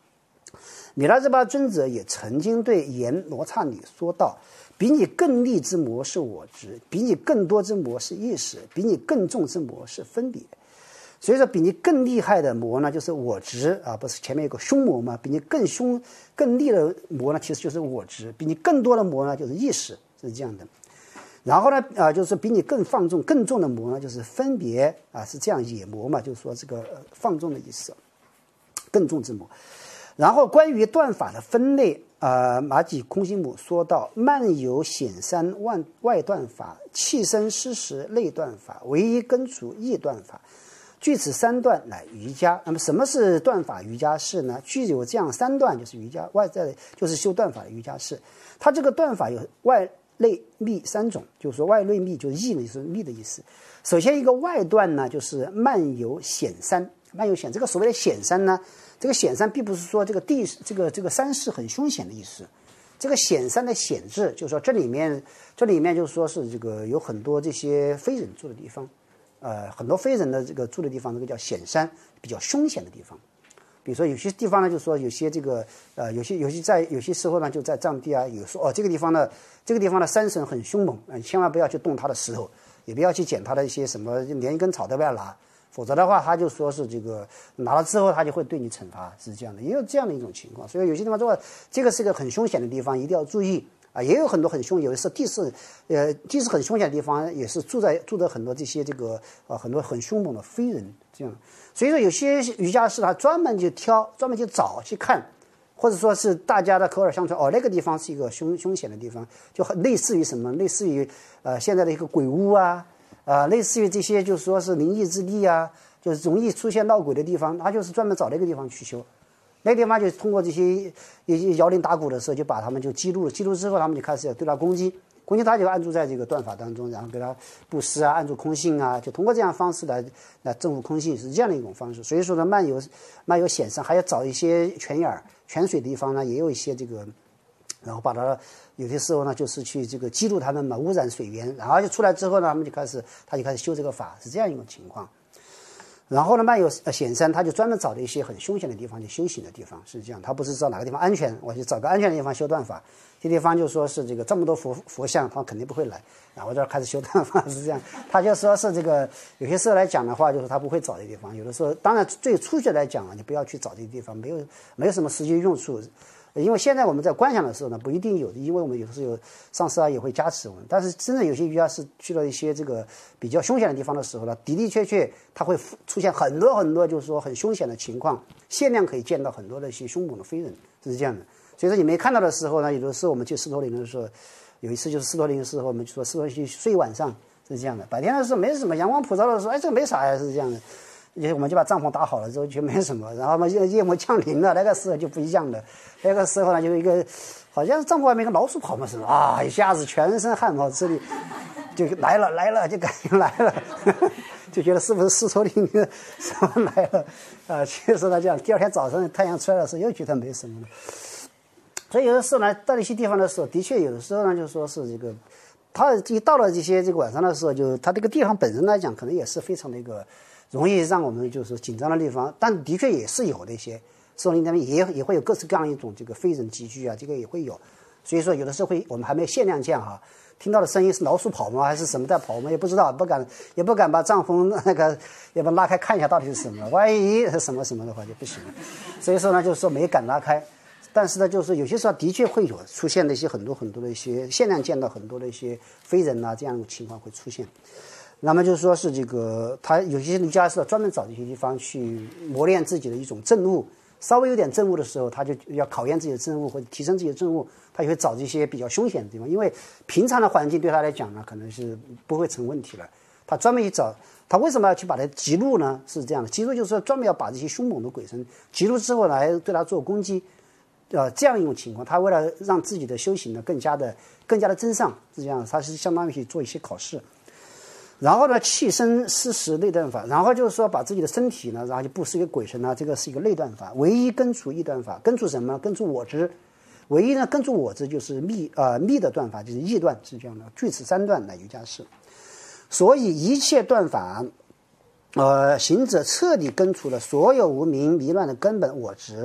A: 米拉热巴尊者也曾经对阎罗刹女说道：比你更利之魔是我执，比你更多之魔是意识，比你更重之魔是分别。所以说比你更厉害的魔呢就是我执啊，不是前面有个凶魔吗？比你更厉的魔呢其实就是我执，比你更多的魔呢就是意识，是这样的。然后呢就是比你更放纵更重的魔呢就是分别啊，是这样也魔嘛，就是说这个放纵的意思，更重之魔。然后关于断法的分类马己空心母说到：漫游显三外断法，气生失时内断法，唯一根除意断法。据此三段乃瑜伽。那么什么是断法瑜伽士呢？具有这样三段就是瑜伽，外在就是修断法的瑜伽士。它这个断法有外内密三种，就是说外内密就是意呢，就是密的意思。首先一个外段呢就是漫游显三，漫游显这个所谓的显三呢，这个显三并不是说这个这个山势很凶险的意思。这个显山的显字就是说这里面就是说是这个有很多这些非人住的地方。很多非人的这个住的地方，这个叫显山，比较凶险的地方。比如说有些地方呢，就是说有些这个有些时候呢，就在藏地啊，有说这个地方的山神很凶猛，千万不要去动它的石头，也不要去捡它的一些什么，连一根草都不要拿，否则的话，他就说是这个拿了之后，他就会对你惩罚，是这样的，也有这样的一种情况。所以有些地方说这个是个很凶险的地方，一定要注意。也有很多很凶，有的是地势很凶险的地方，也是住着很多这些很多很凶猛的非人这样。所以说有些瑜伽士他专门去找去看，或者说是大家的口耳相传，那个地方是一个凶险的地方，就很类似于什么，类似于现在的一个鬼屋啊，类似于这些就是说是灵异之地啊，就是容易出现闹鬼的地方，他就是专门找那个地方去修。那个地方就通过这些摇铃打鼓的时候，就把他们就记录了，记录之后他们就开始要对他攻击，他就按住在这个断法当中，然后给他布施啊，按住空性啊，就通过这样的方式来证悟空性，是这样的一种方式。所以说呢，漫游显山，还要找一些泉眼泉水的地方呢，也有一些这个，然后把它有些时候呢就是去这个记录他们嘛，污染水源，然后就出来之后呢，他就开始修这个法，是这样一种情况。然后呢，漫游显山，他就专门找了一些很凶险的地方去修行的地方，是这样。他不是找哪个地方安全，我就找个安全的地方修断法。这地方就说是这个这么多佛像，他肯定不会来，然后这开始修断法，是这样。他就说是这个有些时候来讲的话，就是他不会找这地方。有的时候，当然最初学来讲啊，你不要去找这些地方，没有什么实际用处。因为现在我们在观想的时候呢，不一定有的，因为我们有的时候上师也会加持我们。但是真正有些瑜伽是去了一些这个比较凶险的地方的时候呢，的确它会出现很多就是说很凶险的情况，限量可以见到很多的一些凶猛的非人，是这样的。所以说你没看到的时候呢，有的时候我们去狮驼岭的时候，有一次就是狮驼岭的时候，我们就说狮驼岭去睡晚上，是这样的。白天的时候没什么，阳光普照的时候，这个没啥呀，是这样的。我们就把帐篷打好了之后就没什么，然后嘛夜幕降临了，那个时候就不一样了。那个时候呢，就一个好像帐篷外面一个老鼠跑嘛似的一下子全身汗毛直立，就来了，就感觉来了，就觉得是不是狮驼岭什么来了其实呢，这样第二天早上太阳出来的时候又觉得没什么了。所以有的时候呢，到一些地方的时候，的确有的时候呢，就说是这个，他一到了这个晚上的时候，就他这个地方本身来讲，可能也是非常的一个容易让我们就是紧张的地方，但的确也是有的一些狮驼岭那边也会有各式各样一种这个非人集聚啊，这个也会有。所以说有的时候我们还没有限量见听到的声音是老鼠跑吗，还是什么在跑，我们也不知道，也不敢把帐篷也把拉开看一下到底是什么，万一是什么的话就不行了。所以说呢，就是说没敢拉开。但是呢，就是有些时候的确会有出现的一些很多的一些限量见到很多的一些非人这样的情况会出现。那么就是说是这个，他有些瑜伽士专门找这些地方去磨练自己的一种证悟，稍微有点证悟的时候，他就要考验自己的证悟或者提升自己的证悟，他就会找这些比较凶险的地方，因为平常的环境对他来讲呢，可能是不会成问题了。他专门去找，他为什么要去把它击入呢？是这样的，击入就是说专门要把这些凶猛的鬼神击入之后来对他做攻击。这样一种情况，他为了让自己的修行呢更加的真上，是这样，他是相当于去做一些考试。然后呢，气生失时内断法，然后就是说把自己的身体呢，然后就布施给鬼神这个是一个内断法。唯一根除意断法，根除什么？根除我执。唯一呢，根除我执就是密的断法，就是意断，是这样的。据此三断乃瑜伽士。所以一切断法，行者彻底根除了所有无明迷乱的根本我执。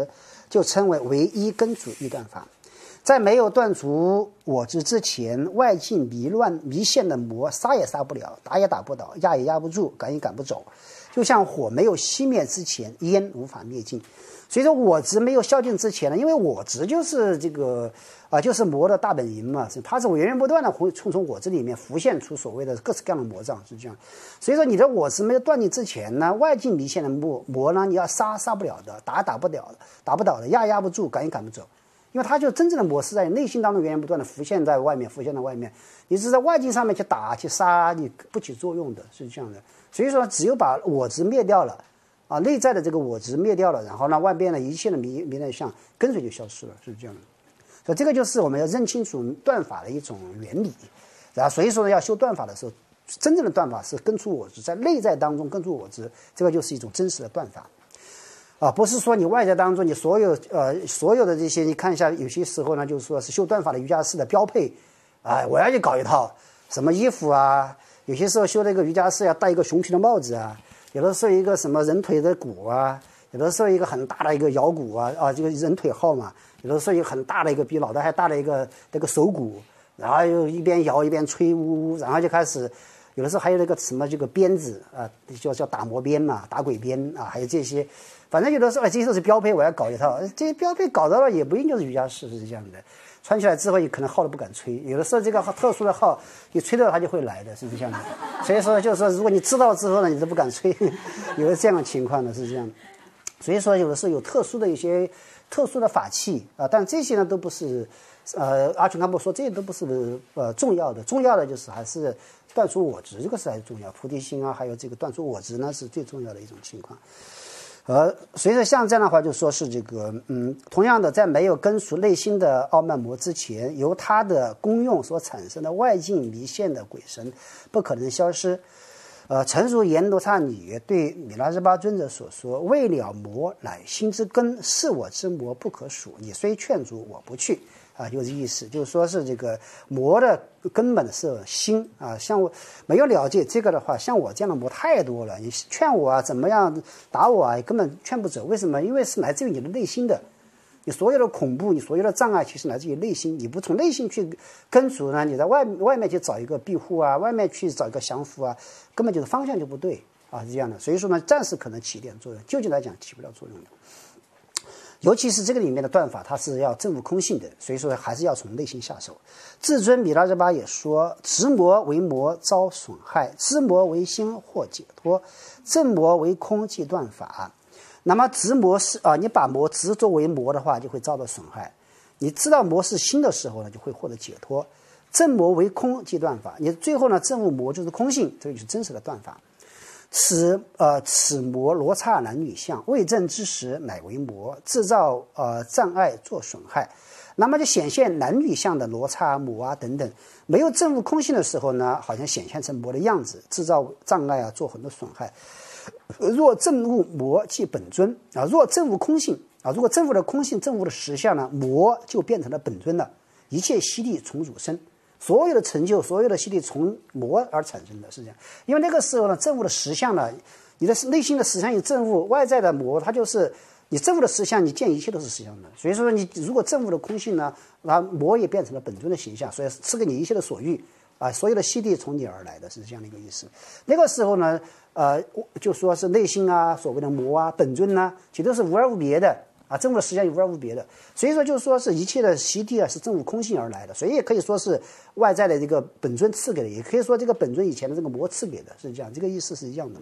A: 就称为唯一根除一断法。在没有断除我执之前，外境迷现的魔杀也杀不了，打也打不倒，压也压不住，赶也赶不走。就像火没有熄灭之前，烟无法灭尽。所以说我执没有消尽之前呢，因为我执就是这个就是魔的大本营嘛，它是源源不断的会从我执里面浮现出所谓的各式各样的魔障，是这样。所以说你的我执没有断尽之前呢，外境迷现的魔呢，你要杀不了的，打不了的，打不倒的，压不住，赶也赶不走。因为它就真正的魔是在内心当中源源不断的浮现在外面，你是在外境上面去打去杀，你不起作用的，是这样的。所以说只有把我执灭掉了内在的这个我执灭掉了，然后呢外边的一切的迷恋相跟随就消失了，是这样的。所以这个就是我们要认清楚断法的一种原理。然后所以说呢，要修断法的时候，真正的断法是根除我执，在内在当中根除我执，这个就是一种真实的断法。不是说你外在当中你所有的这些，你看一下有些时候呢，就是说是修断法的瑜伽士的标配我要去搞一套什么衣服啊，有些时候修这个瑜伽士要戴一个熊皮的帽子啊，有的时候一个什么人腿的鼓啊，有的时候一个很大的一个摇鼓这个人腿号嘛，有的时候一个很大的一个比脑袋还大的一个那个手鼓，然后又一边摇一边吹呜呜，然后就开始有的时候还有那个什么这个鞭子叫打魔鞭嘛，打鬼鞭还有这些。反正有的时候这些都是标配，我要搞一套。这些标配搞到了也不一定就是瑜伽士，是这样的。穿起来之后，你可能号都不敢吹。有的时候这个特殊的号，你吹到它就会来的，是这样的。所以说，就是说，如果你知道之后呢，你都不敢吹，有的这样的情况呢是这样。所以说，有的时候有特殊的一些特殊的法器但这些呢都不是阿琼卡布说这些都不是重要的，重要的就是还是断除我执，这个是还是重要。菩提心还有这个断除我执呢是最重要的一种情况。所以说像这样的话，就说是这个同样的，在没有根除内心的傲慢魔之前，由它的功用所产生的外境迷现的鬼神不可能消失。诚如阎罗刹女对米拉日巴尊者所说：“未了魔乃心之根，是我之魔不可数。你虽劝阻，我不去。”就是意思，就是说是这个魔的根本是心像我没有了解这个的话，像我这样的魔太多了，你劝我怎么样打我根本劝不走。为什么？因为是来自于你的内心的，你所有的恐怖，你所有的障碍，其实来自于内心。你不从内心去根除呢，你在外面去找一个庇护外面去找一个降服根本就是方向就不对是这样的。所以说呢，暂时可能起点作用，究竟来讲起不了作用的。尤其是这个里面的断法，它是要证悟空性的，所以说还是要从内心下手。至尊米拉日巴也说：执魔为魔遭损害，知魔为心获解脱，正魔为空即断法。那么执魔是你把魔执作为魔的话，就会遭到损害。你知道魔是心的时候呢，就会获得解脱。正魔为空即断法，你最后呢证悟魔就是空性，这个就是真实的断法。此魔罗刹男女相未证之时，乃为魔，制造障碍作损害。那么就显现男女相的罗刹魔等等，没有证悟空性的时候呢，好像显现成魔的样子，制造障碍做很多损害。若证悟魔即本尊若证悟空性如果证悟了空性，证悟了实相呢，魔就变成了本尊了，一切悉地从汝生。所有的成就，所有的悉地从魔而产生的，是这样。因为那个时候呢，证悟的实相呢，你的内心的实相有证悟，外在的魔它就是你证悟的实相，你见一切都是实相的。所以说你如果证悟了空性呢，那魔也变成了本尊的形象，所以赐给你一切的所欲所有的悉地从你而来的，是这样的一个意思。那个时候呢就说是内心所谓的魔本尊其实都是无二无别的证悟的实相也无二无别的。所以说就是说是一切的悉地是证悟空性而来的，所以也可以说是外在的这个本尊赐给的，也可以说这个本尊以前的这个魔赐给的，是这样，这个意思是一样的。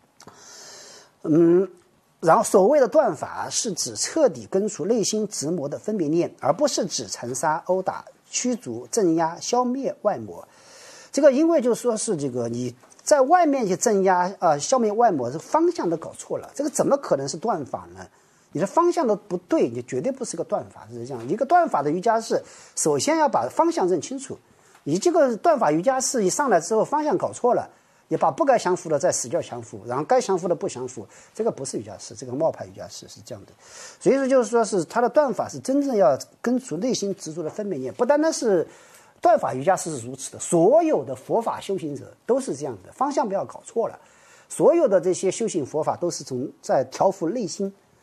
A: 然后所谓的断法是指彻底根除内心执魔的分别念，而不是指残杀、殴打、驱逐、镇压、消灭外魔。这个因为就说是这个你在外面去镇压消灭外魔，这方向都搞错了，这个怎么可能是断法呢？你的方向都不对，你绝对不是个断法，是这样。一个断法的瑜伽士，首先要把方向认清楚。你这个断法瑜伽士一上来之后，方向搞错了，也把不该降服的再死掉降服，然后该降服的不降服，这个不是瑜伽士，这个冒牌瑜伽士是这样的。所以说就是说是他的断法是真正要根除内心执着的分别念，不单单是断法瑜伽士是如此的，所有的佛法修行者都是这样的，方向不要搞错了。所有的这些修行佛法都是在调伏内心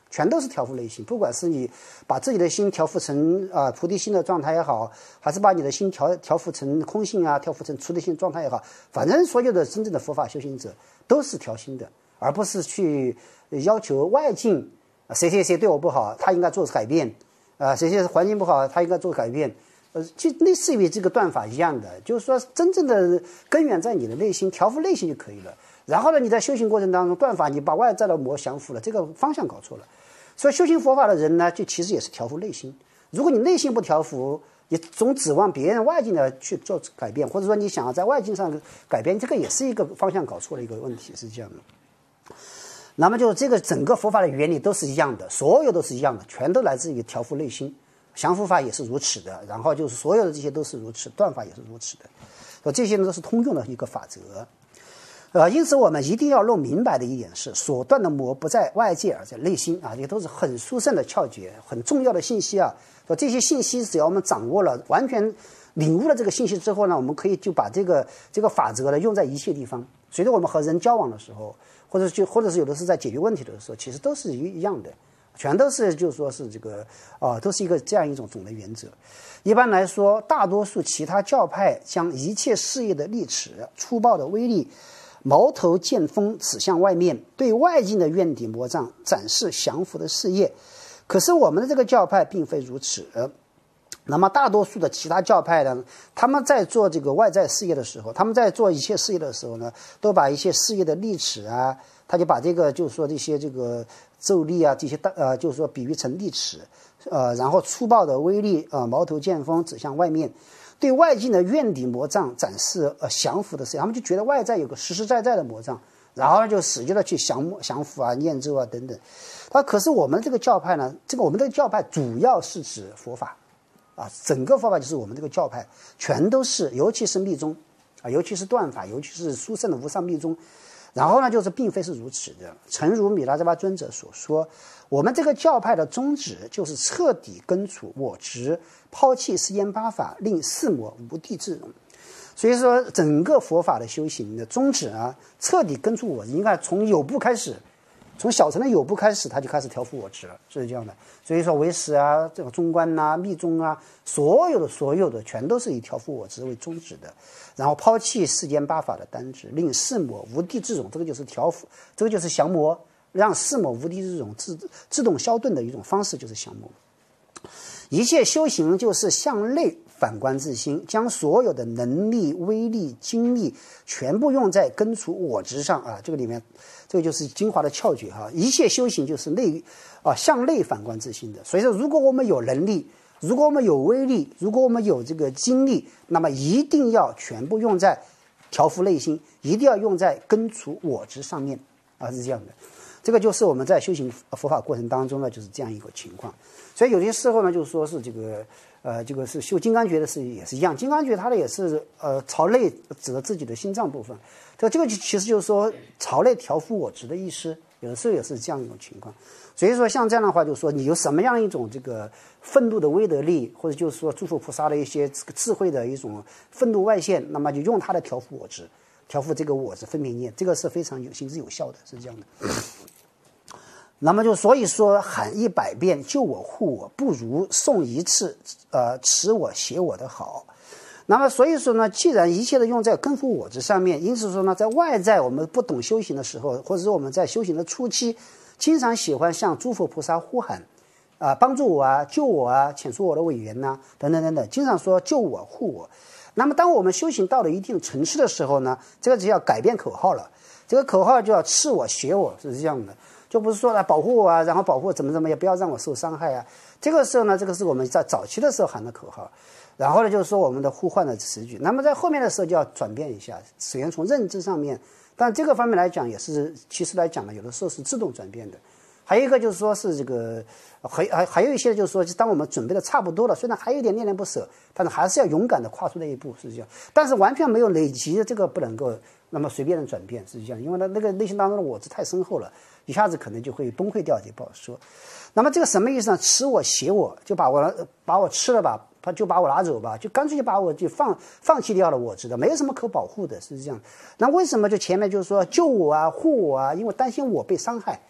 A: 全都是调伏内心。不管是你把自己的心调伏成菩提心的状态也好，还是把你的心调伏成空性啊，调伏成出离心状态也好，反正所有的真正的佛法修行者都是调心的，而不是去要求外境谁谁谁对我不好，他应该做改变谁谁环境不好，他应该做改变。就类似于这个断法一样的，就是说真正的根源在你的内心，调伏内心就可以了。然后呢，你在修行过程当中断法，你把外在的魔降服了，这个方向搞错了。所以修行佛法的人呢，就其实也是调伏内心。如果你内心不调伏，你总指望别人外境的去做改变，或者说你想要在外境上改变，这个也是一个方向搞错了一个问题，是这样的。那么就这个整个佛法的原理都是一样的，所有都是一样的，全都来自于调伏内心。降伏法也是如此的，然后就是所有的这些都是如此，断法也是如此的，这些呢都是通用的一个法则。因此我们一定要弄明白的一点是，所断的魔不在外界而在内心啊，这些都是很殊胜的窍诀，很重要的信息啊。这些信息只要我们掌握了，完全领悟了这个信息之后呢，我们可以就把这个法则呢用在一切地方。随着我们和人交往的时候，或者是有的是在解决问题的时候，其实都是一样的。全都是就是说是这个都是一个这样一种总的原则。一般来说，大多数其他教派将一切事业的利齿、粗暴的威力、矛头剑锋指向外面，对外境的怨敌魔障展示降服的事业。可是我们的这个教派并非如此。那么大多数的其他教派呢，他们在做这个外在事业的时候，他们在做一切事业的时候呢，都把一些事业的利齿啊，他就把这个就是说这些这个咒力啊，这些就是说比喻成利齿，然后粗暴的威力矛头剑锋指向外面，对外境的怨敌魔障展示降服的事业。他们就觉得外在有个实实在在的魔障，然后呢就使劲的去降服啊、念咒啊等等。可是我们这个教派呢，我们这个教派主要是指佛法。整个佛法就是我们这个教派全都是，尤其是密宗尤其是断法，尤其是殊胜的无上密宗。然后呢，就是并非是如此的。诚如米拉扎巴尊者所说，我们这个教派的宗旨就是彻底根除我执，抛弃世间八法，令四魔无地自容。所以说，整个佛法的修行的宗旨彻底根除我执，应该从有部开始。从小乘的有部开始，他就开始调伏我执了，是这样的。所以说唯识这个中观密宗所有的全都是以调伏我执为宗旨的。然后抛弃世间八法的单旨，令四魔无地自容，这个就是调伏，这个就是降魔，让四魔无地自容，自动消顿的一种方式就是降魔。一切修行就是向内反观自心，将所有的能力、威力、精力全部用在根除我执上这个里面，这个就是精华的窍诀一切修行就是向内反观自心的。所以说，如果我们有能力，如果我们有威力，如果我们有这个精力，那么一定要全部用在调伏内心，一定要用在根除我执上面是这样的。这个就是我们在修行佛法过程当中呢，就是这样一个情况。所以有些时候呢，就是说是这个是修金刚诀的事也是一样，金刚诀它的也是朝内指的自己的心脏部分，这个其实就是说朝内调伏我执的意思，有的时候也是这样一种情况。所以说像这样的话，就是说你有什么样一种这个愤怒的威德力，或者就是说诸佛菩萨的一些这个智慧的一种愤怒外现，那么就用它来调伏我执，调伏这个我执分别念，这个是非常行之有效的，是这样的。那么就所以说喊100遍救我护我，不如诵一次持我写我的好。那么所以说呢，既然一切的用在根除我执上面，因此说呢，在外在我们不懂修行的时候，或者是我们在修行的初期，经常喜欢向诸佛菩萨呼喊帮助我救我遣除我的违缘等等等等，经常说救我护我。那么当我们修行到了一定层次的时候呢，这个就要改变口号了，这个口号就要持我写我，是这样的，就不是说保护我然后保护怎么也不要让我受伤害这个时候呢，这个是我们在早期的时候喊的口号，然后呢就是说我们的呼唤的词句。那么在后面的时候就要转变一下，首先从认知上面，但这个方面来讲也是，其实来讲呢，有的时候是自动转变的。还有一个就是说是这个还有一些就是说，当我们准备的差不多了，虽然还有一点恋恋不舍，但是还是要勇敢的跨出那一步，是这样。但是完全没有累积的这个不能够那么随便的转变，是这样，因为那个内心当中的我执太深厚了，一下子可能就会崩溃掉，也不好说。那么这个什么意思呢？持我写我，就把我吃了吧，就把我拿走吧，就干脆就把我就放弃掉了我执的，没有什么可保护的，是这样。那为什么就前面就是说救我护我因为担心我被伤害。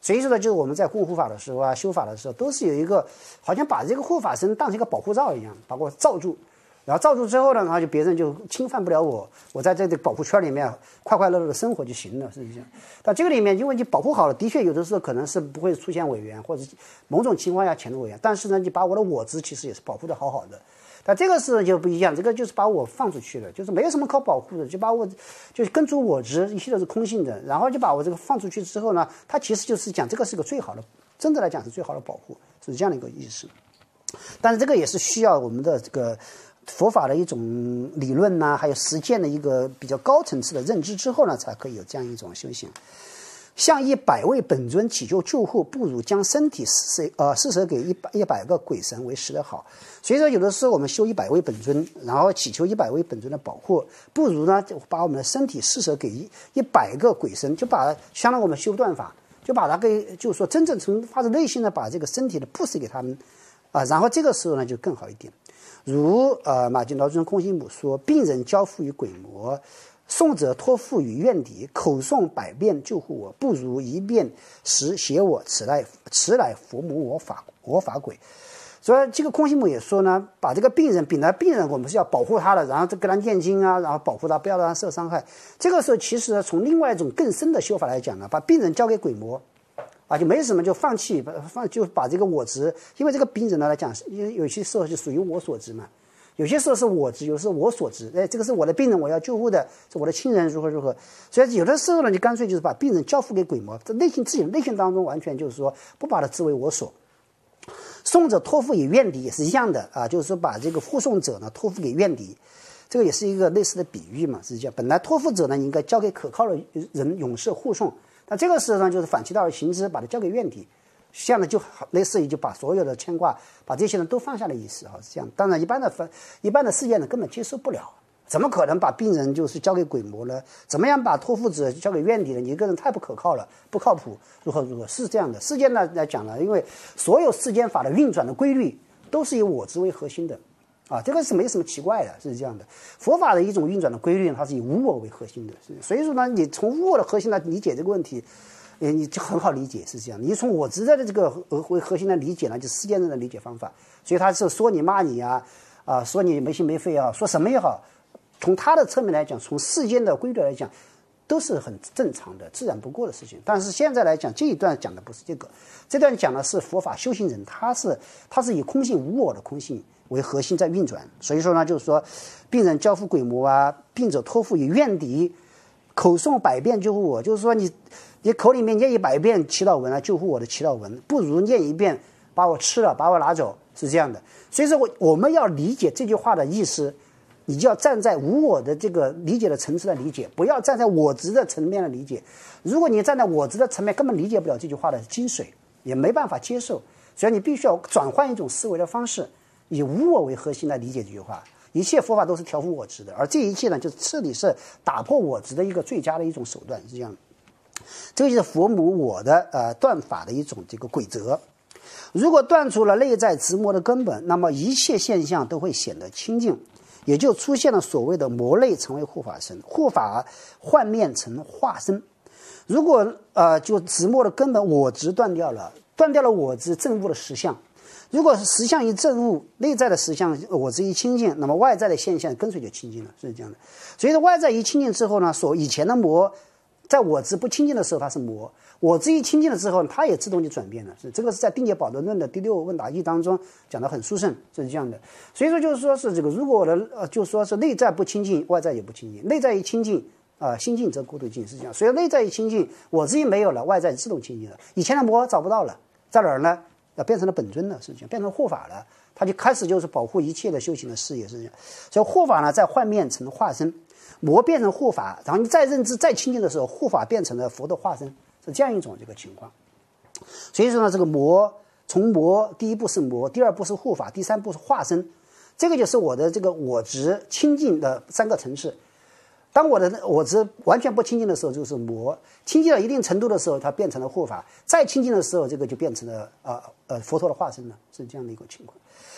A: 所以说呢，就是我们在供护法的时候啊，修法的时候，都是有一个好像把这个护法神当成一个保护罩一样，把我罩住。然后罩住之后呢，然后就别人就侵犯不了我，我在这个保护圈里面快快乐乐的生活就行了，是不是？但这个里面，因为你保护好了，的确有的时候可能是不会出现违缘，或者某种情况下潜入违缘，但是呢，你把我的我执其实也是保护的好好的。但这个是就不一样，这个就是把我放出去了，就是没有什么可保护的，就把我就根除我执，一切都是空性的，然后就把我这个放出去之后呢，它其实就是讲这个是个最好的，真的来讲是最好的保护，是这样的一个意思。但是这个也是需要我们的这个佛法的一种理论呐，还有实践的一个比较高层次的认知之后呢，才可以有这样一种修行。向100位本尊祈求救护，不如将身体施舍给100个鬼神为实的好。所以说，有的时候我们修100位本尊，然后祈求100位本尊的保护，不如呢就把我们的身体施舍给100个鬼神，就把相当于我们修断法，就把它给就是说真正从发自内心的把这个身体的布施给他们然后这个时候呢就更好一点。如马金道尊空行母说，病人交付于鬼魔，诵者托付与怨敌，口诵100遍救护我，不如1遍时写我，此乃佛母我法鬼。所以这个空行母也说呢，把这个病人我们是要保护他的，然后给他念经啊，然后保护他不要让他受伤害。这个时候其实从另外一种更深的修法来讲呢，把病人交给鬼魔就没什么，就放弃，就把这个我执，因为这个病人呢来讲，因为有些时候就属于我所执嘛，有些时候是我执，有时候我所执。这个是我的病人，我要救护的，是我的亲人如何如何。所以有的时候呢，你干脆就是把病人交付给鬼魔，在自己的内心当中完全就是说不把它视为我所。诵者托付给怨敌也是一样的就是说把这个护送者呢托付给怨敌。这个也是一个类似的比喻嘛，是这样。本来托付者呢应该交给可靠的人永世护送，但这个事实上就是反其道而行之，把它交给怨敌，这样的就类似于就把所有的牵挂，把这些人都放下的意思是这样。当然一般的世界呢根本接受不了，怎么可能把病人就是交给鬼魔呢？怎么样把托付者交给怨敌呢？你一个人太不可靠了，不靠谱，如何是这样的。世间呢来讲呢，因为所有世间法的运转的规律都是以我执为核心的这个是没什么奇怪的，是这样的。佛法的一种运转的规律，它是以无我为核心的，所以说呢，你从无我的核心来理解这个问题，你就很好理解，是这样。你从我执的这个为核心来理解呢，就是世间人的理解方法。所以他是说你骂你说你没心没肺说什么也好，从他的侧面来讲，从世间的规律来讲，都是很正常的、自然不过的事情。但是现在来讲，这一段讲的不是这个，这段讲的是佛法修行人，他是以空性无我的空性为核心在运转。所以说呢，就是说病人交付鬼魔病者托付于怨敌，口诵100遍救护我，就是说你口里面念100遍祈祷文救护我的祈祷文，不如念1遍把我吃了，把我拿走，是这样的。所以说我们要理解这句话的意思，你就要站在无我的这个理解的层次来理解，不要站在我执的层面来理解。如果你站在我执的层面，根本理解不了这句话的精髓，也没办法接受。所以你必须要转换一种思维的方式，以无我为核心来理解这句话。一切佛法都是调伏我执的，而这一切呢，就彻底是打破我执的一个最佳的一种手段，是这样的。这个就是佛母我的断法的一种这个规则。如果断除了内在执魔的根本，那么一切现象都会显得清净，也就出现了所谓的魔类成为护法神，护法幻面成化身。如果就执魔的根本我执断掉了我执证悟的实相。如果是实相一证悟，内在的实相我执一清净，那么外在的现象跟随就清净了，是这样的。所以外在一清净之后呢，以前的魔在我执不清净的时候它是魔，我执一清净了之后它也自动就转变了，这个是在定解宝轮论的第6问答义当中讲得很殊胜，是这样的。所以说就是说是这个，如果我的就是说是内在不清净，外在也不清净，内在一清净心净则国土净，是这样。所以内在一清净，我执一没有了，外在自动清净了。以前的魔找不到了，在哪儿呢？变成了本尊了，是这样，变成护法了，他就开始就是保护一切的修行的事业，是这样。所以护法呢，在幻面成化身，魔变成护法，然后你再认知再清净的时候，护法变成了佛的化身，是这样一种这个情况。所以说呢，这个从魔第一步是魔，第2步是护法，第3步是化身，这个就是我的这个我执清净的3个层次。当我的我执完全不清净的时候，就是魔；清净到一定程度的时候，它变成了护法；再清净的时候，这个就变成了佛陀的化身了，是这样的一个情况。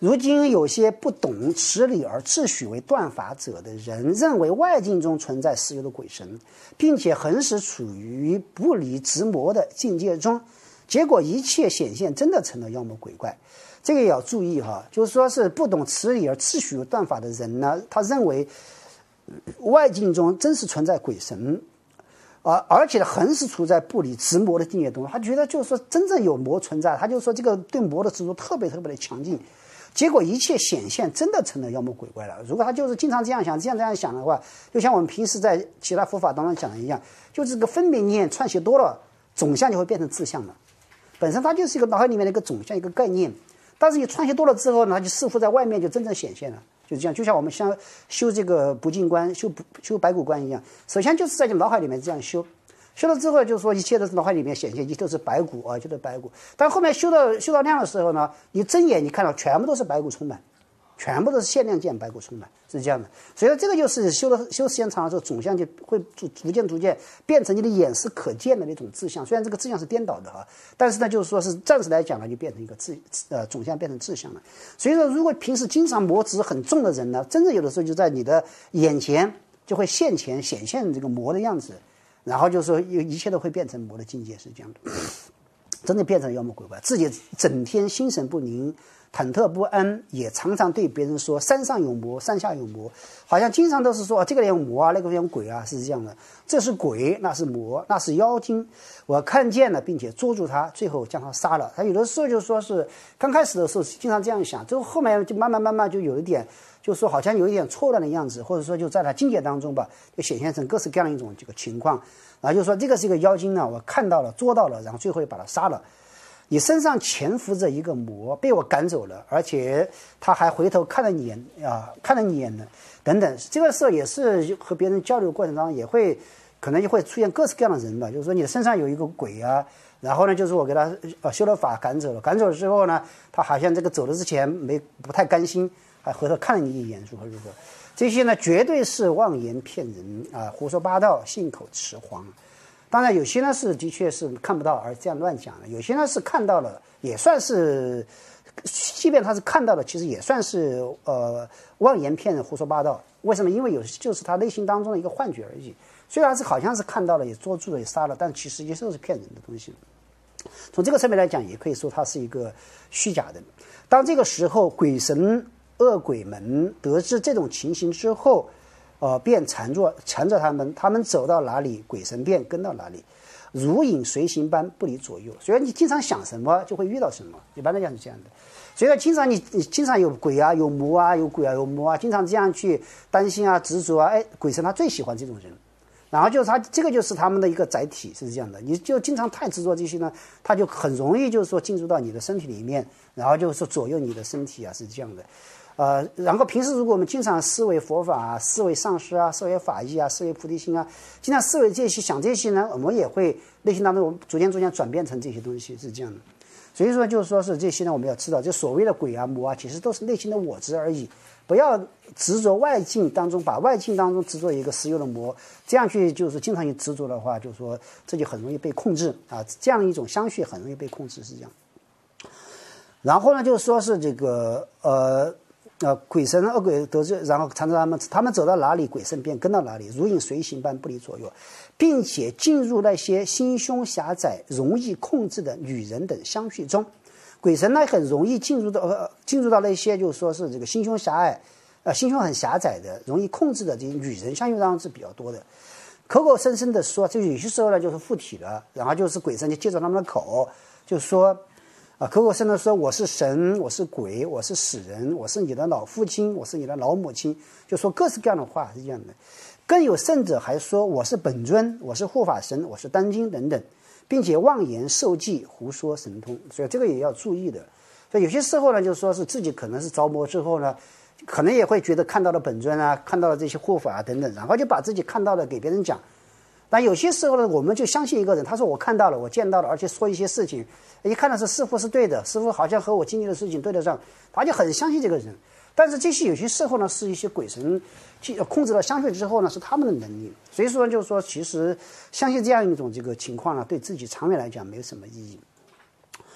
A: 如今有些不懂持理而自诩为断法者的人，认为外境中存在实有的鬼神，并且恒时处于不离执魔的境界中，结果一切显现真的成了妖魔鬼怪。这个也要注意哈，就是说是不懂持理而自诩为断法的人呢，他认为外境中真是存在鬼神，而且恒时处在不离执魔的境界中，他觉得就是说真正有魔存在，他就说这个对魔的执着特别特别的强劲。结果一切显现真的成了妖魔鬼怪了。如果他就是经常这样想这样想的话，就像我们平时在其他佛法当中讲的一样，就这个分别念串习多了，总相就会变成自相了。本身它就是一个脑海里面的一个总相一个概念，但是你串习多了之后呢，它就似乎在外面就真正显现了。就这样，就像我们像修这个不净观修白骨观一样，首先就是在你脑海里面这样修了之后，就是说一切都是脑海里面显现，一切都是白骨啊，就是白骨。但后面修到量的时候呢，你睁眼你看到全部都是白骨充满，全部都是限量见白骨充满，是这样的。所以这个就是修时间长了之后，总相就会逐渐变成你的眼是可见的那种自相。虽然这个自相是颠倒的哈，但是呢，就是说是暂时来讲呢，就变成一个总相变成自相了。所以说，如果平时经常魔执很重的人呢，真正有的时候就在你的眼前就会显现这个魔的样子。然后就是说，一切都会变成魔的境界，是这样的，真的变成妖魔鬼怪，自己整天心神不宁，忐忑不安，也常常对别人说山上有魔，山下有魔，好像经常都是说这个人有魔啊，那个人有鬼啊，是这样的，这是鬼，那是魔，那是妖精，我看见了，并且捉住他，最后将他杀了。他有的时候就说是刚开始的时候经常这样想，之后后面就慢慢就有一点。就说好像有一点错乱的样子，或者说就在他境界当中吧，就显现成各式各样的一种这个情况。然后就说这个是一个妖精呢，我看到了，捉到了，然后最后把他杀了。你身上潜伏着一个魔，被我赶走了，而且他还回头看了你眼呢，等等。这个时候也是和别人交流过程当中，也会可能就会出现各式各样的人吧。就是说你的身上有一个鬼啊，然后呢，就是我给他修了法赶走了之后呢，他好像这个走的之前不太甘心。还回头看了你一眼，如何，这些呢，绝对是妄言骗人啊，胡说八道，信口雌黄。当然，有些呢是的确是看不到而这样乱讲的，有些呢是看到了，也算是，即便他是看到了，其实也算是妄言骗人、胡说八道。为什么？因为就是他内心当中的一个幻觉而已。虽然是好像是看到了，也捉住了，也杀了，但其实也都是骗人的东西。从这个层面来讲，也可以说它是一个虚假的。当这个时候，鬼神恶鬼们得知这种情形之后，便缠着他们走到哪里，鬼神便跟到哪里，如影随形般不离左右。所以你经常想什么，就会遇到什么。一般来讲是这样的。所以经常你经常有鬼啊，有魔啊，有鬼啊，有魔啊，经常这样去担心啊、执着啊，鬼神他最喜欢这种人。然后就是这个就是他们的一个载体，是这样的。你就经常太执着这些呢，他就很容易就是说进入到你的身体里面，然后就是说左右你的身体啊，是这样的。然后平时如果我们经常思维佛法啊，思维上师啊，思维法义啊，思维菩提心啊，经常思维这些想这些呢，我们也会内心当中我们逐渐转变成这些东西，是这样的。所以说就是说是这些呢，我们要知道，这所谓的鬼啊魔啊，其实都是内心的我执而已。不要执着外境当中，把外境当中执着一个实有的魔，这样去就是经常去执着的话，就是说这就很容易被控制啊，这样一种相续很容易被控制，是这样。然后呢，就是说是这个鬼神恶鬼得知，然后缠着他们走到哪里，鬼神便跟到哪里，如影随形般不离左右，并且进入那些心胸狭窄、容易控制的女人等相续中。鬼神呢，很容易进入到那些就是说是这个心胸狭隘，心胸很狭窄的、容易控制的这些女人相续当中是比较多的。口口声声的说，这有些时候呢就是附体了，然后就是鬼神就借着他们的口，就说。口口声声说我是神，我是鬼，我是死人，我是你的老父亲，我是你的老母亲，就说各式各样的话是这样的。更有甚者还说我是本尊，我是护法神，我是当今等等，并且妄言受记，胡说神通。所以这个也要注意的。所以有些时候呢，就是说是自己可能是着魔之后呢，可能也会觉得看到了本尊啊，看到了这些护法啊等等，然后就把自己看到了给别人讲。但有些时候呢，我们就相信一个人，他说我看到了，我见到了，而且说一些事情，一看到似乎是对的，似乎好像和我经历的事情对得上，他就很相信这个人。但是这些有些时候呢，是一些鬼神控制了相续之后呢，是他们的能力。所以说就是说，其实相信这样一种这个情况呢，对自己长远来讲没有什么意义。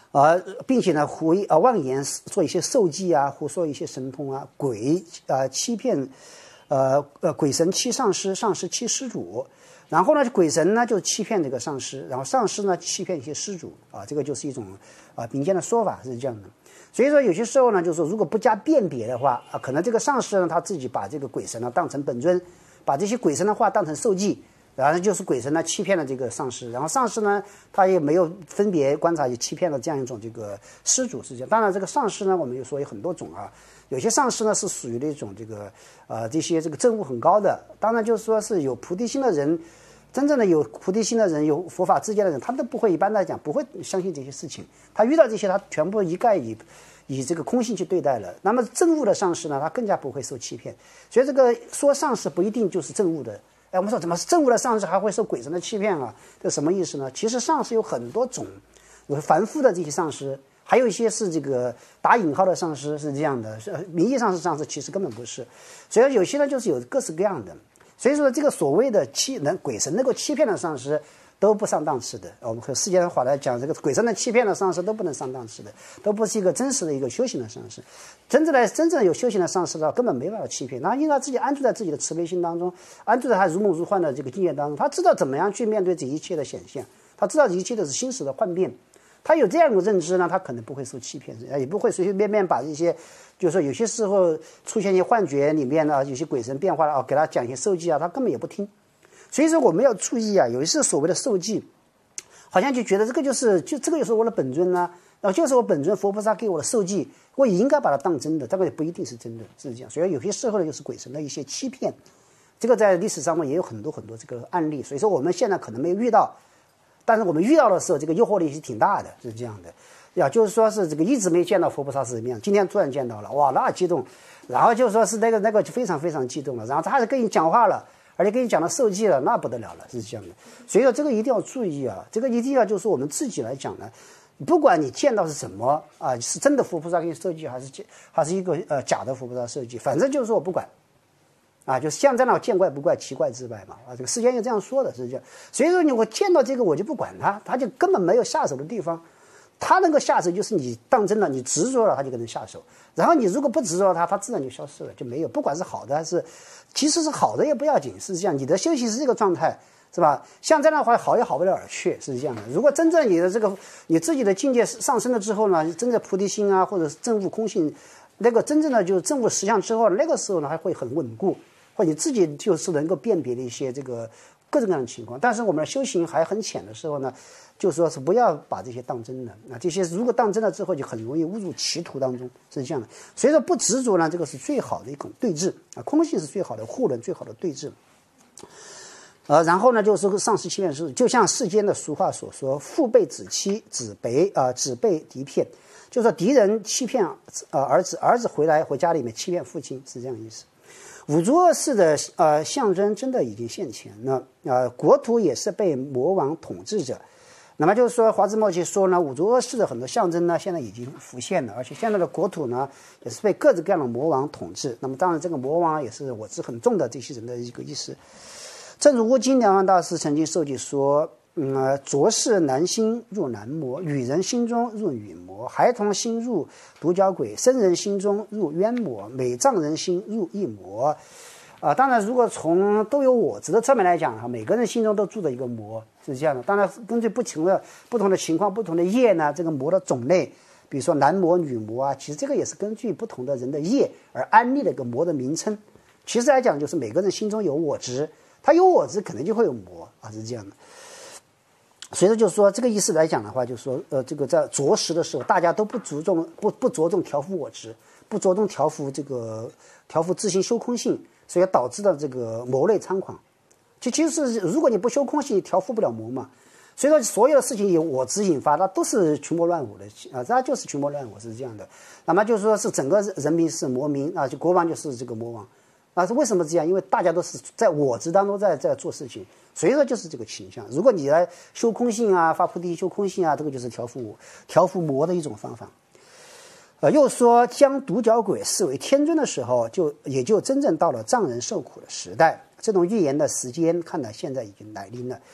A: 并且呢妄言做一些受记啊，胡说一些神通啊，欺骗鬼神欺上师，上师欺施主。然后呢，鬼神呢就欺骗这个上师，然后上师呢欺骗一些施主啊，这个就是一种民间的说法是这样的。所以说有些时候呢，就是说如果不加辨别的话可能这个上师呢他自己把这个鬼神呢当成本尊，把这些鬼神的话当成受记，然后就是鬼神呢欺骗了这个上师，然后上师呢他也没有分别观察，也欺骗了这样一种这个施主是这样。当然这个上师呢我们又说有很多种有些上师呢是属于那种这个这些这个证悟很高的，当然就是说是有菩提心的人，真正的有菩提心的人，有佛法知见的人，他们都不会，一般来讲不会相信这些事情，他遇到这些他全部一概以这个空性去对待了。那么证悟的上师呢，他更加不会受欺骗。所以这个说上师不一定就是证悟的。我们说怎么证悟的上师还会受鬼神的欺骗这什么意思呢？其实上师有很多种，有凡夫的这些上师，还有一些是这个打引号的上师，是这样的，名义上是上师，其实根本不是。所以有些呢就是有各式各样的。所以说这个所谓的鬼神能够欺骗的上师都不上档次的。我们和世界上话来讲，这个鬼神的欺骗的上师都不能上档次的，都不是一个真实的一个修行的上师。真正有修行的上师根本没办法欺骗，因为他自己安住在自己的慈悲心当中，安住在他如梦如幻的这个境界当中，他知道怎么样去面对这一切的显现，他知道一切都是心识的幻变。他有这样一个认知呢，他可能不会受欺骗，也不会随随便便把这些，就是说有些时候出现一些幻觉里面呢，有些鬼神变化了给他讲一些受记他根本也不听。所以说我们要注意有一些所谓的受记，好像就觉得这个就是我的本尊就是我本尊佛菩萨给我的受记，我也应该把它当真的，这个也不一定是真的，是这样。所以有些时候呢，就是鬼神的一些欺骗，这个在历史上面也有很多很多这个案例。所以说我们现在可能没有遇到。但是我们遇到的时候，这个诱惑力是挺大的，是这样的。就是说是这个一直没见到佛菩萨是怎么样，今天突然见到了，哇，那激动。然后就说是那个就非常非常激动了，然后他还是跟你讲话了，而且跟你讲到受记了，那不得了了，是这样的。所以说这个一定要注意这个一定要就是我们自己来讲呢，不管你见到是什么是真的佛菩萨给你受记，还是一个假的佛菩萨受记，反正就是说我不管。就是像在那见怪不怪，奇怪自败嘛这个世间就这样说的，是这样。所以说我见到这个我就不管他就根本没有下手的地方。他能够下手就是你当真了，你执着了，他就可能下手。然后你如果不执着他自然就消失了，就没有。不管是好的还是，其实是好的也不要紧，是这样。你的修行是这个状态，是吧？像这样的话，好也好不了哪儿去，是这样的。如果真正你自己的境界上升了之后呢，真正菩提心或者是证悟空性，那个真正的就是证悟实相之后，那个时候呢还会很稳固。或你自己就是能够辨别的一些这个各种各样的情况。但是我们的修行还很浅的时候呢，就说是不要把这些当真的这些如果当真了之后，就很容易误入歧途当中，是这样的。所以说不执着呢，这个是最好的一种对治空性是最好的护伦，最好的对治。然后呢，就是上师欺骗师，就像世间的俗话所说，父辈子欺，子辈敌骗，就是说敌人欺骗儿子，儿子回家里面欺骗父亲，是这样的意思。五浊恶世的象征真的已经现前了国土也是被魔王统治着。那么就是说，华兹莫契说呢，五浊恶世的很多象征呢，现在已经浮现了，而且现在的国土呢，也是被各式各样的魔王统治。那么当然，这个魔王也是我执很重的这些人的一个意思。正如乌金良安大师曾经受记说，浊世男心入男魔，女人心中入女魔，孩童心入独角鬼，生人心中入冤魔，美藏人心入异魔。当然，如果从都有我执的侧面来讲每个人心中都住着一个魔，是这样的。当然，根据不同的情况、不同的业呢，这个魔的种类，比如说男魔、女魔其实这个也是根据不同的人的业而安立的一个魔的名称。其实来讲，就是每个人心中有我执，他有我执，可能就会有魔是这样的。所以说，就是说这个意思来讲的话，就是说，这个在着实的时候，大家都不着重调伏我执，不着重调伏自心修空性，所以导致的这个魔类猖狂。其实如果你不修空性，调伏不了魔嘛。所以说，所有的事情由我执引发，那都是群魔乱舞的这就是群魔乱舞，是这样的。那么就是说是整个人民是魔民就国王就是这个魔王是为什么这样？因为大家都是在我执当中在做事情。所以说就是这个倾向。如果你来修空性发菩提修空性这个就是调伏魔的一种方法。又说将独角鬼视为天尊的时候，也就真正到了藏人受苦的时代。这种预言的时间看来现在已经来临了。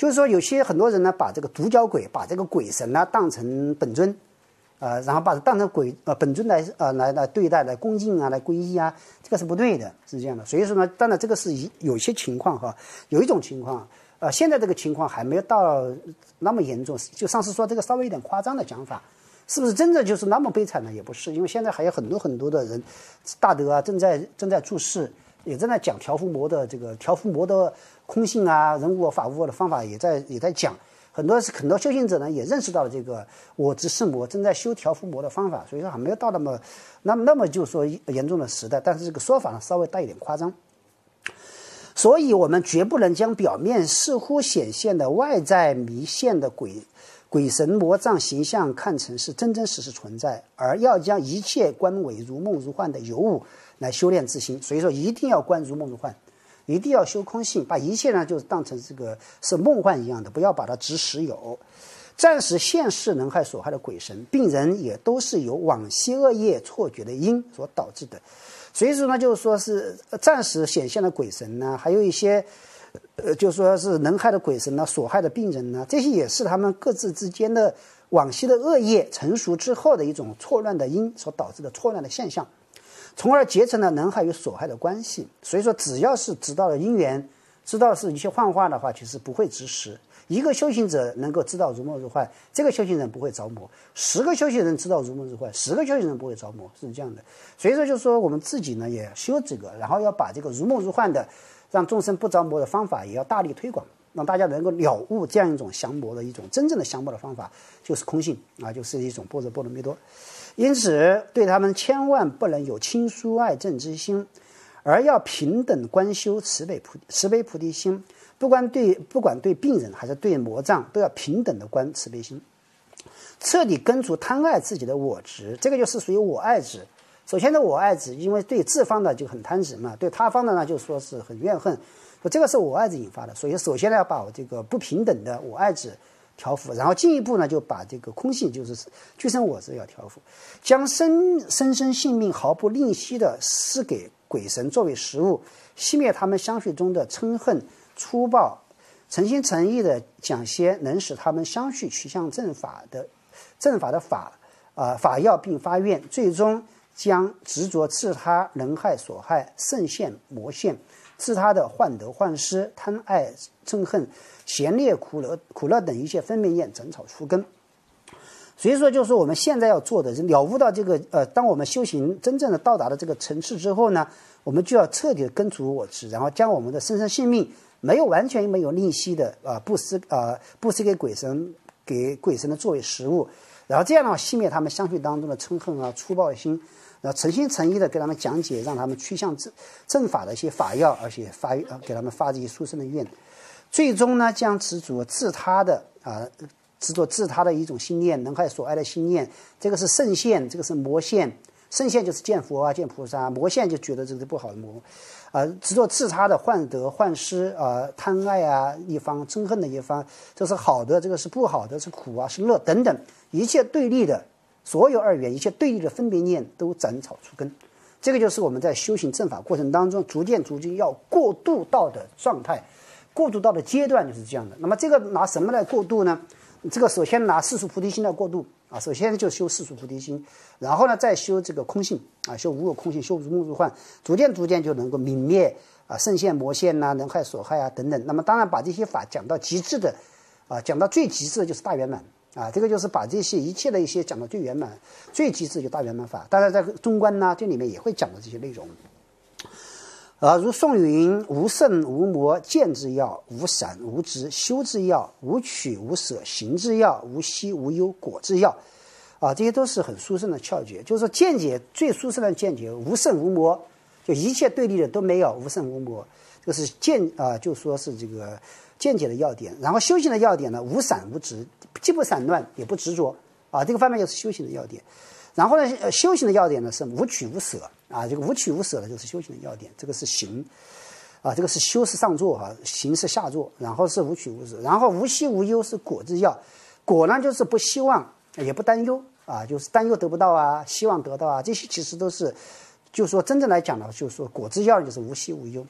A: 就是说很多人呢把这个独角鬼把这个鬼神呢当成本尊，然后把它当成本尊来对待来恭敬啊来皈依啊，这个是不对的，是这样的。所以说呢，当然这个是有些情况哈，有一种情况现在这个情况还没有到那么严重，就上次说这个稍微有点夸张的讲法。是不是真的就是那么悲惨呢？也不是，因为现在还有很多的人大德啊，正在注释，也正在讲调伏魔的空性啊，人无我法无我的方法也在讲。很多修行者呢也认识到了这个我执是魔，正在修调伏魔的方法，所以说还没有到那么就说严重的时代，但是这个说法呢稍微带一点夸张。所以我们绝不能将表面似乎显现的外在弥现的鬼神魔障形象看成是真真实实存在，而要将一切观为如梦如幻的有物来修炼自心。所以说一定要观如梦如幻，一定要修空性，把一切呢就是当成这个是梦幻一样的，不要把它执实有。暂时现世能害所害的鬼神病人也都是由往昔恶业错觉的因所导致的。所以说呢，就是说是暂时显现的鬼神呢，还有一些就说是能害的鬼神呢，所害的病人呢，这些也是他们各自之间的往昔的恶业成熟之后的一种错乱的因所导致的错乱的现象，从而结成了能害与所害的关系。所以说只要是知道了因缘，知道是一些幻化的话，其实不会执实。一个修行者能够知道如梦如幻，这个修行人不会着魔；10个修行人知道如梦如幻，10个修行人不会着魔，是这样的。所以说就是说我们自己呢也修这个，然后要把这个如梦如幻的让众生不着魔的方法也要大力推广，让大家能够了悟这样一种降魔的一种真正的降魔的方法，就是空性啊，就是一种般若蜜多。因此对他们千万不能有亲疏爱憎之心，而要平等观修慈悲菩提心，不管对病人还是对魔障，都要平等的观慈悲心，彻底根除贪爱自己的我执。这个就是属于我爱执。首先的我爱执，因为对自方的就很贪执嘛，对他方的呢就说是很怨恨，这个是我爱执引发的。所以首先呢要把我这个不平等的我爱执调伏，然后进一步呢就把这个空性就是具身我执要调伏，将生性命毫不吝惜的施给鬼神作为食物，熄灭他们相续中的嗔恨粗暴，诚心诚意的讲些能使他们相续趋向正法的法要，并发愿，最终将执着自他能害所害圣现魔现，自他的患得患失贪爱憎恨闲劣苦乐等一切分别念整草除根。所以说就是我们现在要做的了悟到这个当我们修行真正的到达了这个层次之后呢，我们就要彻底的根除我执，然后将我们的生性命完全没有吝惜的布施给鬼神的作为食物，然后这样的话熄灭他们相续当中的嗔恨啊粗暴的心，然后诚心诚意的给他们讲解，让他们趋向正法的一些法要，而且给他们发这些殊胜的愿，最终呢将执着自他的一种心念，能害所爱的心念，这个是圣现，这个是魔现。圣现就是见佛啊见菩萨，魔现就觉得这个是不好的魔，执着自他的患得患失贪爱啊一方，憎恨的一方，这是好的，这个是不好的，是苦啊是乐等等，一切对立的所有二元，一切对立的分别念都斩草除根。这个就是我们在修行正法过程当中逐渐要过渡到的状态，过渡到的阶段就是这样的。那么这个拿什么来过渡呢？这个首先拿世俗菩提心来过渡首先就修世俗菩提心，然后呢再修这个空性修无我空性，修如梦如幻，逐渐就能够泯灭圣现魔现能害所害等等。那么当然把这些法讲到极致的讲到最极致的就是大圆满这个就是把这些一切的一些讲到最圆满最极致就大圆满法。当然在中观这里面也会讲到这些内容如颂云：无圣无魔见之要，无闪无执修之要，无取无舍行之要，无希无忧果之要这些都是很殊胜的窍诀。就是说见解最殊胜的见解，无圣无魔，就一切对立的都没有，无圣无魔，这个是就说是这个见解的要点。然后修行的要点呢，无闪无执，既不散乱也不执着这个方面就是修行的要点。然后呢修行的要点呢是无取无舍这个无取无舍的就是修行的要点。这个是行这个是修是上座行是下座，然后是无取无舍，然后无希无忧是果之要。果呢就是不希望也不担忧就是担忧得不到希望得到这些其实都是就是说真正来讲呢，就是说果之要就是无希无忧。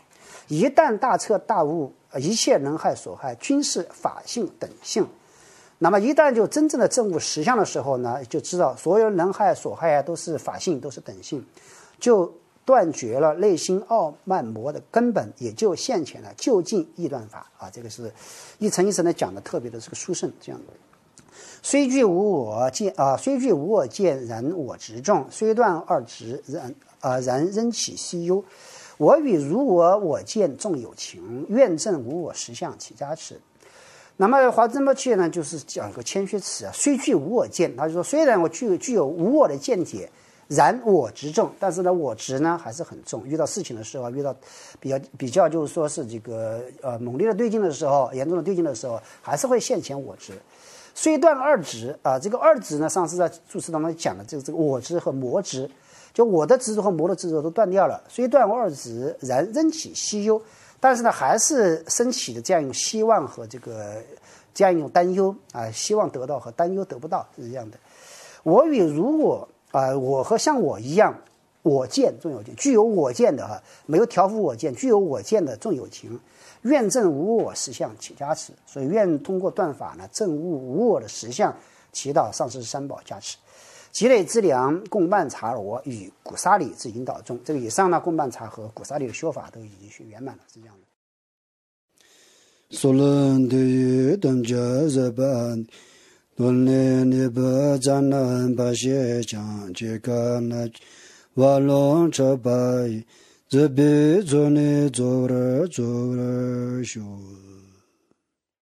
A: 一旦大彻大悟，一切人害所害均是法性等性。那么一旦就真正的证悟实相的时候呢，就知道所有人害所害都是法性，都是等性，就断绝了内心傲慢魔的根本，也就现前了究竟易断法啊。这个是一层一层的讲的特别的这个殊胜，这样的。虽具无我见，然我执众；虽断二执，然仍起希忧。我与如我见众有情，愿证无我实相起加持。那么华真波切呢，就是讲一个谦虚词啊，虽具无我见，他就说虽然我具有无我的见解，然我执重，但是呢，我执呢还是很重。遇到事情的时候，遇到比较就是说是这个猛烈的对境的时候，严重的对境的时候，还是会现前我执。虽断二执啊，这个二执呢，上次在注释当中讲的这个我执和魔执，就我的执着和魔的执着都断掉了。虽断二执，然仍起希忧。但是呢，还是升起的这样一种希望和这样一种担忧啊，希望得到和担忧得不到是这样的。我与如我我和像我一样，我见众有情，具有我见的没有调伏我见，具有我见的众有情，愿证无我实相起加持。所以愿通过断法呢，证悟无我的实相，祈祷上师三宝加持。积累资粮，供曼茶罗与古沙里之引导中，这个以上呢，供曼茶和古沙里的修法都已经去圆满了，是这样的。
B: 索伦的于等家日本，伦理尼不占南巴谢将这个那瓦隆车白，这比做你做了修。